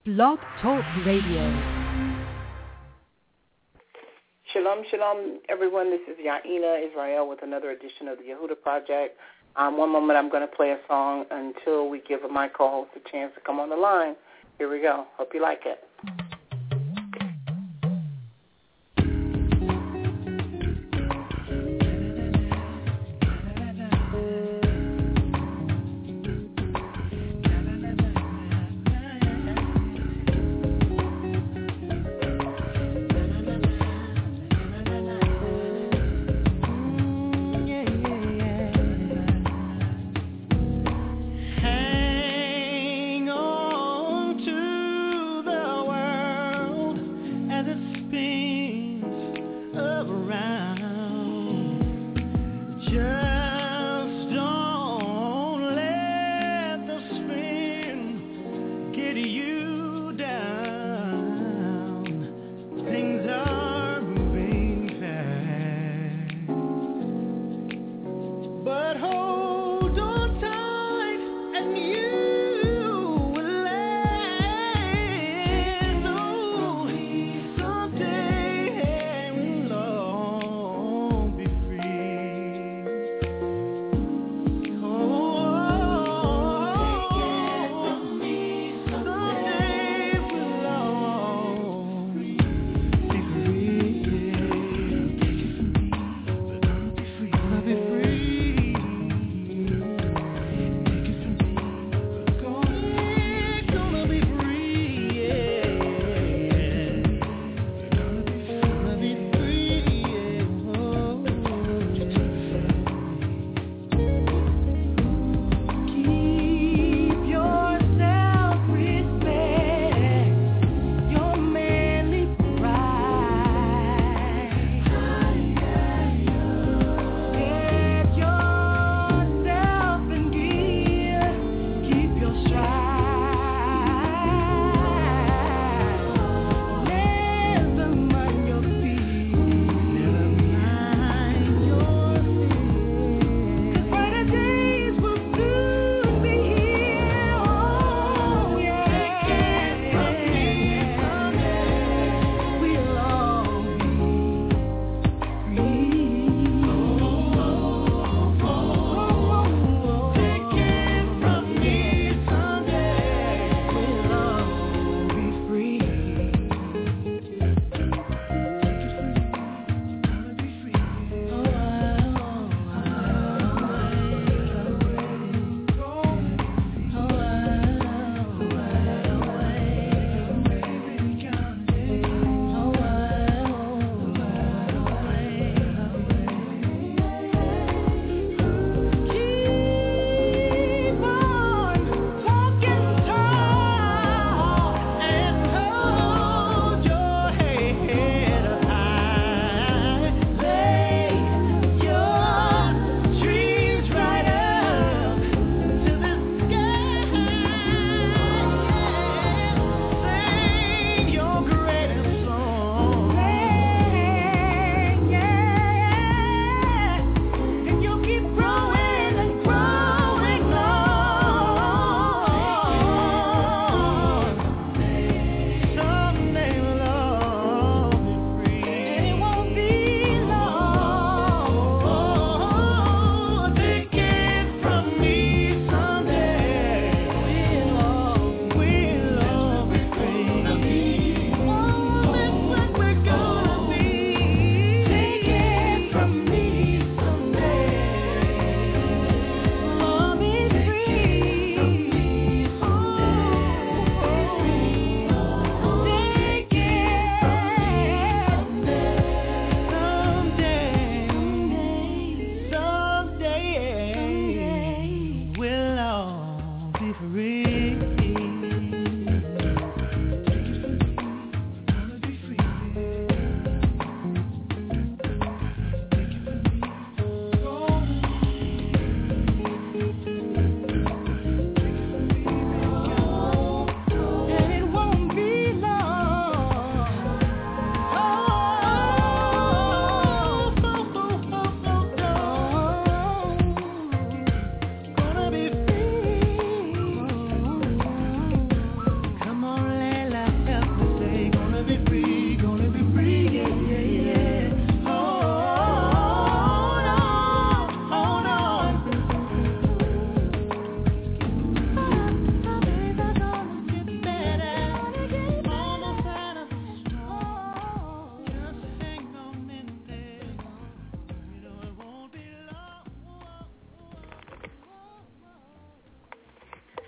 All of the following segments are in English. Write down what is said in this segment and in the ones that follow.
Blog Talk Radio. Shalom, shalom, everyone. This is Yaina Israel with another edition of the Yehuda Project. One moment, I'm going to play a song until we give my co-host a chance to come on the line. Here we go. Hope you like it. Hang on to the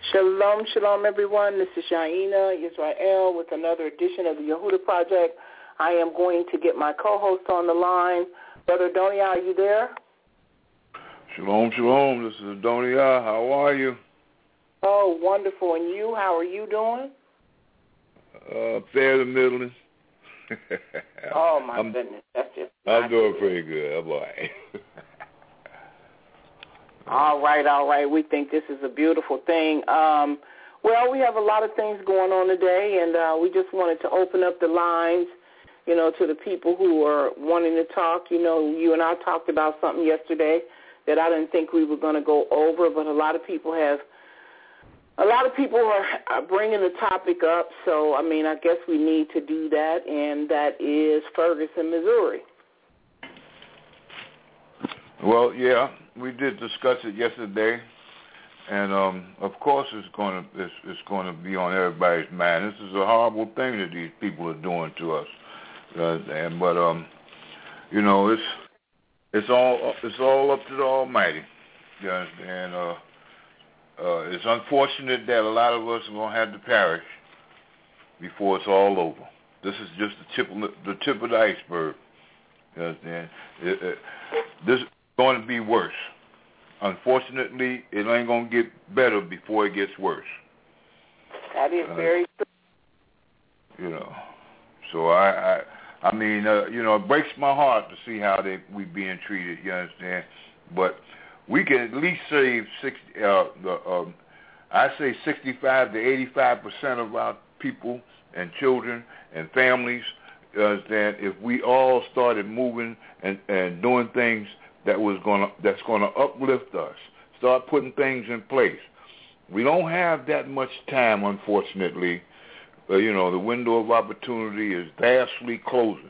Shalom, shalom, everyone. This is Yaina Israel with another edition of the Yehuda Project. I am going to get my co-host on the line. Brother Donia, are you there? Shalom, shalom. This is Donia. How are you? Oh, wonderful. And you? How are you doing? Fairly middling. Oh, my goodness. That's just I'm doing pretty good. I'm all right. All right. We think this is a beautiful thing. Well, we have a lot of things going on today, and we just wanted to open up the lines, to the people who are wanting to talk. You and I talked about something yesterday that I didn't think we were going to go over, but a lot of people are bringing the topic up. So, I guess we need to do that, and that is Ferguson, Missouri. Well, yeah, we did discuss it yesterday, and of course it's going to be on everybody's mind. This is a horrible thing that these people are doing to us, but it's all up to the Almighty. You understand? It's unfortunate that a lot of us are going to have to perish before it's all over. This is just the tip of the iceberg. You understand? This is going to be worse. Unfortunately, it ain't going to get better before it gets worse. That is very true. So it breaks my heart to see how we being treated. You understand? But we can at least save 65 to 85% of our people and children and families. You understand? If we all started moving and doing things that's gonna uplift us, start putting things in place. We don't have that much time, unfortunately. The window of opportunity is vastly closing.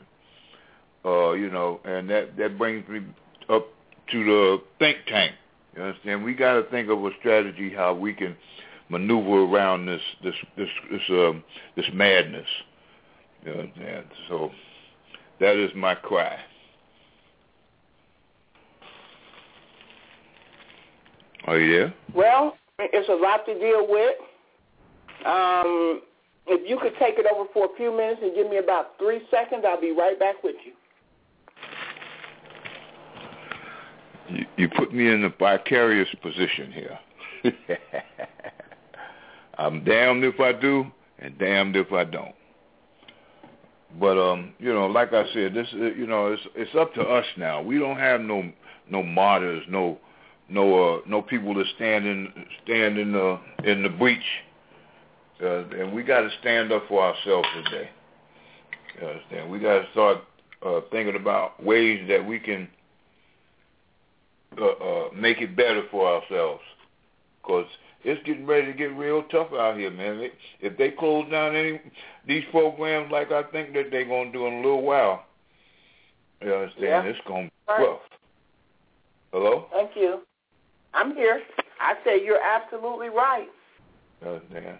And that brings me up to the think tank. You understand? We got to think of a strategy how we can maneuver around this madness. You understand? So that is my cry. Are you there? Well, it's a lot to deal with. If you could take it over for a few minutes and give me about 3 seconds, I'll be right back with you. You put me in a vicarious position here. I'm damned if I do and damned if I don't. But like I said, this it's up to us now. We don't have no martyrs, no people that stand in the breach, and we got to stand up for ourselves today. You understand? We got to start thinking about ways that we can make it better for ourselves, because it's getting ready to get real tough out here, man. If they close down these programs like I think that they're going to do in a little while, you understand? Yeah. It's going to be rough. Hello? Thank you. I'm here. I say you're absolutely right. Man,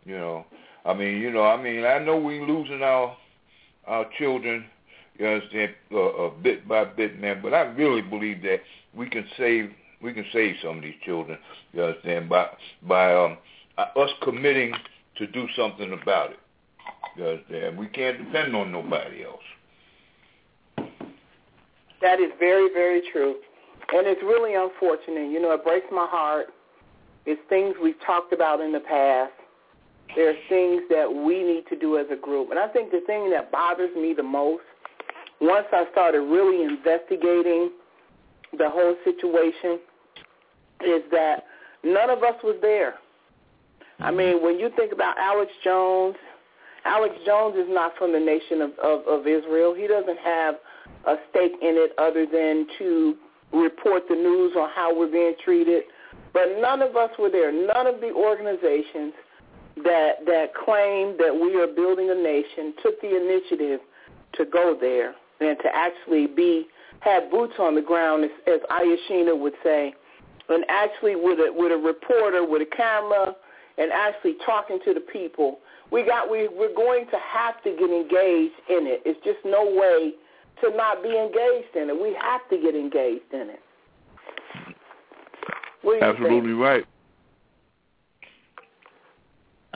I know we losing our children, you understand, bit by bit, man. But I really believe that we can save some of these children, you understand, by us committing to do something about it. You understand? We can't depend on nobody else. That is very, very true. And it's really unfortunate. It breaks my heart. It's things we've talked about in the past. There are things that we need to do as a group. And I think the thing that bothers me the most, once I started really investigating the whole situation, is that none of us was there. I mean, when you think about Alex Jones is not from the nation of Israel. He doesn't have a stake in it other than to report the news on how we're being treated. But none of us were there. None of the organizations that claim that we are building a nation took the initiative to go there and to actually have boots on the ground, as Ayashina would say, and actually with a reporter, with a camera, and actually talking to the people. We're going to have to get engaged in it. It's just no way to not be engaged in it. We have to get engaged in it. Absolutely right.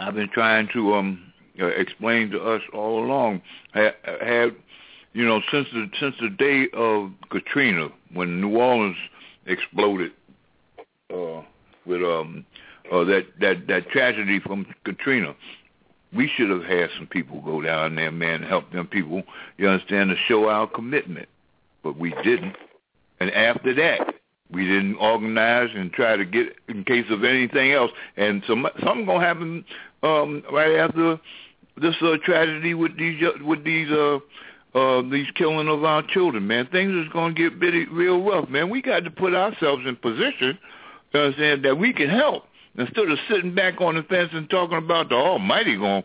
I've been trying to explain to us all along. Had you know, since the day of Katrina, when New Orleans exploded with that tragedy from Katrina, we should have had some people go down there, man, and help them people, you understand, to show our commitment. But we didn't. And after that, we didn't organize and try to get in case of anything else. And something going to happen right after this tragedy with these killing of our children, man. Things is going to get real rough, man. We got to put ourselves in position, you understand, that we can help. Instead of sitting back on the fence and talking about the Almighty going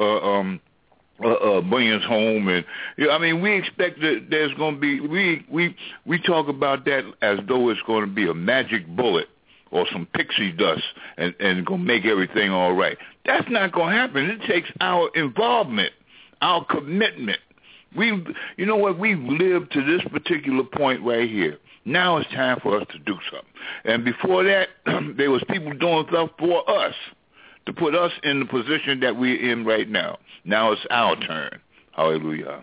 bring us home, and I mean, we expect that there's going to be. We talk about that as though it's going to be a magic bullet or some pixie dust and going to make everything all right. That's not going to happen. It takes our involvement, our commitment. You know what? We've lived to this particular point right here. Now it's time for us to do something. And before that, there was people doing stuff for us to put us in the position that we're in right now. Now it's our turn. Hallelujah.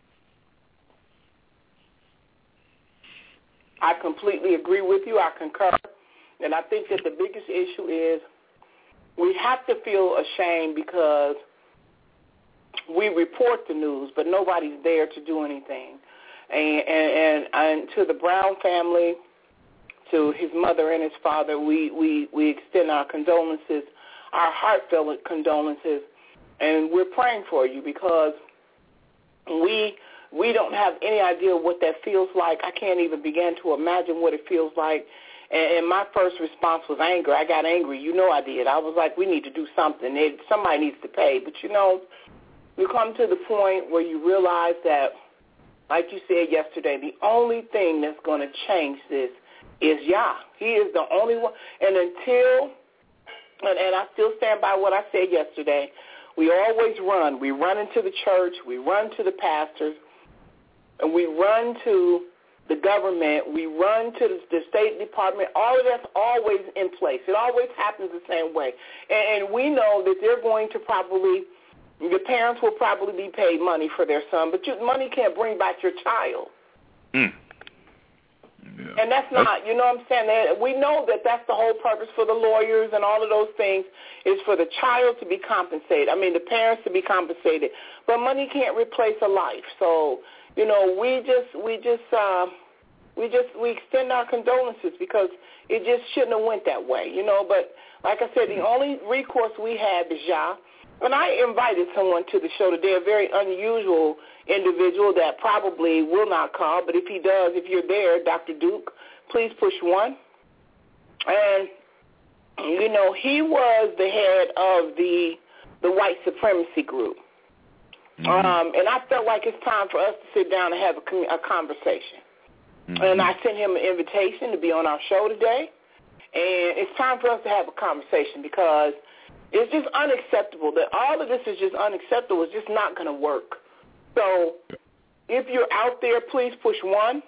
I completely agree with you. I concur. And I think that the biggest issue is we have to feel ashamed because we report the news, but nobody's there to do anything. And to the Brown family, to his mother and his father, we extend our condolences, our heartfelt condolences, and we're praying for you because we don't have any idea what that feels like. I can't even begin to imagine what it feels like. And my first response was anger. I got angry. You know I did. I was like, we need to do something. Somebody needs to pay. But, you know, you come to the point where you realize that, like you said yesterday, the only thing that's going to change this is Yah. He is the only one. And until, and I still stand by what I said yesterday, we always run. We run into the church. We run to the pastors. And we run to the government. We run to the State Department. All of that's always in place. It always happens the same way. And we know that they're going to probably, the parents will probably be paid money for their son, but money can't bring back your child. Mm. Yeah. And that's not, you know what I'm saying? We know that that's the whole purpose for the lawyers and all of those things is for the child to be compensated. I mean, the parents to be compensated. But money can't replace a life. So, you know, we extend our condolences because it just shouldn't have went that way, you know. But like I said, the only recourse we have is Yah. And I invited someone to the show today, a very unusual individual that probably will not call, but if he does, if you're there, Dr. Duke, please push 1. And, you know, he was the head of the white supremacy group. Mm-hmm. And I felt like it's time for us to sit down and have a conversation. Mm-hmm. And I sent him an invitation to be on our show today. And it's time for us to have a conversation because it's just unacceptable. That all of this is just unacceptable. It's just not going to work. So if you're out there, please push 1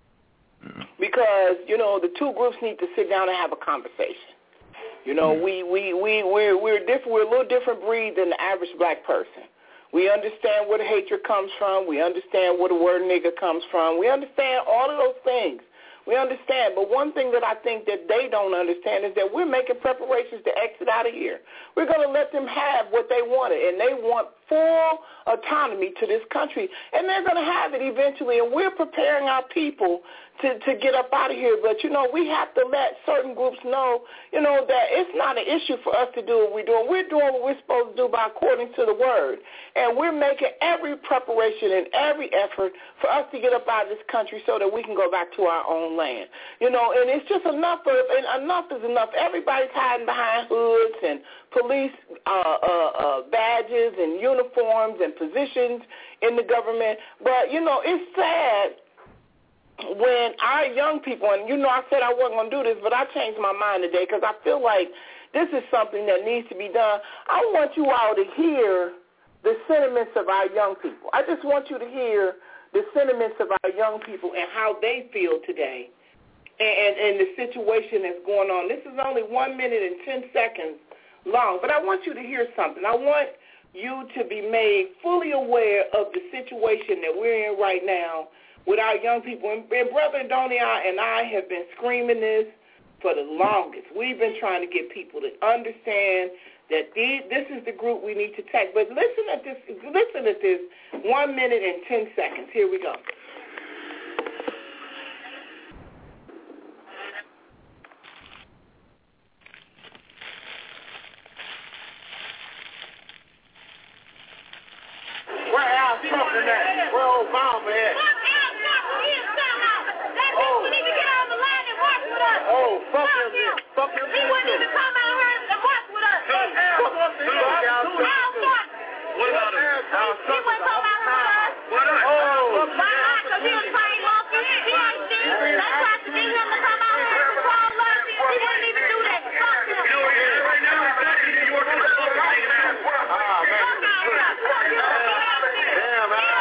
because, you know, the two groups need to sit down and have a conversation. You know, we're different. We're a little different breed than the average black person. We understand where the hatred comes from. We understand where the word nigger comes from. We understand all of those things. We understand, but one thing that I think that they don't understand is that we're making preparations to exit out of here. We're going to let them have what they wanted, and they want full autonomy to this country, and they're going to have it eventually, and we're preparing our people to get up out of here. But, you know, we have to let certain groups know, you know, that it's not an issue for us to do what we're doing. We're doing what we're supposed to do by according to the word, and we're making every preparation and every effort for us to get up out of this country so that we can go back to our own land. You know, and it's just enough is enough. Everybody's hiding behind hoods and police badges and uniforms and positions in the government. But, you know, it's sad when our young people, and, you know, I said I wasn't going to do this, but I changed my mind today because I feel like this is something that needs to be done. I want you all to hear the sentiments of our young people. I just want you to hear the sentiments of our young people and how they feel today and the situation that's going on. This is only 1 minute and 10 seconds long. But I want you to hear something. I want you to be made fully aware of the situation that we're in right now with our young people. And Brother Donia and I have been screaming this for the longest. We've been trying to get people to understand that this is the group we need to take. But listen at this 1 minute and 10 seconds. Here we go. Where Al Sharpton at? Where Obama at? Oh, fuck him. Fuck him. He wouldn't even come out here and work with us. What about him? He wouldn't come out here with us. What up? Why not? Because he was trained monkey. He ain't seen. They tried to get him to come out here and control us. He wouldn't even do that. Fuck him. You know where you're at right now? He's back in New York. Damn, Al.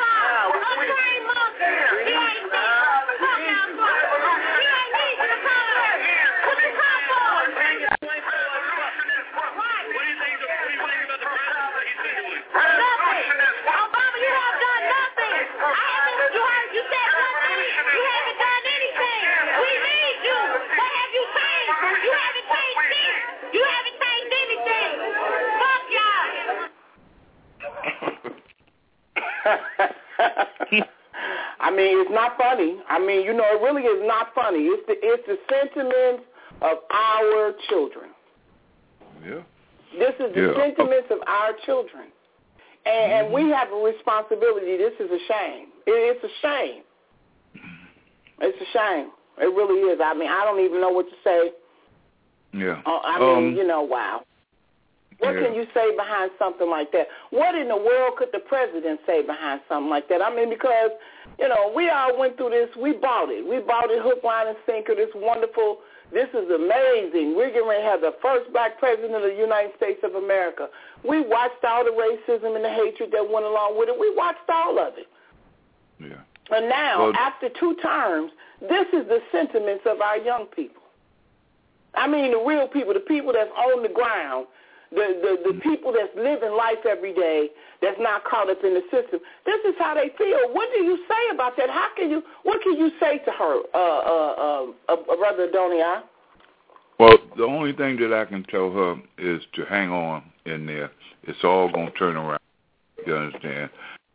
I mean, it's not funny. I mean, it really is not funny. It's the sentiments of our children. Yeah. This is the sentiments of our children. And we have a responsibility. This is a shame. It's a shame. It's a shame. It really is. I mean, I don't even know what to say. Yeah. Wow. What can you say behind something like that? What in the world could the president say behind something like that? I mean, because, we all went through this. We bought it. We bought it hook, line, and sinker. This wonderful, this is amazing. We're getting ready to have the first black president of the United States of America. We watched all the racism and the hatred that went along with it. We watched all of it. Yeah. And now, after 2 terms, this is the sentiments of our young people. I mean, the real people, the people that's on the ground, the people that's living life every day, that's not caught up in the system. This is how they feel. What do you say about that? What can you say to her, Brother Donia? Well, the only thing that I can tell her is to hang on in there. It's all going to turn around. You understand?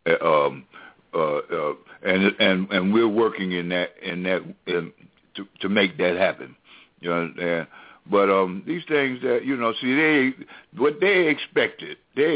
And we're working in that to make that happen. You understand? But these things that what they expected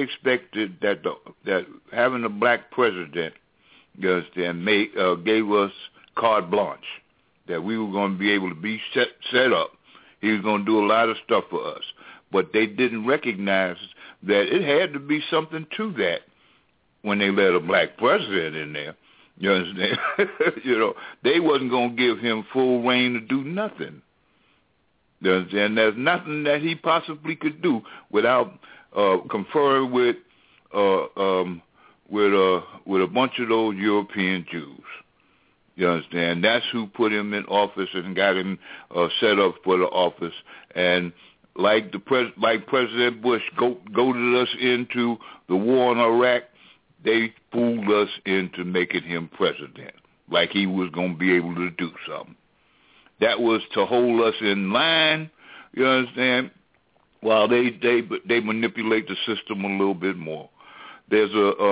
that having a black president, you understand, gave us carte blanche, that we were going to be able to be set up. He was going to do a lot of stuff for us, but they didn't recognize that it had to be something to that when they let a black president in there. You understand? They wasn't going to give him full reign to do nothing. And there's nothing that he possibly could do without conferring with a bunch of those European Jews. You understand? That's who put him in office and got him set up for the office. And like President Bush goaded us into the war in Iraq, they fooled us into making him president, like he was going to be able to do something. That was to hold us in line, you understand, while they manipulate the system a little bit more. There's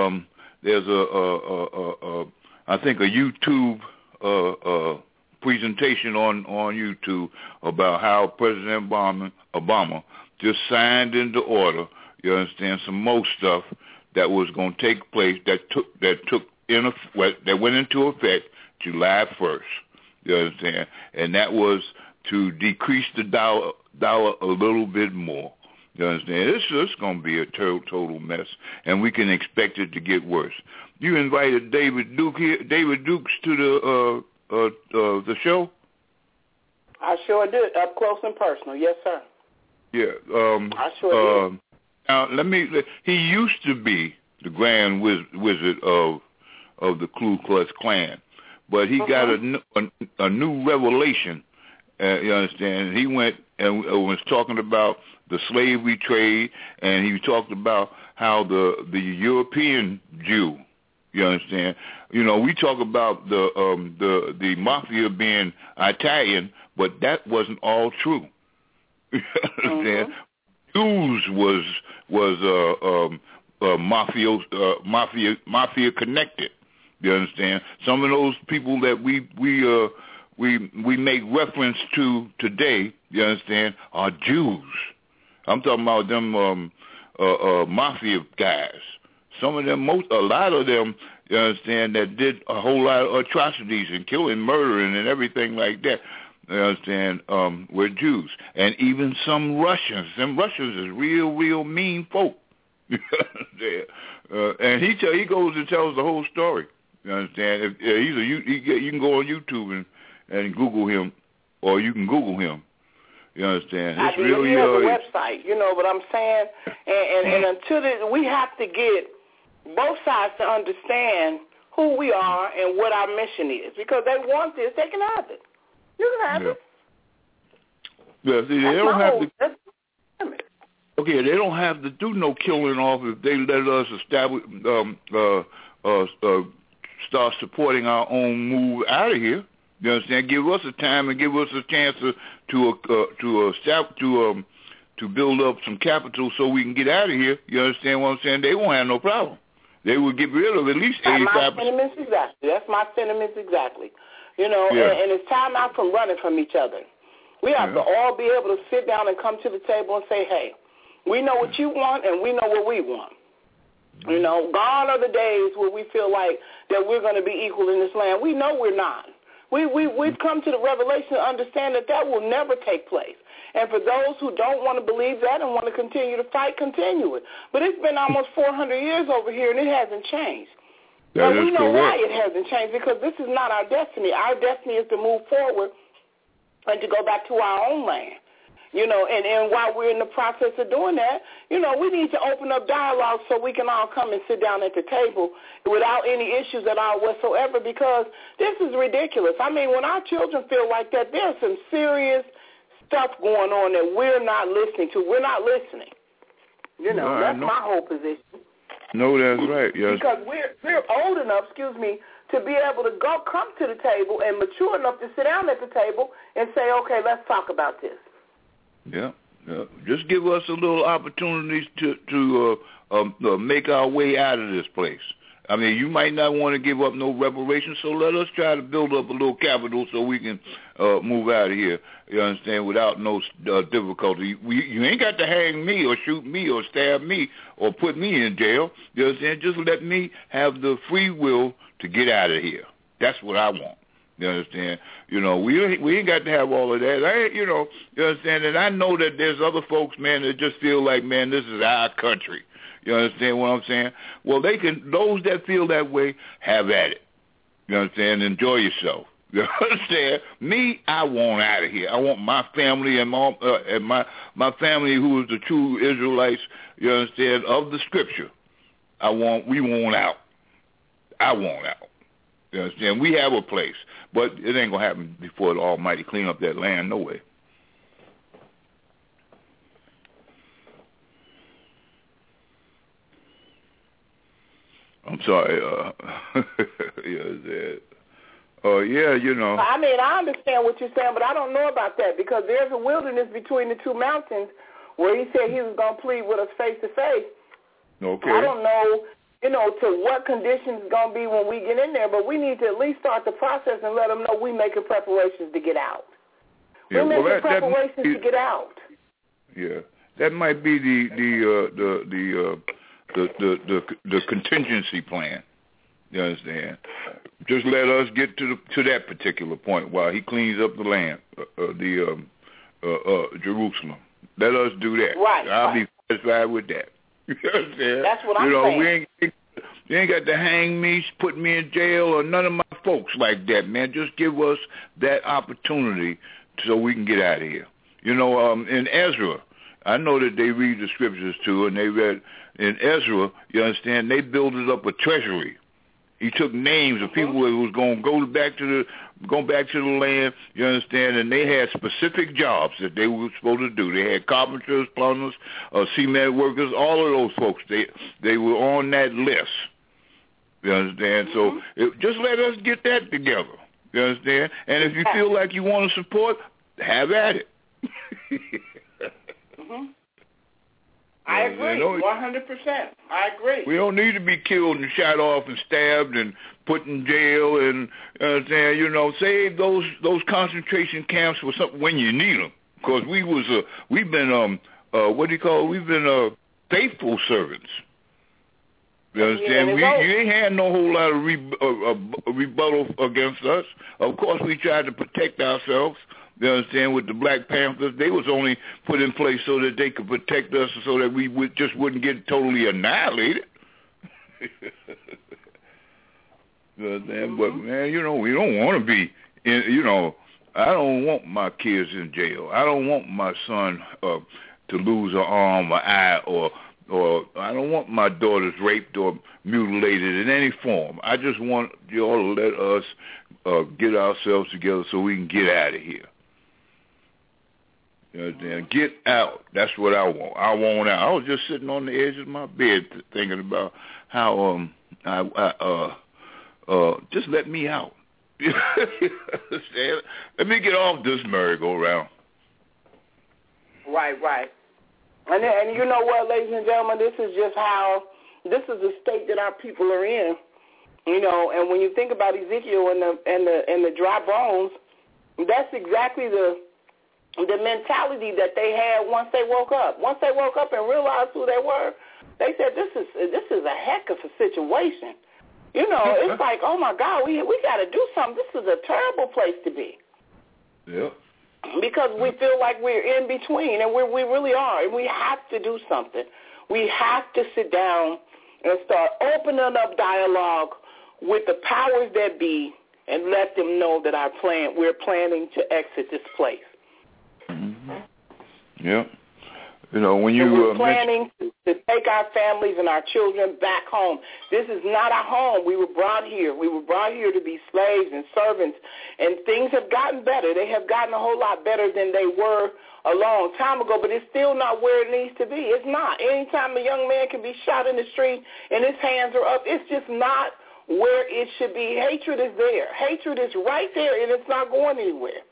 I think a YouTube presentation on YouTube about how President Obama just signed into order, you understand, some more stuff that was going to take place that went into effect July 1st. You understand? And that was to decrease the dollar a little bit more. You understand? It's going to be a total mess, and we can expect it to get worse. You invited David Dukes to the show? I sure did, up close and personal. Yes, sir. Yeah. I sure did. Now, he used to be the Grand Wizard of the Ku Klux Klan. But he got a new revelation, you understand. He went and was talking about the slavery trade, and he talked about how the European Jew, you understand? You know, we talk about the mafia being Italian, but that wasn't all true. You understand? Jews was mafia connected. You understand? Some of those people that we make reference to today, you understand, are Jews. I'm talking about them mafia guys. Some of them, a lot of them, you understand, that did a whole lot of atrocities and killing, murdering, and everything like that. You understand? Were Jews, and even some Russians. Them Russians is real mean folk. And he goes and tells the whole story. You understand? You can go on YouTube and Google him, or you can Google him. You understand? It's really he has a website. You know what I'm saying? And until we have to get both sides to understand who we are and what our mission is, because they want this, they can have it. You can have it. Yeah, see, they don't have to. Okay, they don't have to do no killing off if they let us establish, start supporting our own move out of here. You understand? Give us a time and give us a chance to build up some capital so we can get out of here. You understand what I'm saying? They won't have no problem. They will get rid of at least 85%. My sentiments exactly. That's my sentiments exactly. You know, and it's time out from running from each other. We have to all be able to sit down and come to the table and say, hey, we know what you want and we know what we want. You know, gone are the days where we feel like that we're going to be equal in this land. We know we're not. We've come to the revelation to understand that will never take place. And for those who don't want to believe that and want to continue to fight, continue it. But it's been almost 400 years over here, and it hasn't changed. That and we know correct. why it hasn't changed, because this is not our destiny. Our destiny is to move forward and to go back to our own land. You know, and while we're in the process of doing that, you know, we need to open up dialogue so we can all come and sit down at the table without any issues at all whatsoever, because this is ridiculous. I mean, when our children feel like that, there's some serious stuff going on that we're not listening to. We're not listening. You know, that's my whole position. No, that's right. Yes. Because we're old enough, to be able to come to the table and mature enough to sit down at the table and say, okay, let's talk about this. Yeah. Just give us a little opportunities to make our way out of this place. I mean, you might not want to give up no reparations, so let us try to build up a little capital so we can move out of here, you understand, without no difficulty. You ain't got to hang me or shoot me or stab me or put me in jail, you understand? Just let me have the free will to get out of here. That's what I want. You understand? You know, we ain't got to have all of that. You understand? And I know that there's other folks, man, that just feel like, man, this is our country. You understand what I'm saying? Well, those that feel that way, have at it. You understand? Enjoy yourself. You understand? Me, I want out of here. I want my family and my family who is the true Israelites, you understand, of the scripture. We want out. I want out. You understand? We have a place, but it ain't going to happen before the Almighty clean up that land, no way. I'm sorry. Yeah, you know. I mean, I understand what you're saying, but I don't know about that, because there's a wilderness between the two mountains where he said he was going to plead with us face to face. Okay. I don't know, to what conditions it's going to be when we get in there, but we need to at least start the process and let them know we're making preparations to get out. Yeah, we're making preparations to get out. Yeah, that might be the contingency plan. You understand? Just let us get to that particular point while he cleans up the land, Jerusalem. Let us do that. Right. I'll be satisfied with that. You understand? That's what I'm saying. You ain't got to hang me, put me in jail, or none of my folks like that, man. Just give us that opportunity so we can get out of here. In Ezra, I know that they read the scriptures too, and they read in Ezra, you understand, they built up a treasury He took names of people who was going to go back to the land, you understand, and they had specific jobs that they were supposed to do. They had carpenters, plumbers, cement workers, all of those folks. They were on that list, you understand. So just let us get that together, you understand. And if you feel like you want to support, have at it. I agree, 100%. I agree. We don't need to be killed and shot off and stabbed and put in jail and save those concentration camps for something when you need them. Because we've been faithful servants. You understand? You ain't had no whole lot of rebuttal against us. Of course, we tried to protect ourselves. You understand? With the Black Panthers, they was only put in place so that they could protect us, so that we just wouldn't get totally annihilated. You understand? But man, we don't want to be in. I don't want my kids in jail. I don't want my son to lose an arm, or eye, or I don't want my daughters raped or mutilated in any form. I just want y'all to let us get ourselves together so we can get out of here. Get out. That's what I want. I want out. I was just sitting on the edge of my bed thinking about how just let me out. Let me get off this merry-go-round. Right. And you know what, ladies and gentlemen, this is the state that our people are in. And when you think about Ezekiel and the dry bones, that's exactly the mentality that they had once they woke up. Once they woke up and realized who they were, they said, "This is a heck of a situation." It's like, oh my God, we got to do something. This is a terrible place to be. Yeah. Because we feel like we're in between, and we really are, and we have to do something. We have to sit down and start opening up dialogue with the powers that be, and let them know that we're planning to exit this place. Yeah. When you we're planning to take our families and our children back home. This is not our home. We were brought here. We were brought here to be slaves and servants, and things have gotten better. They have gotten a whole lot better than they were a long time ago, but it's still not where it needs to be. It's not. Anytime a young man can be shot in the street and his hands are up, it's just not where it should be. Hatred is there. Hatred is right there, and it's not going anywhere.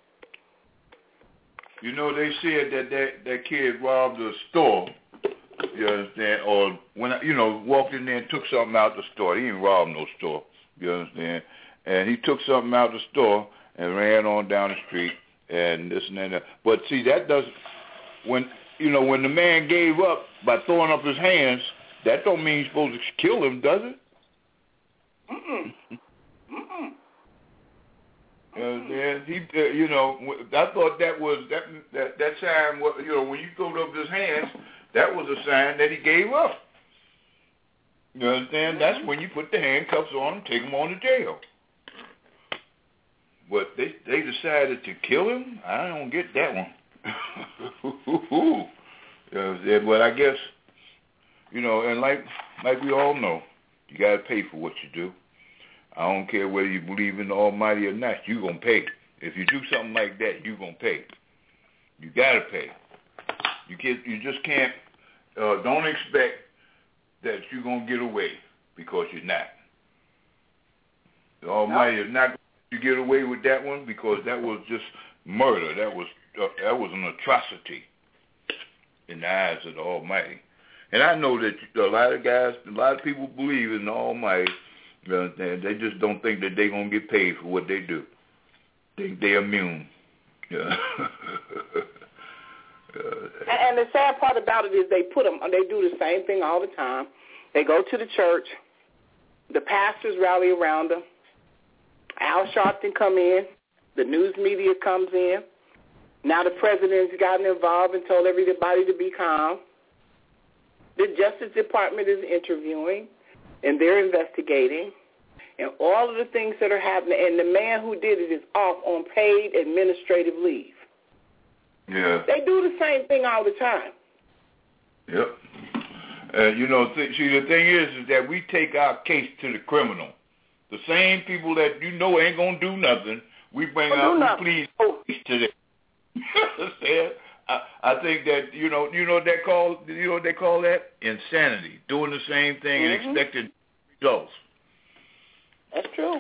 They said that kid robbed a store, you understand, or when walked in there and took something out the store. He didn't rob no store, you understand, and he took something out the store and ran on down the street and this and that. But see, that doesn't, when the man gave up by throwing up his hands, that don't mean he's supposed to kill him, does it? I thought that was that sign. When you threw up his hands, that was a sign that he gave up. You understand? That's when you put the handcuffs on him, take him on to jail. But they decided to kill him. I don't get that one. But I guess and like we all know, you got to pay for what you do. I don't care whether you believe in the Almighty or not, you're going to pay. If you do something like that, you're going to pay. You got to pay. You just can't, don't expect that you're going to get away, because you're not. The Almighty is not going to get away with that one, because that was just murder. That was an atrocity in the eyes of the Almighty. And I know that a lot of people believe in the Almighty. They just don't think that they're going to get paid for what they do. They're immune. Yeah. And the sad part about it is they do the same thing all the time. They go to the church. The pastors rally around them. Al Sharpton come in. The news media comes in. Now the president's gotten involved and told everybody to be calm. The Justice Department is interviewing, and they're investigating, and all of the things that are happening, and the man who did it is off on paid administrative leave. Yeah. They do the same thing all the time. Yep. See, the thing is that we take our case to the criminal. The same people that you know ain't gonna do nothing, we bring out, we plead to them. You understand? I think that you know what they call that? Insanity. Doing the same thing and expecting results. That's true.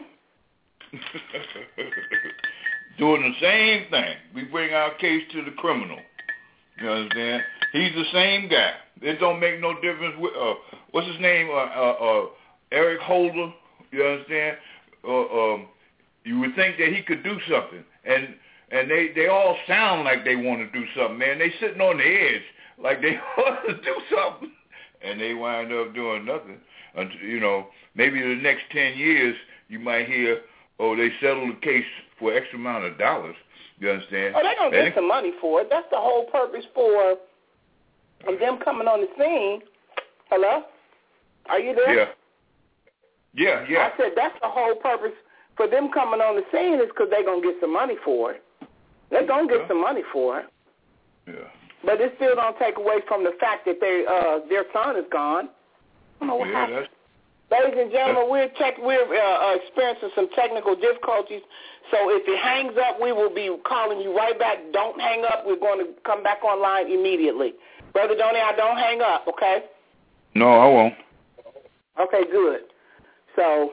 Doing the same thing. We bring our case to the criminal. You understand? He's the same guy. It don't make no difference with what's his name? Eric Holder. You understand? You would think that he could do something, and they all sound like they want to do something, man. They sitting on the edge like they want to do something, and they wind up doing nothing. Until, maybe the next 10 years you might hear, they settled the case for X amount of dollars. You understand? Oh, they're going to get some money for it. That's the whole purpose for them coming on the scene. Hello? Are you there? Yeah. I said that's the whole purpose for them coming on the scene is because they're going to get some money for it. They're going to get some money for it. Yeah. But it still don't take away from the fact that their son is gone. I don't know what happened. Ladies and gentlemen, we're experiencing some technical difficulties. So if it hangs up, we will be calling you right back. Don't hang up. We're going to come back online immediately. Brother Donnie, don't hang up, okay? No, I won't. Okay, good. So.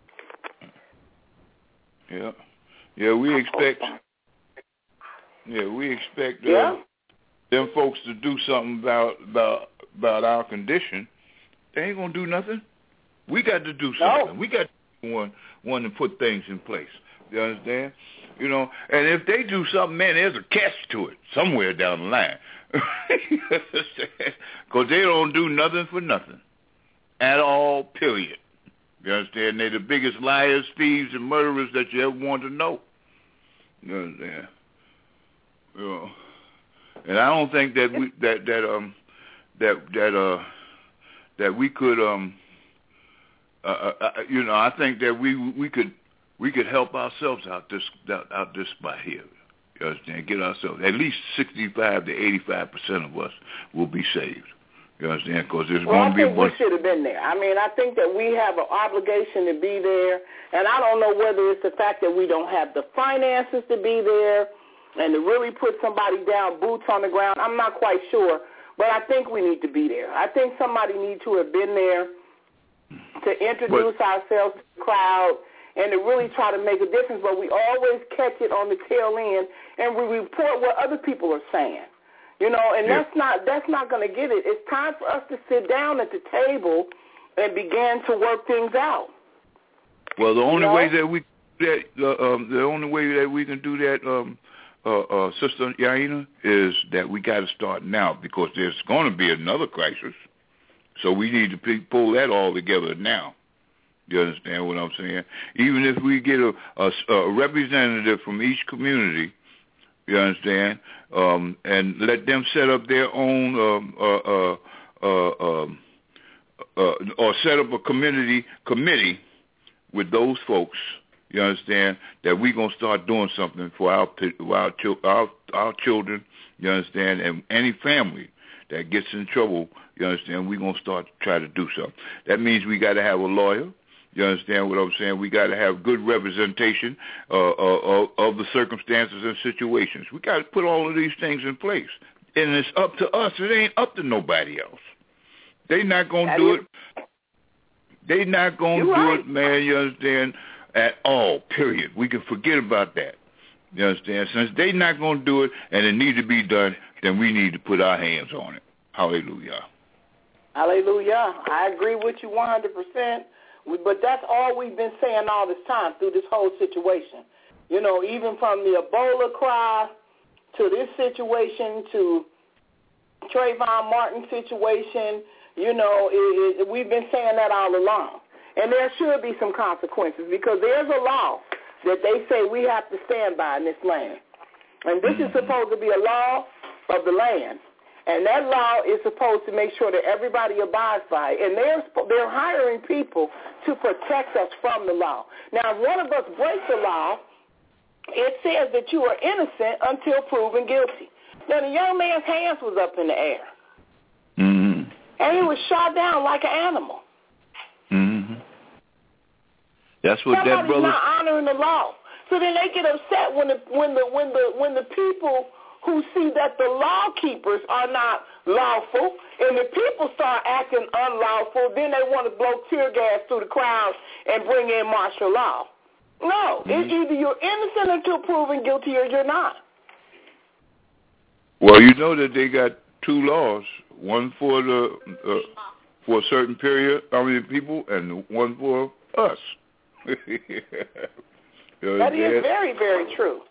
Yeah, we expect them folks to do something about our condition. They ain't gonna do nothing. We got to do something. No. We got to be one to put things in place. You understand? And if they do something, man, there's a catch to it somewhere down the line. Because they don't do nothing for nothing at all, period. You understand? They're the biggest liars, thieves, and murderers that you ever want to know. You understand? And I don't think that we could I think that we could help ourselves out this spot here. You understand? Get ourselves at least 65 to 85% of us will be saved. You understand? Because there's going to be a bunch. We should have been there. I mean, I think that we have an obligation to be there, and I don't know whether it's the fact that we don't have the finances to be there and to really put somebody down, boots on the ground. I'm not quite sure, but I think we need to be there. I think somebody needs to have been there to introduce ourselves to the crowd and to really try to make a difference, but we always catch it on the tail end, and we report what other people are saying. That's not going to get it. It's time for us to sit down at the table and begin to work things out. Well, the only way that we can do that, Sister Yaina, is that we got to start now, because there's going to be another crisis. So we need to pull that all together now. You understand what I'm saying? Even if we get a representative from each community, you understand, and let them set up their own or set up a committee with those folks, you understand, that we're going to start doing something for our children, you understand, and any family that gets in trouble, you understand, we're going to start to try to do something. That means we got to have a lawyer. You understand what I'm saying? We got to have good representation of the circumstances and situations. We got to put all of these things in place. And it's up to us. It ain't up to nobody else. They not going to do it. They not going to do it, man, you understand, at all, period. We can forget about that. You understand? Since they not going to do it and it need to be done, then we need to put our hands on it. Hallelujah. Hallelujah. I agree with you 100%. But that's all we've been saying all this time through this whole situation. Even from the Ebola cry to this situation to Trayvon Martin situation, we've been saying that all along. And there should be some consequences, because there's a law that they say we have to stand by in this land. And this is supposed to be a law of the land. And that law is supposed to make sure that everybody abides by it. And they're hiring people to protect us from the law. Now, if one of us breaks the law, it says that you are innocent until proven guilty. Now, the young man's hands was up in the air. Mm-hmm. And he was shot down like an animal. Mm-hmm. That's what that brother. Somebody's not honoring the law. So then they get upset when the people who see that the law keepers are not lawful, and the people start acting unlawful, then they want to blow tear gas through the crowd and bring in martial law. No, it's either you're innocent until proven guilty or you're not. Well, you know that they got two laws, one for the for a certain period, people, and one for us. That is very, very true.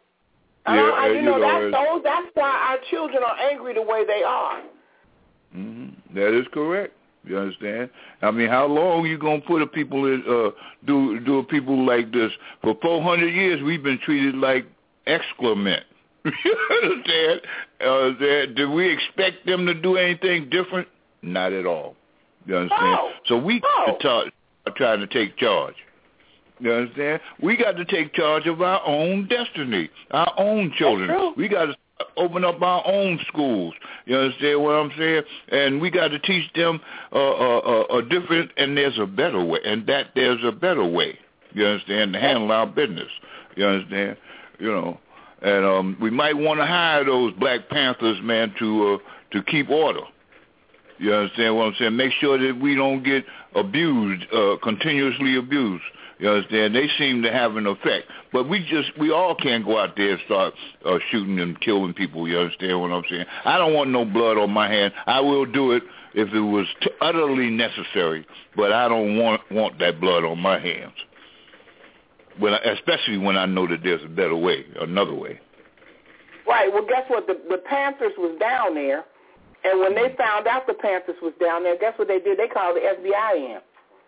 That's why our children are angry the way they are. Mm-hmm. That is correct. You understand? I mean, how long are you gonna put a people in do a people like this? For 400 years, we've been treated like excrement. You understand? Do we expect them to do anything different? Not at all. You understand? No. So we are trying to take charge. You understand? We got to take charge of our own destiny, our own children. We got to open up our own schools. You understand what I'm saying? And we got to teach them a different, and there's a better way, and that there's a better way. You understand? To handle our business. You understand? You know, and we might want to hire those Black Panthers, man, to keep order. You understand what I'm saying? Make sure that we don't get abused, continuously abused. You understand? They seem to have an effect. But we all can't go out there and start shooting and killing people. You understand what I'm saying? I don't want no blood on my hand. I will do it if it was utterly necessary, but I don't want that blood on my hands. Especially when I know that there's a better way, another way. Right. Well, guess what? The Panthers was down there, and when they found out the Panthers was down there, guess what they did? They called the FBI in.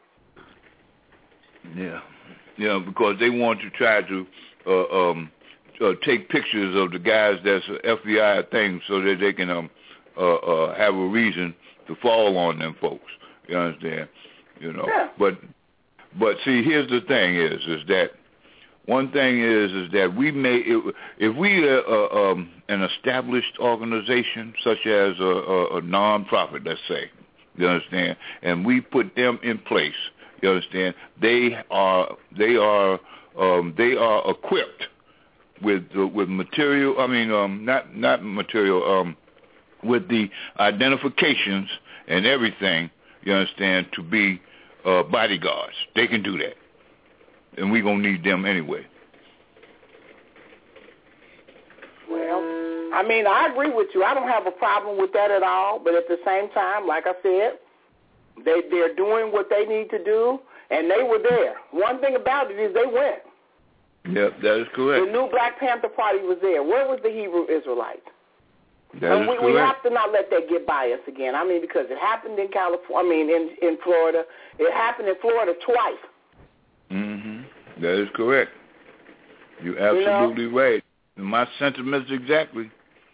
Yeah, because they want to try to take pictures of the guys that's FBI things so that they can have a reason to fall on them folks. You understand? You know. Yeah. But see, here's the thing: is that one thing is that we may if we an established organization such as a non-profit, let's say, you understand, and we put them in place. You understand? They are equipped with material. I mean, not material. With the identifications and everything. You understand? To be bodyguards, they can do that, and we're gonna need them anyway. Well, I mean, I agree with you. I don't have a problem with that at all. But at the same time, like I said, they're doing what they need to do, and they were there. One thing about it is they went. Yep, that is correct. The new Black Panther Party was there. Where was the Hebrew Israelites? That is correct. We have to not let that get by us again. I mean, because it happened in California. I mean, in Florida. It happened in Florida twice. Mm-hmm. That is correct. You're absolutely right. My sentiments exactly.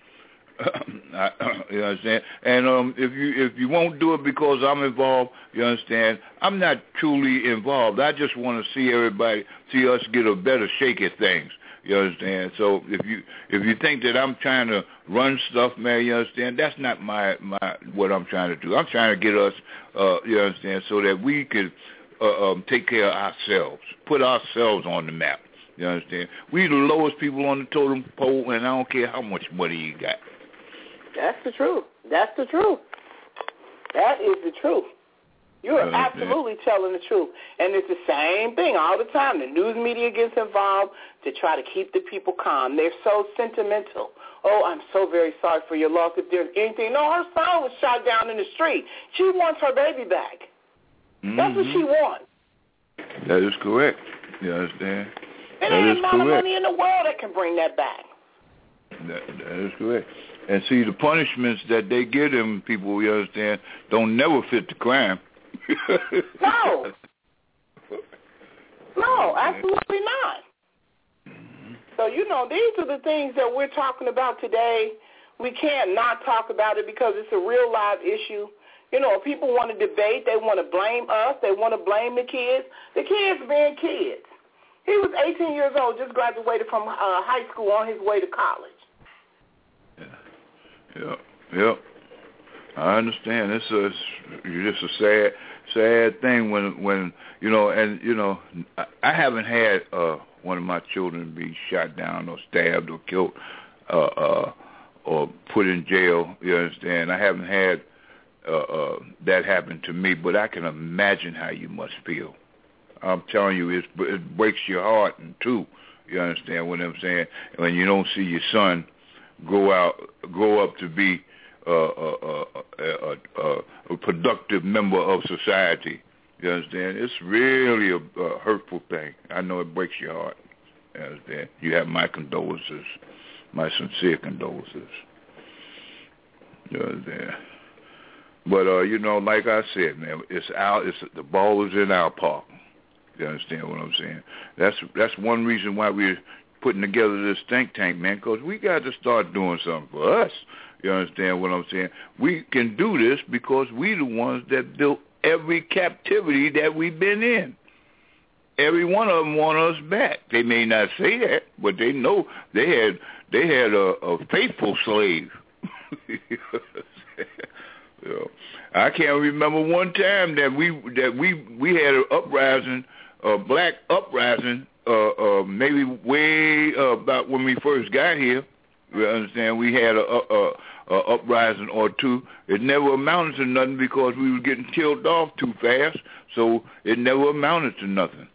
You understand? And if you won't do it because I'm involved, you understand, I'm not truly involved. I just want to see us get a better shake at things. You understand? So if you think that I'm trying to run stuff, man, you understand, that's not my what I'm trying to do. I'm trying to get us, you understand, so that we could take care of ourselves, put ourselves on the map. You understand? We the lowest people on the totem pole, and I don't care how much money you got. That's the truth. That's the truth. That is the truth. You're absolutely telling the truth. And it's the same thing all the time. The news media gets involved to try to keep the people calm. They're so sentimental. Oh, I'm so very sorry for your loss. If there's anything. No, her son was shot down in the street. She wants her baby back. Mm-hmm. That's what she wants. That is correct. You understand? And there ain't amount of money in the world that can bring that back. That is correct. And see, the punishments that they give them people, you understand, don't never fit the crime. No, absolutely not. Mm-hmm. So, these are the things that we're talking about today. We can't not talk about it because it's a real live issue. People want to debate. They want to blame us. They want to blame the kids. The kids being kids. He was 18 years old, just graduated from high school on his way to college. Yep. I understand. It's just a sad thing when you know, and you know, I haven't had one of my children be shot down or stabbed or killed or put in jail. You understand? I haven't had that happen to me, but I can imagine how you must feel. I'm telling you, it breaks your heart in two. You understand what I'm saying? When you don't see your son grow up to be a productive member of society. You understand? It's really a hurtful thing. I know it breaks your heart. You understand? You have my condolences, my sincere condolences. You understand? But you know, like I said, man, the ball is in our park. You understand what I'm saying? That's one reason why we're putting together this think tank, man, because we got to start doing something for us. You understand what I'm saying? We can do this because we the ones that built every captivity that we've been in. Every one of them want us back. They may not say that, but they know they had a faithful slave. You know, I can't remember one time that we had an uprising, a black uprising, maybe way about when we first got here. You understand? We had a uprising or two. It never amounted to nothing because we were getting killed off too fast, so it never amounted to nothing.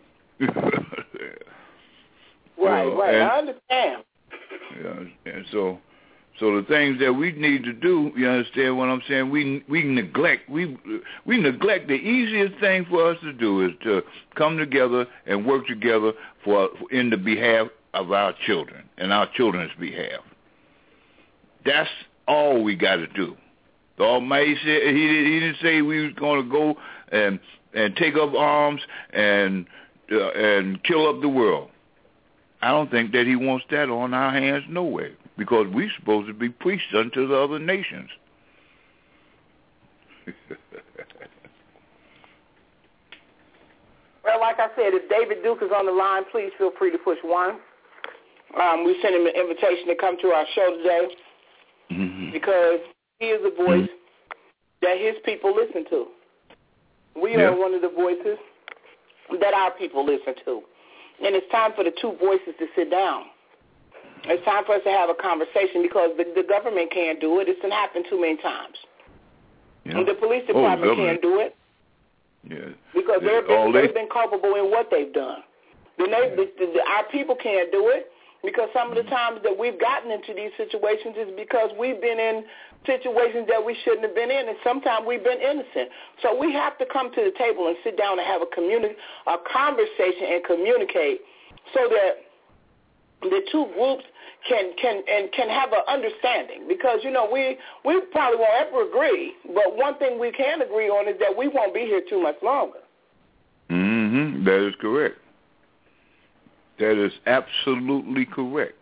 Right, and, I understand. Yeah, and so the things that we need to do, you understand what I'm saying? We neglect the easiest thing for us to do is to come together and work together in the behalf of our children and our children's behalf. That's all we got to do. The Almighty said he didn't say we was going to go and take up arms and kill up the world. I don't think that he wants that on our hands no way, because we're supposed to be priests unto the other nations. Well, like I said, if David Duke is on the line, please feel free to push 1. We sent him an invitation to come to our show today because he is a voice that his people listen to. We are one of the voices that our people listen to. And it's time for the two voices to sit down. It's time for us to have a conversation because the government can't do it. It's been happened too many times. Yeah. The police department can't do it because they've been culpable in what they've done. Our people can't do it because some of the times that we've gotten into these situations is because we've been in situations that we shouldn't have been in, and sometimes we've been innocent. So we have to come to the table and sit down and have a conversation and communicate so that the two groups can have an understanding, because we probably won't ever agree, but one thing we can agree on is that we won't be here too much longer. That is correct. That is absolutely correct.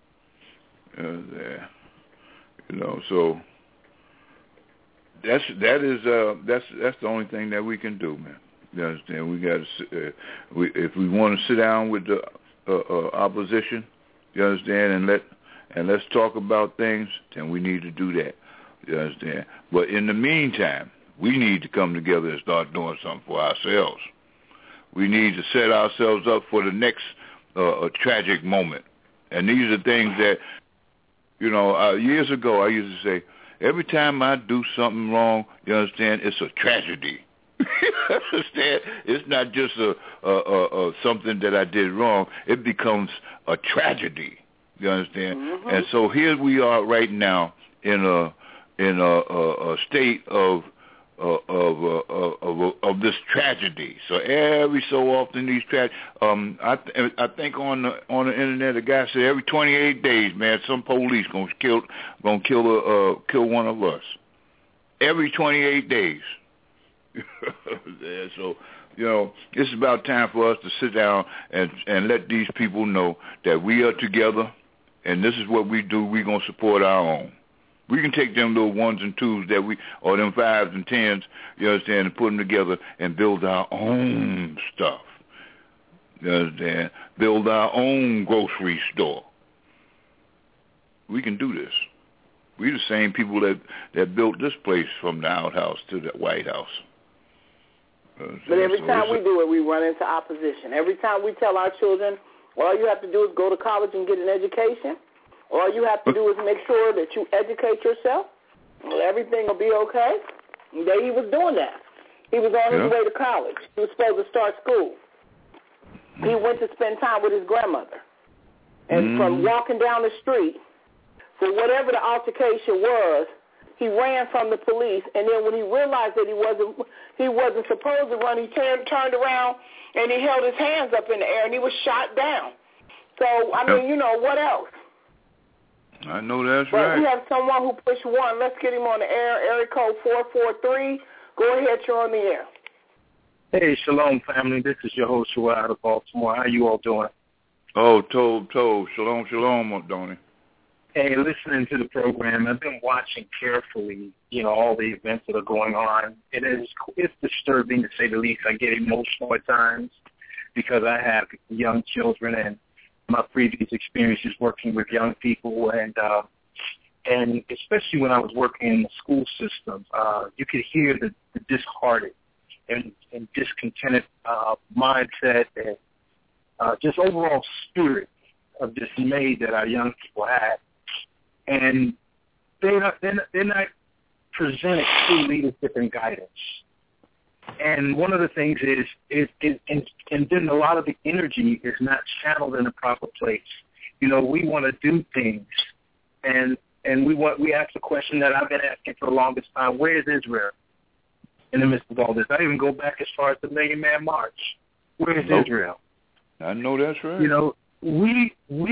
So that's the only thing that we can do, man. You understand? We got to if we want to sit down with the opposition, you understand, and let's talk about things, then we need to do that. You understand? But in the meantime, we need to come together and start doing something for ourselves. We need to set ourselves up for the next tragic moment. And these are things that, years ago I used to say, every time I do something wrong, you understand, it's a tragedy. You understand? It's not just a something that I did wrong. It becomes a tragedy. You understand? And so here we are right now in a state of this tragedy. So every so often these I think on the internet a guy said every 28 days, man, some police gonna kill one of us. Every 28 days. So it's about time for us to sit down and let these people know that we are together, and this is what we do. We're gonna support our own. We can take them little 1s and 2s or them 5s and 10s, you understand, and put them together and build our own stuff. You understand? Build our own grocery store. We can do this. We're the same people that built this place from the outhouse to the White House. But every time we do it, we run into opposition. Every time we tell our children, all you have to do is go to college and get an education, all you have to do is make sure that you educate yourself, well, everything will be okay. And there he was doing that. He was on his way to college. He was supposed to start school. He went to spend time with his grandmother. And from walking down the street, for whatever the altercation was, he ran from the police, and then when he realized that he wasn't supposed to run, he turned around and he held his hands up in the air and he was shot down. So, I mean, you know, what else? I know that's but right. But we have someone who pushed one. Let's get him on the air. Area code 443. Go ahead, you're on the air. Hey, Shalom, family. This is your host, Shua, out of Baltimore. How you all doing? Oh, Tobe. Shalom, Donnie. Hey, listening to the program, I've been watching carefully, you know, all the events that are going on. It's disturbing, to say the least. I get emotional at times because I have young children and my previous experiences working with young people, and especially when I was working in the school system, you could hear the disheartened and discontented mindset and just overall spirit of dismay that our young people had. And they're not presented true leadership and guidance. And one of the things is then a lot of the energy is not channeled in the proper place. You know, we want to do things, and we ask the question that I've been asking for the longest time: where is Israel in the midst of all this? I even go back as far as the Million Man March. Where is Israel? I know that's right. You know, we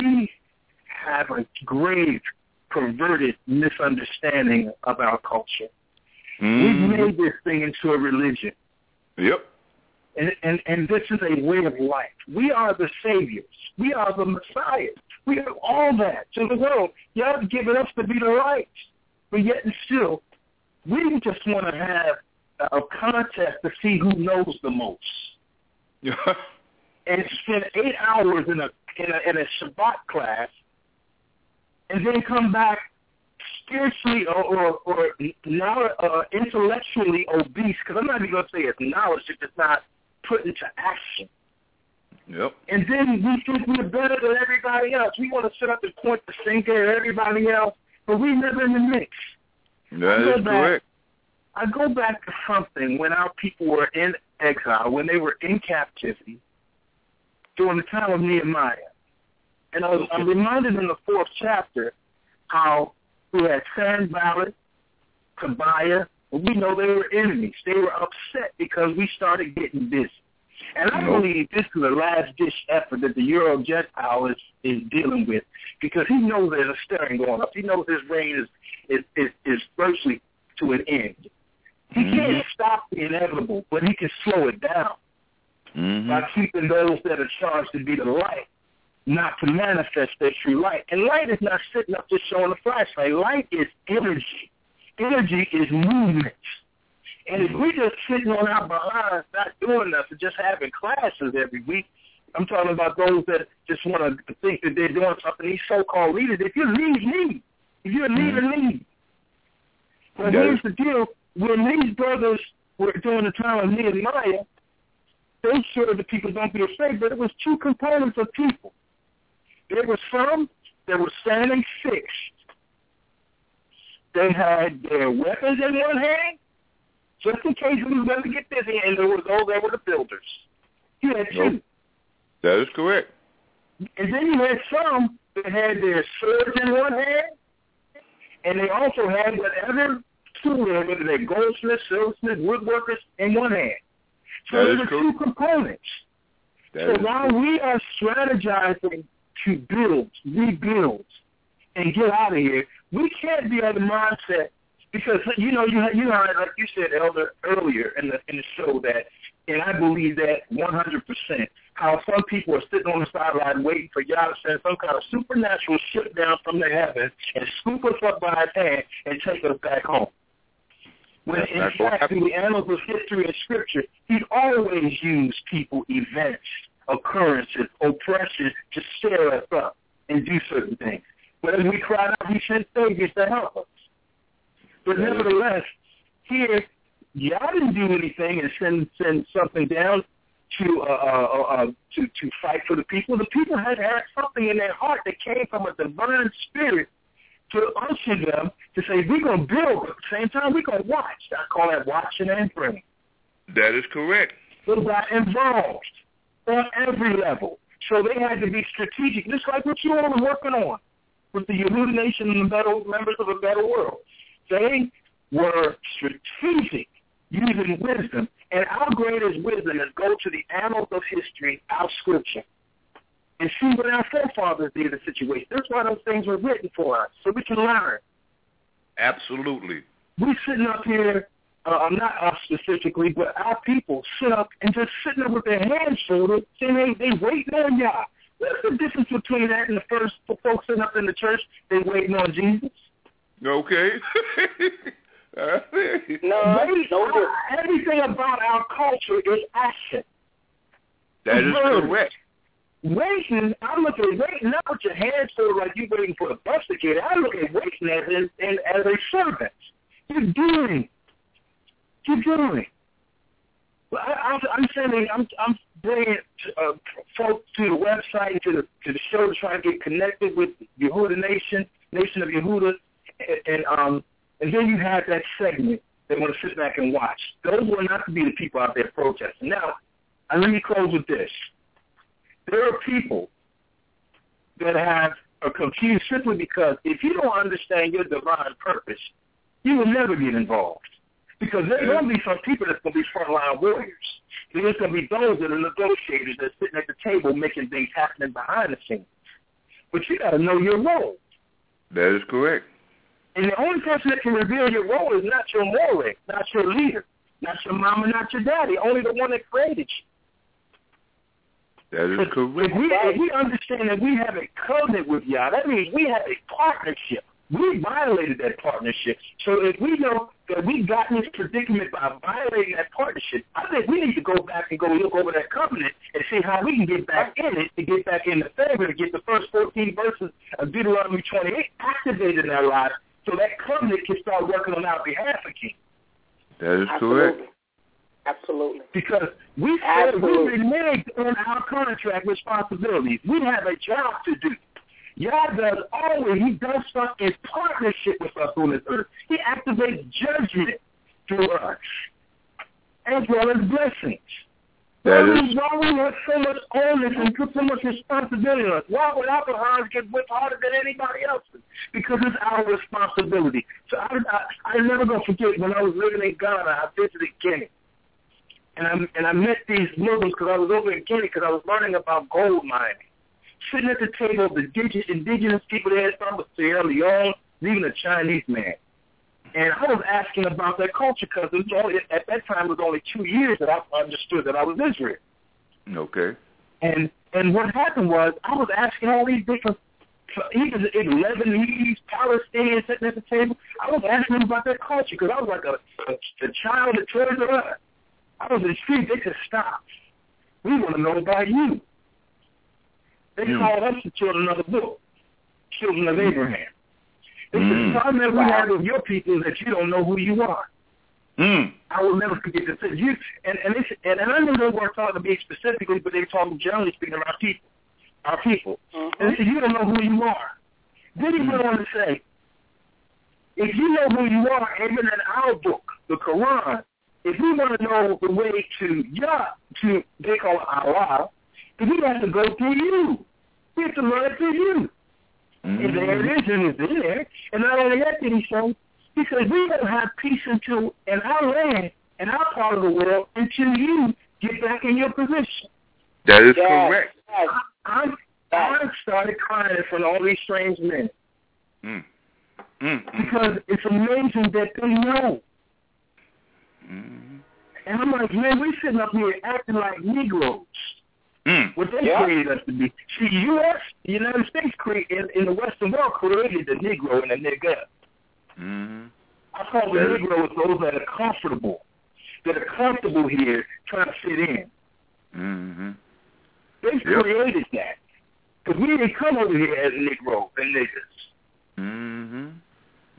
have a grave, perverted misunderstanding of our culture. We've made this thing into a religion. Yep. And this is a way of life. We are the saviors. We are the Messiah. We are all that to the world. Y'all have given us to be the light. But yet and still, we just want to have a contest to see who knows the most. And spend 8 hours in a Shabbat class and then come back spiritually or intellectually obese, because I'm not even going to say it's knowledge if it's not put into action. Yep. And then we think we're better than everybody else. We want to sit up and point the finger at everybody else, but we live in the mix. That is correct. I go back to something when our people were in exile, when they were in captivity, during the time of Nehemiah. And I'm reminded in the 4th chapter how we had Sanballat, Tobiah, and we know they were enemies. They were upset because we started getting busy. And I believe this is a last-ditch effort that the Euro Gentile is dealing with, because he knows there's a stirring going up. He knows his reign is virtually to an end. He can't stop the inevitable, but he can slow it down by keeping those that are charged to be the light, not to manifest their true light. And light is not sitting up just showing a flashlight. Light is energy. Energy is movement. And if we're just sitting on our behinds, not doing nothing, just having classes every week, I'm talking about those that just want to think that they're doing something. These so-called leaders, if you lead. If you're a leader, lead. But here's the deal. When these brothers were during the time of Nehemiah, they sure the people don't be afraid, but it was two components of people. There were some that were standing fixed. They had their weapons in one hand, just in case we were going to get busy, and there were those that were the builders. You had two. That is correct. And then you had some that had their swords in one hand, and they also had whatever tool, whether they're goldsmiths, silversmiths, woodworkers, in one hand. So there were two components. So while we are strategizing to build, rebuild, and get out of here, we can't be on the mindset, because you know, like you said, Elder, earlier in the show, that, and I believe that 100%, how some people are sitting on the sideline waiting for y'all to send some kind of supernatural ship down from the heavens and scoop us up by his hand and take us back home. When in fact, through the annals of history and scripture, he'd always used people, events, occurrences, oppression to stir us up and do certain things. But as we cried out, he sent saviors to help us. But nevertheless, here y'all didn't do anything and send something down to fight for the people. The people had something in their heart that came from a divine spirit to usher them to say, we're going to build, but at the same time, we're going to watch. I call that watching and praying. That is correct. They got involved on every level. So they had to be strategic, just like what you all are working on with the Yehuda Nation and the members of a better world. They were strategic, using wisdom. And our greatest wisdom is go to the annals of history, our scripture, and see what our forefathers did in the situation. That's why those things were written for us, so we can learn. Absolutely. We're sitting up here, not us specifically, but our people sit up and just sitting up with their hands folded, saying they waiting on y'all. What's the difference between that and the first folks sitting up in the church, they waiting on Jesus? Okay. Everything about our culture is action. That is correct. Waiting, I look at waiting not with your hands folded like you're waiting for the bus to get. I look at waiting as a servant. You're doing. Well, I'm sending. I'm bringing folks to the website, to the show, to try to get connected with Yehuda Nation of Yehuda, and then you have that segment they want to sit back and watch. Those were not to be the people out there protesting. Now, let me close with this. There are people that are confused simply because if you don't understand your divine purpose, you will never get involved. Because there's going to be some people that's going to be frontline warriors. There's going to be those that are negotiators that are sitting at the table making things happen behind the scenes. But you got to know your role. That is correct. And the only person that can reveal your role is not your more, not your leader, not your mama, not your daddy, only the one that created you. That is correct. If we understand that we have a covenant with y'all, that means we have a partnership. We violated that partnership. So if we know that we got in this predicament by violating that partnership, I think we need to go back and go look over that covenant and see how we can get back in it, to get back in the favor, to get the first 14 verses of Deuteronomy 28 activated in our lives so that covenant can start working on our behalf again. That is correct. Absolutely. Because we reneged on our contract responsibilities. We have a job to do. Yah does always, he does stuff in partnership with us on this earth. He activates judgment through us, as well as blessings. Why we have so much onus and put so much responsibility on us? Why would alcoholics get whipped harder than anybody else? Because it's our responsibility. So I'm never going to forget when I was living in Ghana, I visited Guinea. And I met these Muslims because I was over in Guinea because I was learning about gold mining. Sitting at the table of the indigenous people there, some with Sierra Leone, even a Chinese man. And I was asking about their culture because at that time it was only 2 years that I understood that I was Israel. Okay. And what happened was I was asking all these different, even Lebanese, Palestinians sitting at the table. I was asking them about their culture because I was like a child that Toys R Us. I was intrigued. They said, stop. We want to know about you. They called us the children of the book, children of Abraham. They said, the problem that we have with your people is that you don't know who you are. I will never forget this. And I knew they weren't talking to me specifically, but they were talking generally speaking about our people. And they said, you don't know who you are. Then he went on to say, if you know who you are, even in our book, the Quran, if we want to know the way to Yah, they call it Allah, then we have to go through you. We have to learn it through you. And there it is, and it's in there. And not only that did he say, he said, we don't have peace in our land, in our part of the world, until you get back in your position. That is correct. I started crying in front of all these strange men. Because it's amazing that they know. And I'm like, man, we're sitting up here acting like Negroes. What they created us to be. See, the United States in the Western world created the Negro and the nigger. I call the Negro those that are comfortable here trying to fit in. They created that. Because we didn't come over here as Negroes and niggers.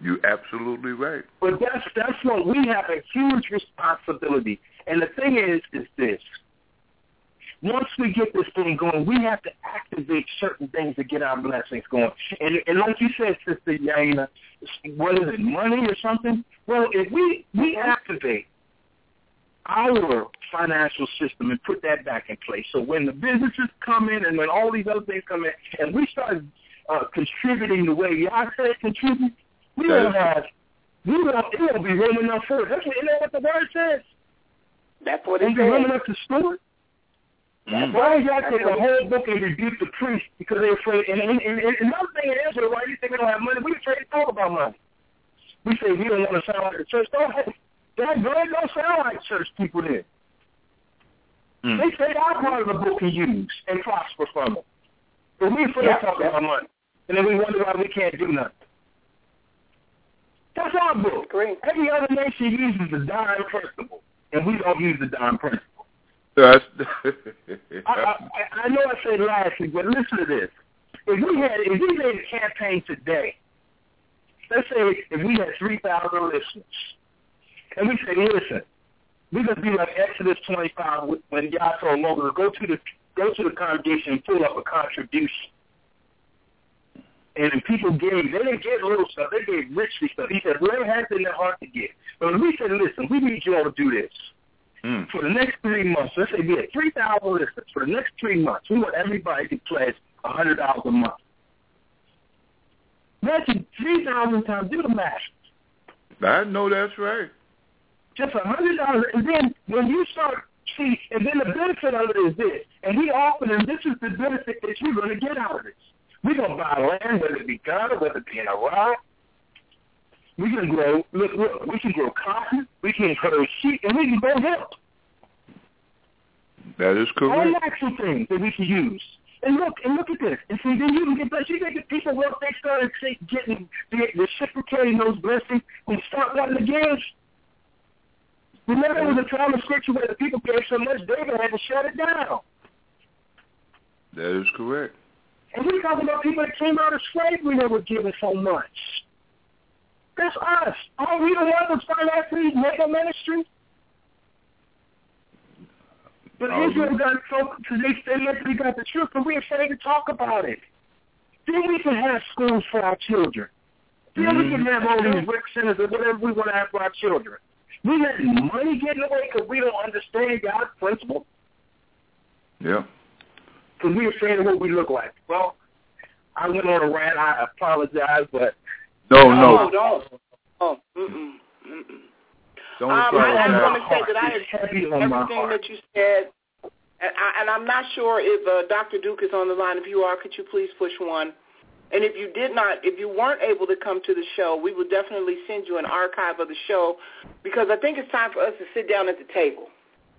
You're absolutely right. But that's what we have a huge responsibility. And the thing is this. Once we get this thing going, we have to activate certain things to get our blessings going. And like you said, Sister Yaina, what is it, money or something? Well, if we activate our financial system and put that back in place, so when the businesses come in and when all these other things come in, and we start contributing the way y'all said contribute, it won't be room enough for it. Isn't that what the word says? That's what it says. Won't be room enough to store it? Why y'all take the whole book and rebuke the priest because they're afraid? And another thing in Israel, why do you think we don't have money? We're afraid to talk about money. We say we don't want to sound like the church. That girl don't sound like church people then. They say our part of the book can use and prosper from it. But we're afraid to talk about money. And then we wonder why we can't do nothing. That's our book. Great. Every other nation uses the dime principle, and we don't use the dime principle. That's I know I said last week, but listen to this. If we made a campaign today, let's say if we had 3,000 listeners, and we say, listen, we're going to be like Exodus 25 when God told Moses, go to the congregation and pull up a contribution. And the people gave, they didn't give little stuff, they gave richly stuff. He said, whoever has it in their heart to give. But when we said, listen, we need you all to do this. For the next 3 months, let's say we had 3,000 listeners. For the next 3 months, we want everybody to pledge $100 a month. Imagine 3,000 times, do the math. I know that's right. Just $100, and then when you start, see, and then the benefit of it is this, and he offered them, this is the benefit that you're going to get out of this. We're going to buy land, whether it be Ghana, whether it be in Iraq. We can grow, look, we can grow cotton, we can grow sheep, and we can grow hemp. That is correct. All natural things that we can use. And look at this. And see, then you can get blessed. You think if people, once they started getting, reciprocating those blessings and start wanting to give. Remember, there was a time in Scripture where the people gave so much, David had to shut it down. That is correct. And we're talking about people that came out of slavery that were given so much. That's us. Are we the ones that started after these mega ministries? But Israel got so, they literally got the truth, but we're afraid to talk about it. Then we can have schools for our children. Then we can have all these rec centers or whatever we want to have for our children. We let money get in the way because we don't understand God's principle. Yeah. Because we're afraid of what we look like. Well, I went on a rant. I apologize, but... No. Don't. Don't I want to say that I heavy agree on with my everything heart. that you said, and I'm not sure if Dr. Duke is on the line. If you are, could you please push 1? And if you weren't able to come to the show, we will definitely send you an archive of the show because I think it's time for us to sit down at the table.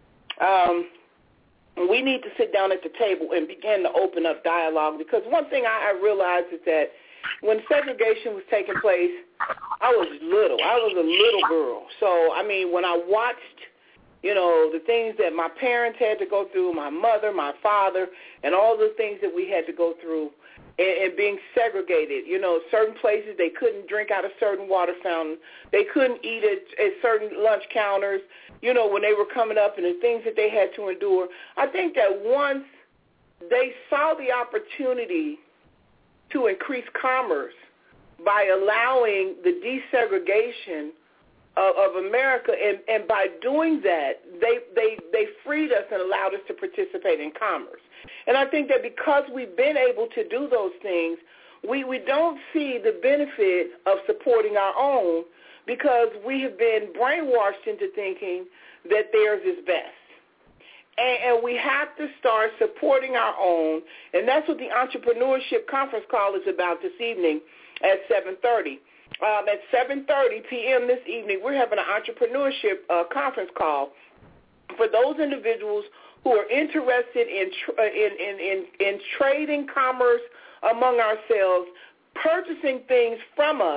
We need to sit down at the table and begin to open up dialogue because one thing I realized is that when segregation was taking place, I was little. I was a little girl. So, I mean, when I watched, the things that my parents had to go through, my mother, my father, and all the things that we had to go through and being segregated, certain places they couldn't drink out of certain water fountains. They couldn't eat at certain lunch counters, when they were coming up and the things that they had to endure. I think that once they saw the opportunity to increase commerce by allowing the desegregation of America, and by doing that, they freed us and allowed us to participate in commerce. And I think that because we've been able to do those things, we don't see the benefit of supporting our own because we have been brainwashed into thinking that theirs is best. And we have to start supporting our own, and that's what the Entrepreneurship Conference Call is about this evening at 7:30. At 7:30 p.m. this evening, we're having an Entrepreneurship Conference Call for those individuals who are interested in trading commerce among ourselves, purchasing things from us,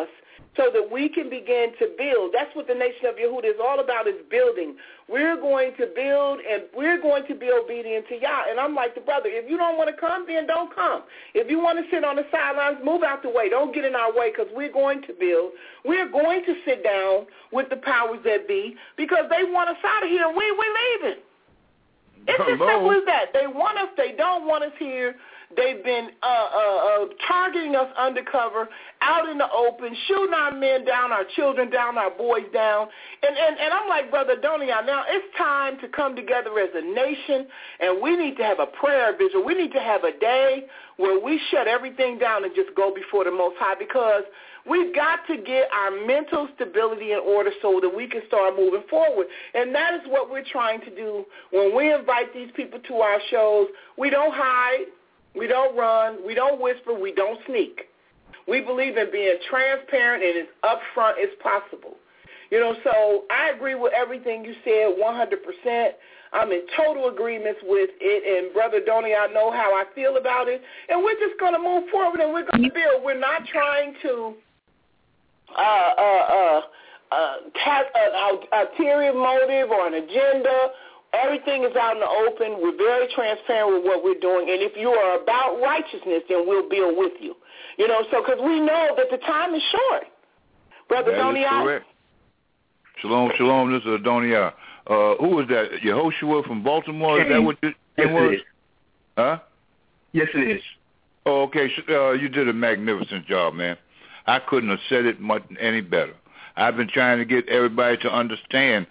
so that we can begin to build. That's what the Nation of Yehuda is all about, is building. We're going to build, and we're going to be obedient to Yah. And I'm like the brother, if you don't want to come, then don't come. If you want to sit on the sidelines, move out the way. Don't get in our way, because we're going to build. We're going to sit down with the powers that be, because they want us out of here, and we're leaving. It's as simple as that. They want us. They don't want us here. They've been targeting us undercover, out in the open, shooting our men down, our children down, our boys down. And I'm like, Brother Donia, now it's time to come together as a nation, and we need to have a prayer vigil. We need to have a day where we shut everything down and just go before the Most High, because we've got to get our mental stability in order so that we can start moving forward. And that is what we're trying to do when we invite these people to our shows. We don't hide. We don't run, we don't whisper, we don't sneak. We believe in being transparent and as upfront as possible. You know, so I agree with everything you said 100%. I'm in total agreement with it. And, Brother Donnie, I know how I feel about it. And we're just going to move forward and we're going to build. We're not trying to have an ulterior motive or an agenda. Everything is out in the open. We're very transparent with what we're doing. And if you are about righteousness, then we'll build with you. You know, so because we know that the time is short. Brother Donia. Shalom. This is Donia. Who was that? Yehoshua from Baltimore? Is that what it was? Huh? Yes, it is. Oh, okay. You did a magnificent job, man. I couldn't have said it much any better. I've been trying to get everybody to understand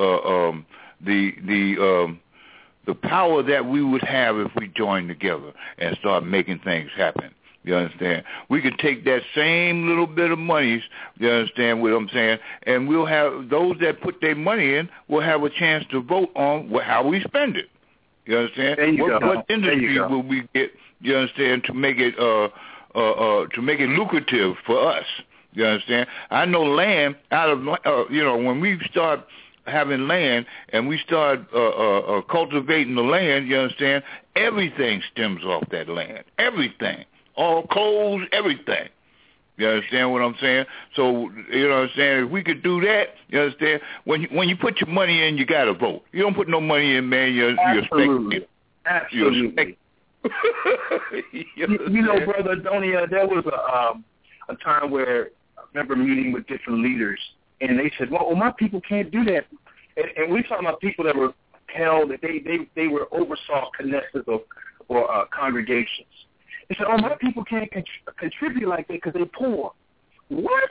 the power that we would have if we joined together and start making things happen. You understand? We could take that same little bit of monies, you understand what I'm saying, and we'll have those that put their money in will have a chance to vote on how we spend it. You understand? What industry will we get, you understand, to make it lucrative for us? You understand? I know land out of when we start having land and we start cultivating the land, you understand, everything stems off that land. Everything. All clothes, everything. You understand what I'm saying? So, you know what I'm saying? If we could do that, you understand, when you put your money in, you got to vote. You don't put no money in, man, you're Absolutely. Absolutely. you know, Brother Donia, there was a time where I remember meeting with different leaders, and they said, well, my people can't do that. And we're talking about people that were held, that they were oversaw Knesset or congregations. They said, my people can't contribute like that because they're poor. What?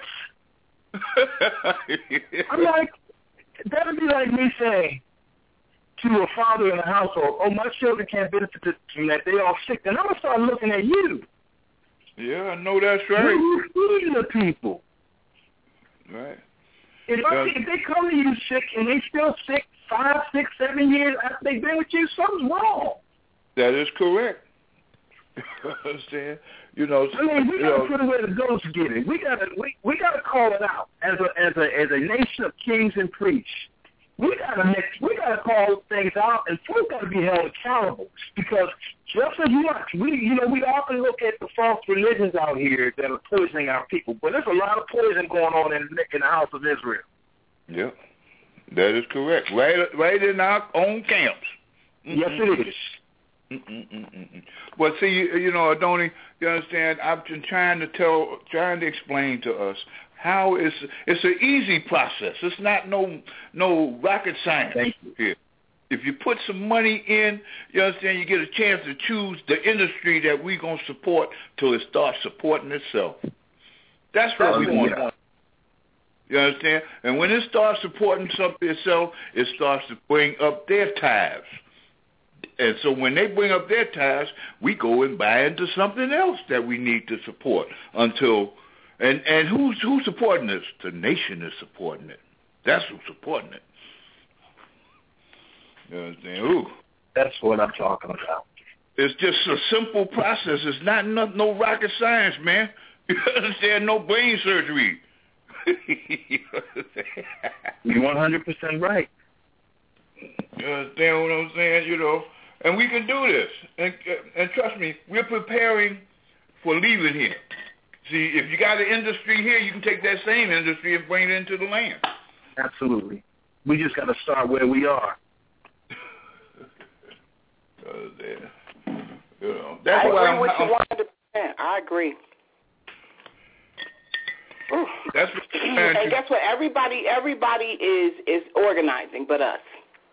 I'm like, that would be like me saying to a father in a household, my children can't benefit from that. They're all sick. Then I'm going to start looking at you. Yeah, I know that's right. What are you feeding the people? Right. If they come to you sick and they still sick 5, 6, 7 years after they've been with you, something's wrong. That is correct. Understand? You know, I mean, we gotta put away the ghost get it. We gotta call it out as a nation of kings and priests. We gotta call things out, and folks gotta be held accountable, because just as much we often look at the false religions out here that are poisoning our people, but there's a lot of poison going on in the house of Israel. Yeah, that is correct. Right in our own camps. Yes, it is. Well, see, you know, Adoni, you understand, I've been trying to explain to us how it's an easy process. It's not no rocket science here. If you put some money in, you understand, you get a chance to choose the industry that we're going to support till it starts supporting itself. That's what we want. You understand? And when it starts supporting something itself, it starts to bring up their tithes. And so when they bring up their tithes, we go and buy into something else that we need to support until and who's supporting this? The nation is supporting it. That's who's supporting it. You understand? Ooh. That's what I'm talking about. It's just a simple process. It's not no rocket science, man. You understand? No brain surgery. You're 100% right. You understand what I'm saying? You know, and we can do this. And trust me, we're preparing for leaving here. See, if you got an industry here, you can take that same industry and bring it into the land. Absolutely. We just got to start where we are. That's I why agree with you 100%. I agree. That's and guess what? Everybody is organizing, but us.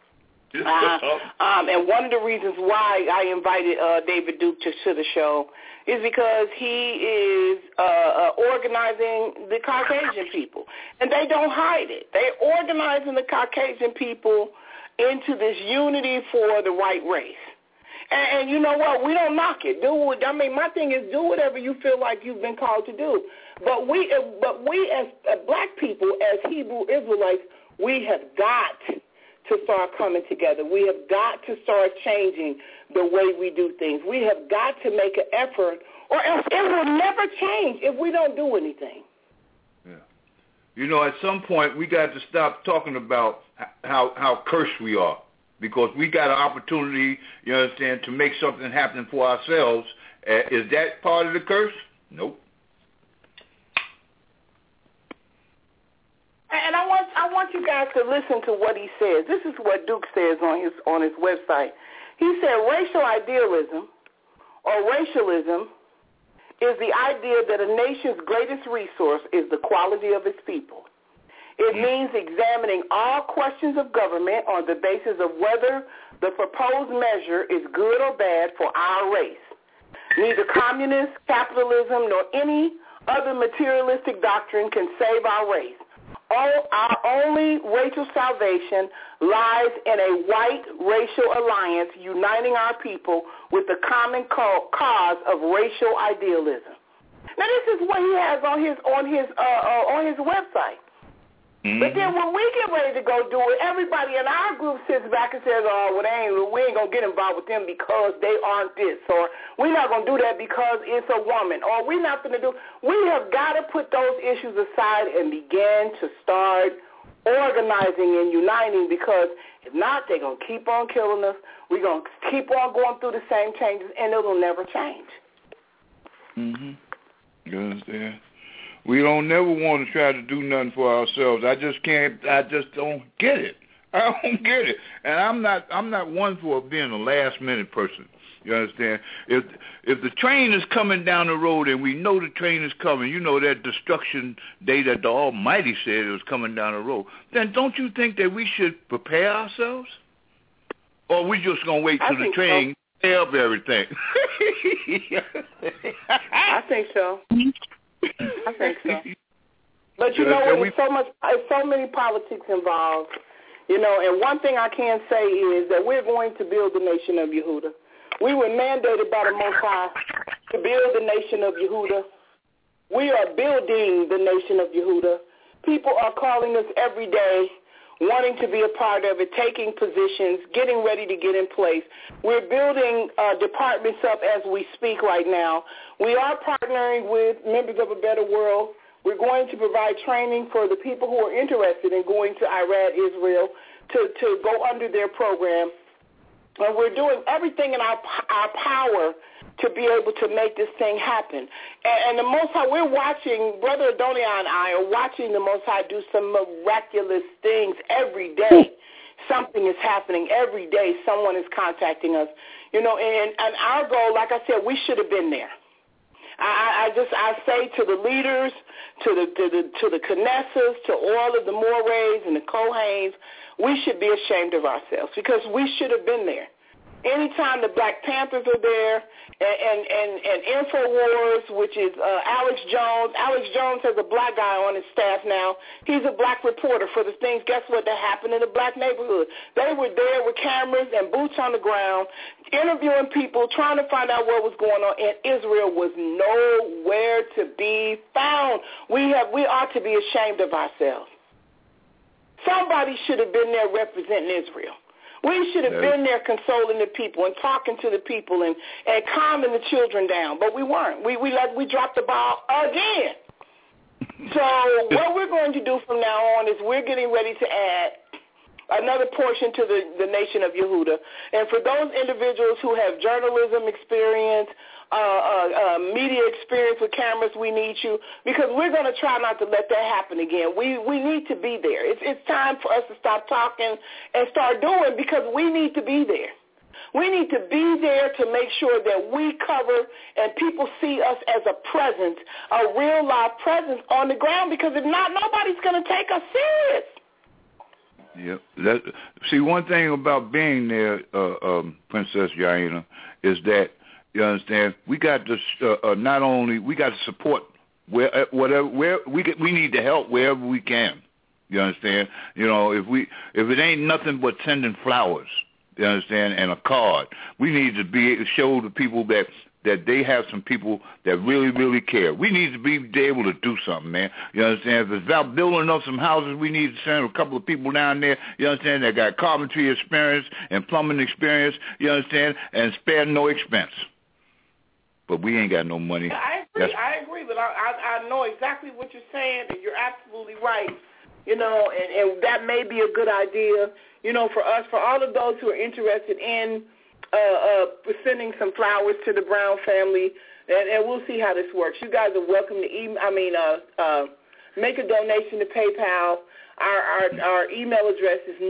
And one of the reasons why I invited David Duke to the show is because he is organizing the Caucasian people, and they don't hide it. They're organizing the Caucasian people into this unity for the white race. And you know what? We don't knock it. My thing is, do whatever you feel like you've been called to do. But we as black people, as Hebrew Israelites, we have got to start coming together. We have got to start changing the way we do things. We have got to make an effort, or else it will never change if we don't do anything. Yeah. You know, at some point, we got to stop talking about how cursed we are, because we got an opportunity, you understand, to make something happen for ourselves. Is that part of the curse? Nope. And I want you guys to listen to what he says. This is what Duke says on his website. He said racial idealism or racialism is the idea that a nation's greatest resource is the quality of its people. It means examining all questions of government on the basis of whether the proposed measure is good or bad for our race. Neither communist, capitalism, nor any other materialistic doctrine can save our race. Our only racial salvation lies in a white racial alliance uniting our people with the common cause of racial idealism. Now, this is what he has on his website. Mm-hmm. But then when we get ready to go do it, everybody in our group sits back and says, oh, well, we ain't going to get involved with them because they aren't this, or we're not going to do that because it's a woman, or we're not going to do. We have got to put those issues aside and begin to start organizing and uniting, because if not, they're going to keep on killing us. We're going to keep on going through the same changes, and it'll never change. Mm-hmm. You understand? We don't never want to try to do nothing for ourselves. I just don't get it. I don't get it. And I'm not one for being a last minute person. You understand? If the train is coming down the road and we know the train is coming, you know, that destruction day that the Almighty said it was coming down the road, then don't you think that we should prepare ourselves? Or we just going to wait till the train tear up everything? I think so. I think so. But you know, there's so many politics involved, you know, and one thing I can say is that we're going to build the nation of Yehuda. We were mandated by the Most High to build the nation of Yehuda. We are building the nation of Yehuda. People are calling us every day, wanting to be a part of it, taking positions, getting ready to get in place. We're building departments up as we speak right now. We are partnering with members of A Better World. We're going to provide training for the people who are interested in going to Iraq, Israel, to go under their program. And we're doing everything in our power to be able to make this thing happen. And the Most High, we're watching, Brother Adonia and I are watching the Most High do some miraculous things every day. Something is happening every day. Someone is contacting us. You know, and our goal, like I said, we should have been there. I say to the leaders, to the Knesses, to all of the Morays and the Kohanes, we should be ashamed of ourselves, because we should have been there. Anytime the Black Panthers are there, and InfoWars, which is Alex Jones. Alex Jones has a black guy on his staff now. He's a black reporter for the things, guess what, that happened in the black neighborhood. They were there with cameras and boots on the ground, interviewing people, trying to find out what was going on, and Israel was nowhere to be found. We ought to be ashamed of ourselves. Somebody should have been there representing Israel. We should have been there consoling the people and talking to the people and calming the children down, but we weren't. We dropped the ball again. So what we're going to do from now on is we're getting ready to add another portion to the nation of Yehuda. And for those individuals who have journalism experience, media experience with cameras, we need you, because we're going to try not to let that happen again. We need to be there. It's time for us to stop talking and start doing, because we need to be there. We need to be there to make sure that we cover and people see us as a presence, a real live presence on the ground, because if not, nobody's going to take us serious. Yep. See, one thing about being there, Princess Yaina, is that, you understand, we got to not only we got to support where we need to help wherever we can. You understand? You know, if it ain't nothing but sending flowers, you understand, and a card, we need to show the people that they have some people that really, really care. We need to be able to do something, man. You understand? If it's about building up some houses, we need to send a couple of people down there, you understand, that got carpentry experience and plumbing experience, you understand, and spare no expense. But we ain't got no money. I agree, but I know exactly what you're saying, and you're absolutely right. You know, and that may be a good idea, you know, for us, for all of those who are interested in sending some flowers to the Brown family, and we'll see how this works. You guys are welcome to make a donation to PayPal. Our email address is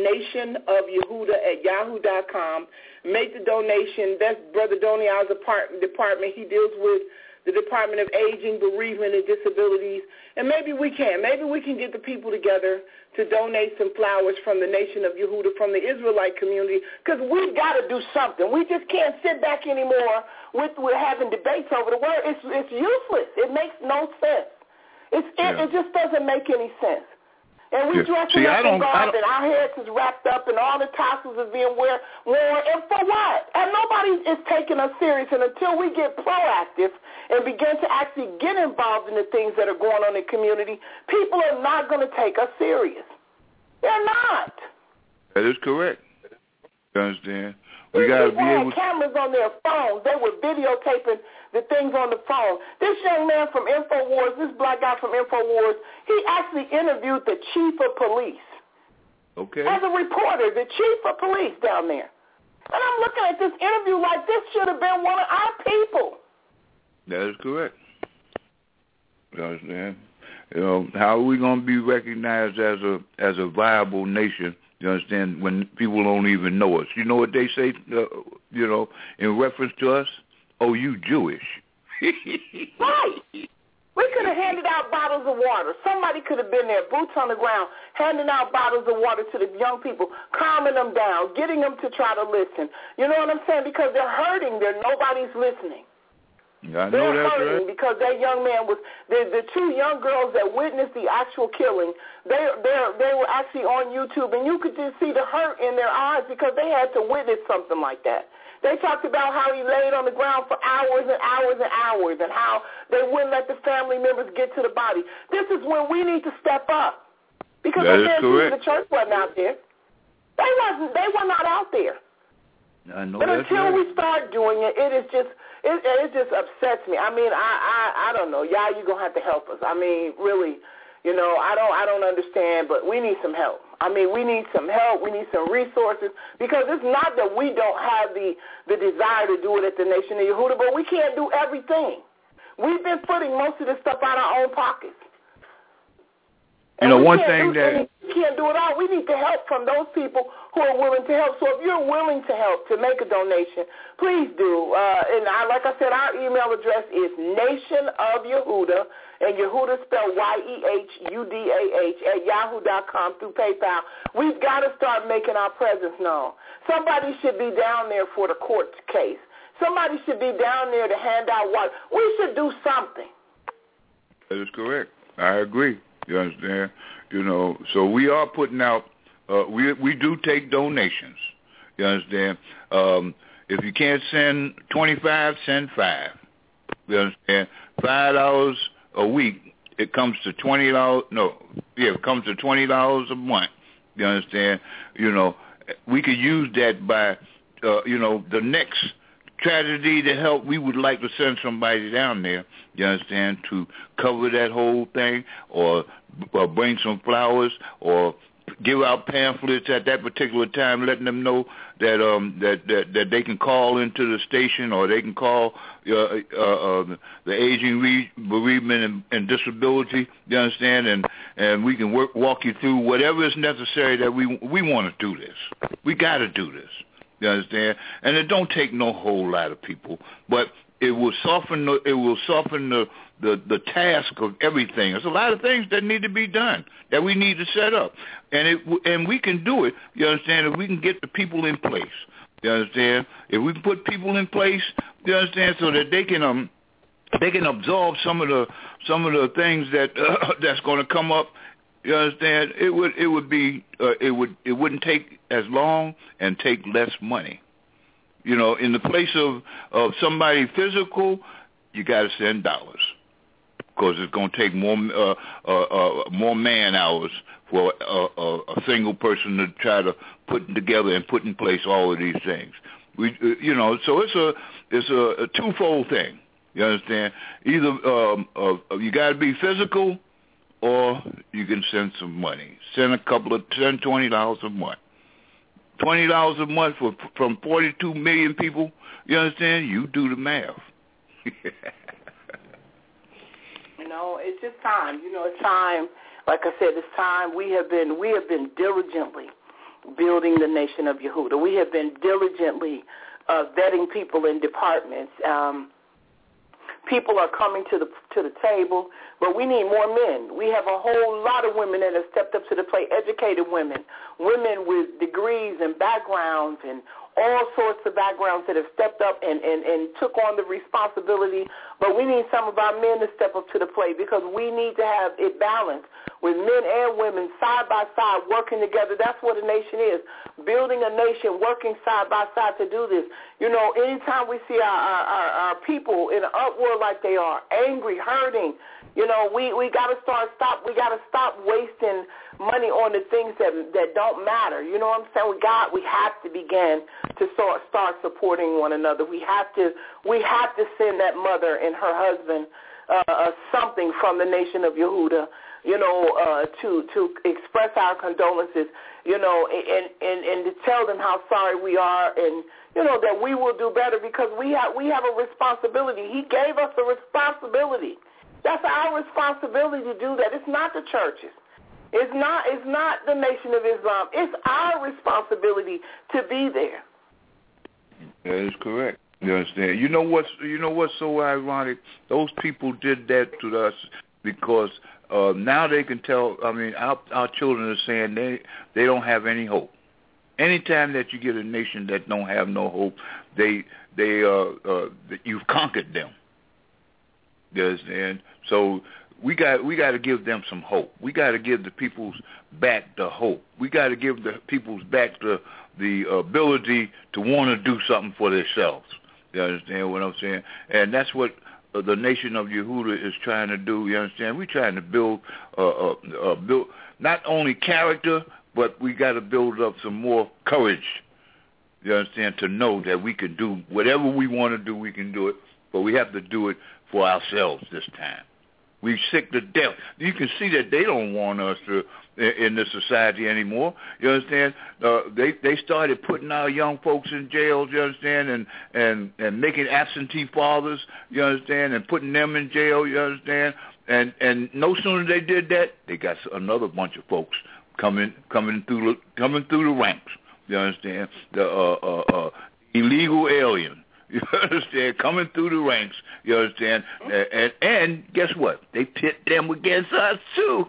nationofyehuda@yahoo.com. Make the donation. That's Brother Donial's department. He deals with the Department of Aging, Bereavement, and Disabilities. And maybe we can get the people together to donate some flowers from the Nation of Yehuda, from the Israelite community, because we've got to do something. We just can't sit back anymore with having debates over the word. It's useless. It makes no sense. It just doesn't make any sense. And we dressing up in garb, and our heads is wrapped up, and all the tassels is being worn, and for what? And nobody is taking us serious. And until we get proactive and begin to actually get involved in the things that are going on in the community, people are not going to take us serious. They're not. That is correct. You understand? We got to be able. People had cameras on their phones. They were videotaping the things on the phone. This young man from InfoWars, this black guy from InfoWars, he actually interviewed the chief of police. Okay. As a reporter, the chief of police down there. And I'm looking at this interview like this should have been one of our people. That is correct. You understand? You know, how are we going to be recognized as a viable nation? You understand? When people don't even know us. You know what they say, you know, in reference to us? Oh, you Jewish. Right. We could have handed out bottles of water. Somebody could have been there, boots on the ground, handing out bottles of water to the young people, calming them down, getting them to try to listen. You know what I'm saying? Because they're hurting. Nobody's listening. I know they're that's hurting right. because that young man was the two young girls that witnessed the actual killing. They were actually on YouTube, and you could just see the hurt in their eyes because they had to witness something like that. They talked about how he laid on the ground for hours and hours and hours, and how they wouldn't let the family members get to the body. This is when we need to step up, because the church wasn't out there. They were not out there. I know. But until we start doing it, it just upsets me. I mean, I don't know. Y'all, you're gonna have to help us. I mean, really, you know, I don't understand, but we need some help. I mean, we need some help. We need some resources, because it's not that we don't have the desire to do it at the Nation of Yehuda, but we can't do everything. We've been putting most of this stuff out of our own pockets. You know, one thing that we can't do it all. We need to help from those people who are willing to help. So if you're willing to help, to make a donation, please do. Like I said, our email address is nationofyehuda, and Yehuda spelled YEHUDAH @yahoo.com through PayPal. We've got to start making our presence known. Somebody should be down there for the court case. Somebody should be down there to hand out water. We should do something. That is correct. I agree. You understand? You know, so we are putting out, we do take donations. You understand? If you can't send 25, send 5. You understand? $5 a week, it comes to $20. It comes to $20 a month. You understand? You know, we could use that by, you know, the next tragedy to help. We would like to send somebody down there, you understand, to cover that whole thing, or bring some flowers, or give out pamphlets at that particular time, letting them know that that they can call into the station, or they can call the Aging, Bereavement, and Disability. You understand? And we can walk you through whatever is necessary that we want to do this. We got to do this. You understand? And it don't take no whole lot of people, but it will soften the task of everything. There's a lot of things that need to be done, that we need to set up, and we can do it. You understand? If we can get the people in place. You understand? If we can put people in place, you understand, so that they can absorb some of the things that that's going to come up. You understand? It wouldn't take as long and take less money. You know, in the place of somebody physical, you got to send dollars, because it's going to take more man hours for a single person to try to put together and put in place all of these things. So it's a twofold thing. You understand? Either you got to be physical, or you can send some money. Send $20 a month. $20 a month from 42 million people. You understand? You do the math. It's just time. It's time. Like I said, it's time. We have been diligently building the nation of Yehuda. We have been diligently vetting people in departments. People are coming to the table, but we need more men. We have a whole lot of women that have stepped up to the plate, educated women with degrees and backgrounds and all sorts of backgrounds that have stepped up and took on the responsibility. But we need some of our men to step up to the plate, because we need to have it balanced with men and women side by side working together. That's what a nation is, building a nation, working side by side to do this. Anytime we see our people in an uproar like they are, angry, hurting, we got to stop. We got to stop wasting money on the things that don't matter. You know what I'm saying? We have to begin to start supporting one another. We have to send that mother and her husband something from the nation of Yehuda, to express our condolences, and to tell them how sorry we are, and that we will do better, because we have a responsibility. He gave us a responsibility. That's our responsibility to do that. It's not the churches. It's not the Nation of Islam. It's our responsibility to be there. That is correct. You understand? You know what's so ironic? Those people did that to us because now they can tell. I mean, our children are saying they don't have any hope. Anytime that you get a nation that don't have no hope, you've conquered them. You understand? So we got to give them some hope. We got to give the peoples back the hope. We got to give the peoples back the ability to want to do something for themselves. You understand what I'm saying? And that's what the nation of Yehuda is trying to do. You understand? We're trying to build not only character, but we got to build up some more courage. You understand? To know that we can do whatever we want to do, we can do it, but we have to do it for ourselves this time. We sick to death. You can see that they don't want us in this society anymore. You understand? They started putting our young folks in jail. You understand? And making absentee fathers. You understand? And putting them in jail. You understand? And no sooner they did that, they got another bunch of folks coming through the ranks. You understand? The illegal alien. You understand? Coming through the ranks. You understand? And guess what? They pit them against us too.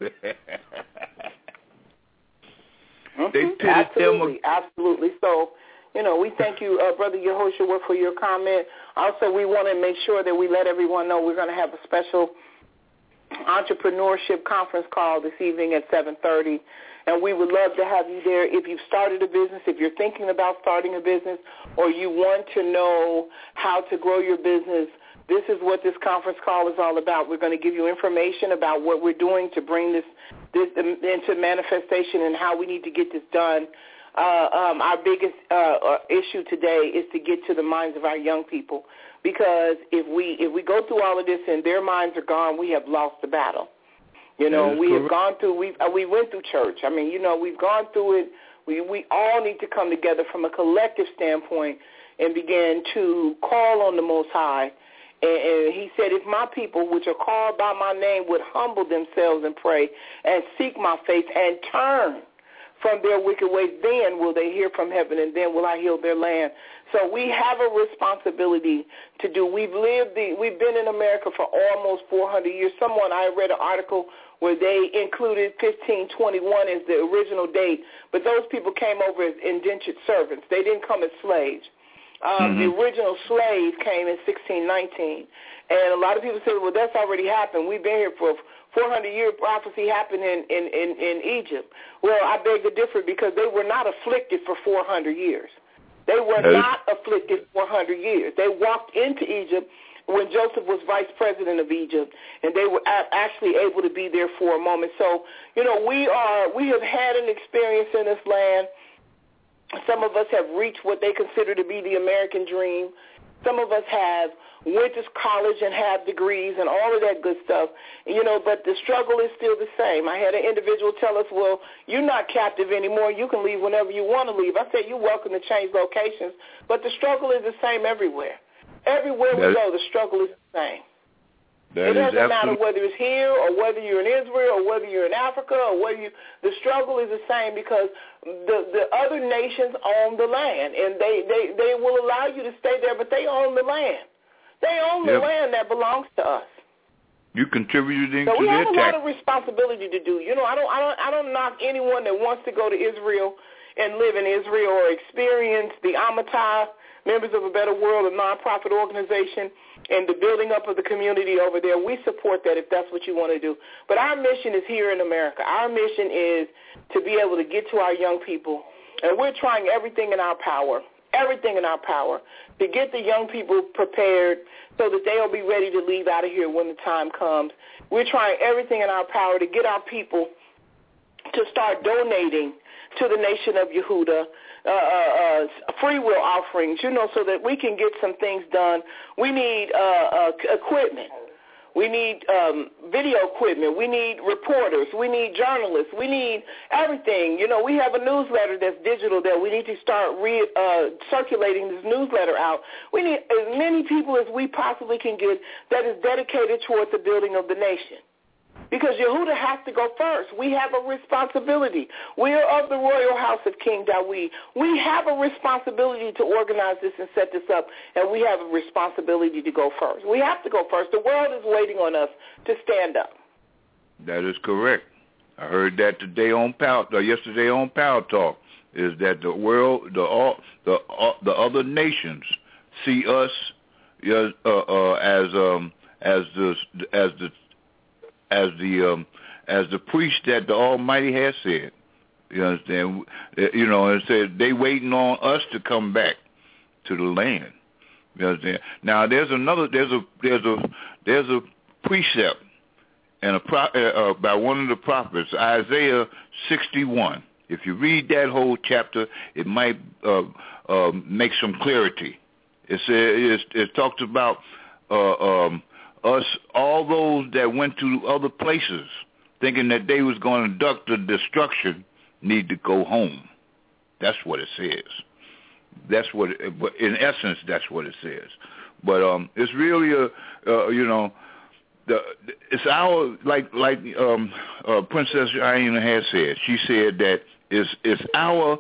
Absolutely. So, we thank you, Brother Yehoshua, for your comment. Also, we want to make sure that we let everyone know we're going to have a special entrepreneurship conference call this evening at 7:30. And we would love to have you there. If you've started a business, if you're thinking about starting a business, or you want to know how to grow your business, this is what this conference call is all about. We're going to give you information about what we're doing to bring this into manifestation and how we need to get this done. Our biggest issue today is to get to the minds of our young people, because if we go through all of this and their minds are gone, we have lost the battle. You know, we have gone through. We went through church. I mean, you know, we've gone through it. We all need to come together from a collective standpoint and begin to call on the Most High. And he said, if my people, which are called by my name, would humble themselves and pray and seek my face and turn from their wicked ways, then will they hear from heaven, and then will I heal their land. So we have a responsibility to do. We've been in America for almost 400 years. I read an article where they included 1521 as the original date, but those people came over as indentured servants. They didn't come as slaves. The original slave came in 1619, and a lot of people say, well, that's already happened. We've been here for 400-year prophecy happened in Egypt. Well, I beg to differ, because they were not afflicted for 400 years. They were not afflicted 400 years. They walked into Egypt when Joseph was vice president of Egypt, and they were actually able to be there for a moment. So, you know, we have had an experience in this land. Some of us have reached what they consider to be the American dream. Some of us have went to college and have degrees and all of that good stuff, you know, but the struggle is still the same. I had an individual tell us, well, you're not captive anymore. You can leave whenever you want to leave. I said, you're welcome to change locations, but the struggle is the same everywhere. Everywhere we go, the struggle is the same. It doesn't matter whether it's here or whether you're in Israel or whether you're in Africa or the struggle is the same, because the other nations own the land, and they will allow you to stay there, but they own the land. They own the land that belongs to us. You contributing so to their tax. So we have a lot of responsibility to do. You know, I don't knock anyone that wants to go to Israel and live in Israel or experience the Amatah, Members of a Better World, a nonprofit organization, and the building up of the community over there. We support that if that's what you want to do. But our mission is here in America. Our mission is to be able to get to our young people, and we're trying everything in our power to get the young people prepared so that they'll be ready to leave out of here when the time comes. We're trying everything in our power to get our people to start donating to the nation of Yehuda, free will offerings, you know, so that we can get some things done. We need equipment. We need video equipment. We need reporters. We need journalists. We need everything. You know, we have a newsletter that's digital that we need to start circulating this newsletter out. We need as many people as we possibly can get that is dedicated toward the building of the nation. Because Yehuda has to go first. We have a responsibility. We are of the royal house of King Dawid. We have a responsibility to organize this and set this up, and we have a responsibility to go first. We have to go first. The world is waiting on us to stand up. That is correct. I heard that yesterday on Power Talk, is that the world, the other nations see us as the priest that the Almighty has said. You understand? You know, and said they waiting on us to come back to the land. You understand? Now there's a precept and by one of the prophets, Isaiah 61. If you read that whole chapter, it might make some clarity. It talks about us, all those that went to other places thinking that they was going to duck the destruction, need to go home. That's what it says. But in essence, that's what it says. But it's really it's our like Princess Aina has said. She said that it's our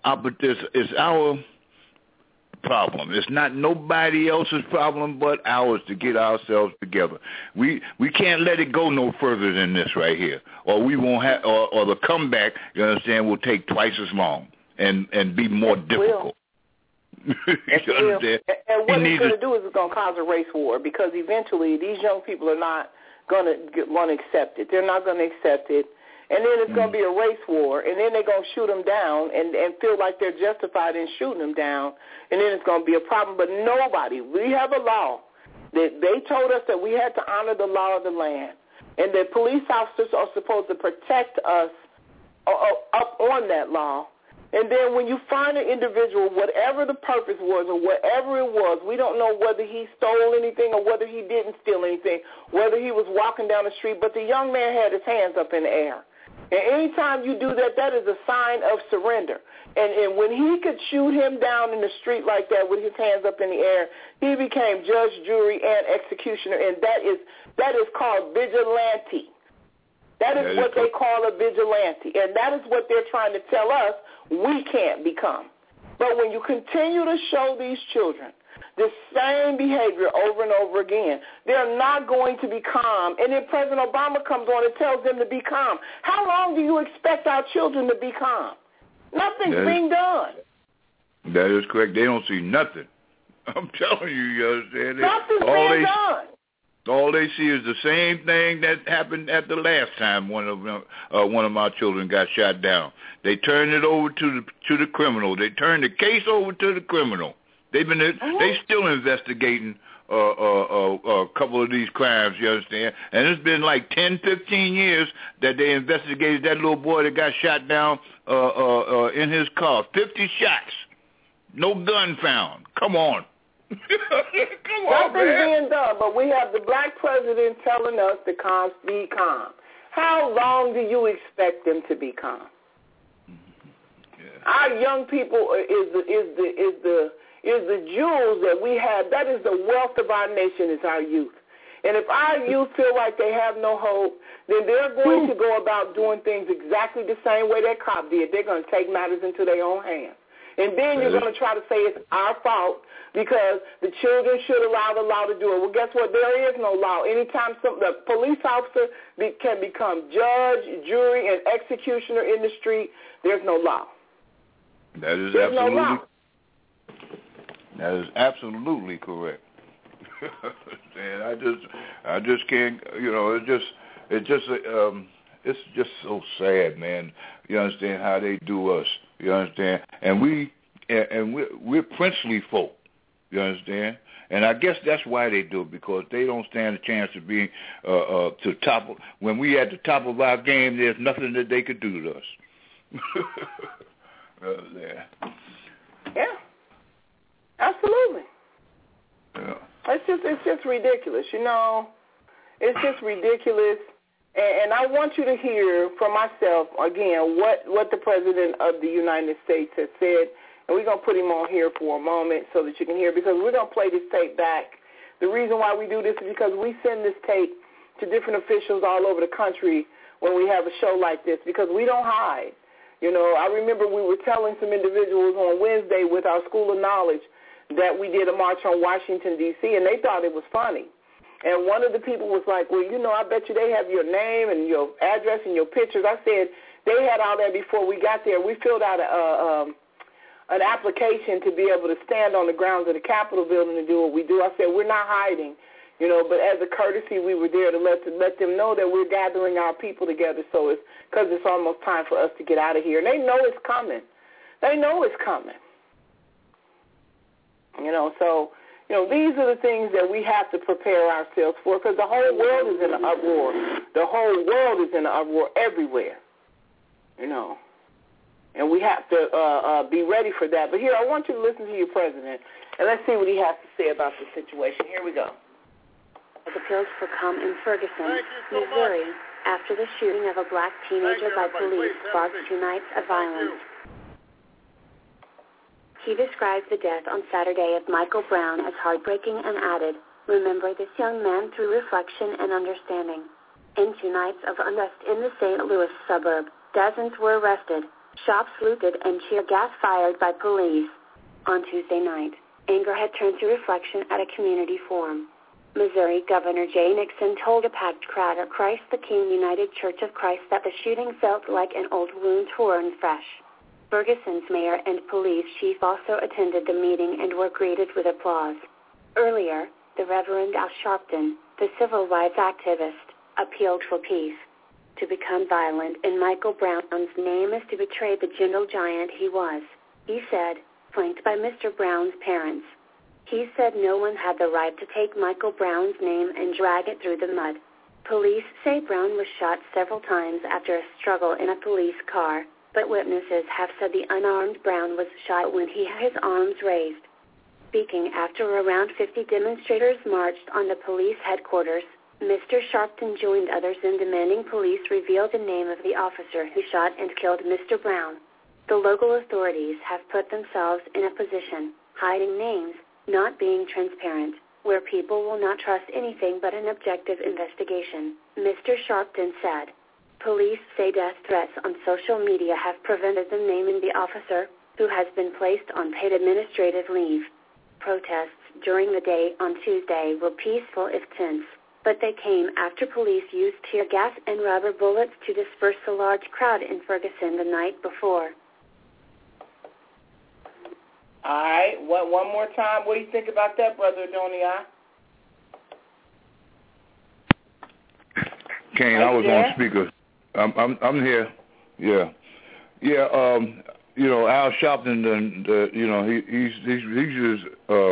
problem. It's not nobody else's problem but ours to get ourselves together. We can't let it go no further than this right here, or we won't have, or the comeback, you understand, will take twice as long and be more difficult. And what it's going to do is it's going to cause a race war, because eventually these young people are not going to accept it. They're not going to accept it. And then it's going to be a race war, and then they're going to shoot them down and feel like they're justified in shooting them down, and then it's going to be a problem. But we have a law that they told us that we had to honor the law of the land, and that police officers are supposed to protect us up on that law. And then when you find an individual, whatever the purpose was or whatever it was, we don't know whether he stole anything or whether he didn't steal anything, whether he was walking down the street, but the young man had his hands up in the air. And anytime you do that, that is a sign of surrender. And when he could shoot him down in the street like that with his hands up in the air, he became judge, jury, and executioner, and that is called vigilante. That is what they call a vigilante, and that is what they're trying to tell us we can't become. But when you continue to show these children the same behavior over and over again, they're not going to be calm. And then President Obama comes on and tells them to be calm. How long do you expect our children to be calm? Nothing's being done. That is correct. They don't see nothing. I'm telling you, you understand? Nothing's being done. All they see is the same thing that happened at the last time one of my children got shot down. They turned it over to the criminal. They turned the case over to the criminal. They still investigating a couple of these crimes, you understand? And it's been like 10, 15 years that they investigated that little boy that got shot down in his car. 50 shots. No gun found. Come on. Come on, Nothing's man. being done, but we have the black president telling us to be calm. How long do you expect them to be calm? Yeah. Our young people is the jewels that we have. That is the wealth of our nation, is our youth. And if our youth feel like they have no hope, then they're going to go about doing things exactly the same way that cop did. They're going to take matters into their own hands. And then you're going to try to say it's our fault because the children should allow the law to do it. Well, guess what? There is no law. Anytime the police officer can become judge, jury, and executioner in the street, there's no law. There's absolutely no law. That is absolutely correct. And I just can't. You know, it's just so sad, man. You understand how they do us. You understand? And we're princely folk. You understand? And I guess that's why they do it, because they don't stand a chance of being to top. When we at the top of our game, there's nothing that they could do to us. Yeah, absolutely. Yeah. It's just ridiculous, you know. It's just ridiculous. And I want you to hear from myself, again, what the President of the United States has said. And we're going to put him on here for a moment so that you can hear, because we're going to play this tape back. The reason why we do this is because we send this tape to different officials all over the country when we have a show like this, because we don't hide. You know, I remember we were telling some individuals on Wednesday with our School of Knowledge that we did a march on Washington, D.C., and they thought it was funny. And one of the people was like, well, you know, I bet you they have your name and your address and your pictures. I said they had all that before we got there. We filled out an application to be able to stand on the grounds of the Capitol building and do what we do. I said, we're not hiding, you know, but as a courtesy, we were there to let them know that we're gathering our people together. So it's because it's almost time for us to get out of here. And they know it's coming. They know it's coming. You know, so, you know, these are the things that we have to prepare ourselves for, because the whole world is in an uproar. The whole world is in an uproar everywhere, you know. And we have to be ready for that. But here, I want you to listen to your president, and let's see what he has to say about the situation. Here we go. Appeals for calm in Ferguson, Missouri, after the shooting of a black teenager by police sparked 2 nights of violence. He described the death on Saturday of Michael Brown as heartbreaking and added, "Remember this young man through reflection and understanding." In 2 nights of unrest in the St. Louis suburb, dozens were arrested, shops looted, and tear gas fired by police. On Tuesday night, anger had turned to reflection at a community forum. Missouri Governor Jay Nixon told a packed crowd at Christ the King United Church of Christ that the shooting felt like an old wound torn fresh. Ferguson's mayor and police chief also attended the meeting and were greeted with applause. Earlier, the Reverend Al Sharpton, the civil rights activist, appealed for peace. To become violent in Michael Brown's name is to betray the gentle giant he was, he said, flanked by Mr. Brown's parents. He said no one had the right to take Michael Brown's name and drag it through the mud. Police say Brown was shot several times after a struggle in a police car. but witnesses have said the unarmed Brown was shot when he had his arms raised. Speaking after around 50 demonstrators marched on the police headquarters, Mr. Sharpton joined others in demanding police reveal the name of the officer who shot and killed Mr. Brown. The local authorities have put themselves in a position, hiding names, not being transparent, where people will not trust anything but an objective investigation. Mr. Sharpton said, "Police say death threats on social media have prevented them naming the officer, who has been placed on paid administrative leave." Protests during the day on Tuesday were peaceful if tense, but they came after police used tear gas and rubber bullets to disperse a large crowd in Ferguson the night before. All right, one more time. What do you think about that, Brother Adonia? Kane, I was on speaker. I'm here. Yeah. You know, Al Sharpton, you know, he's just,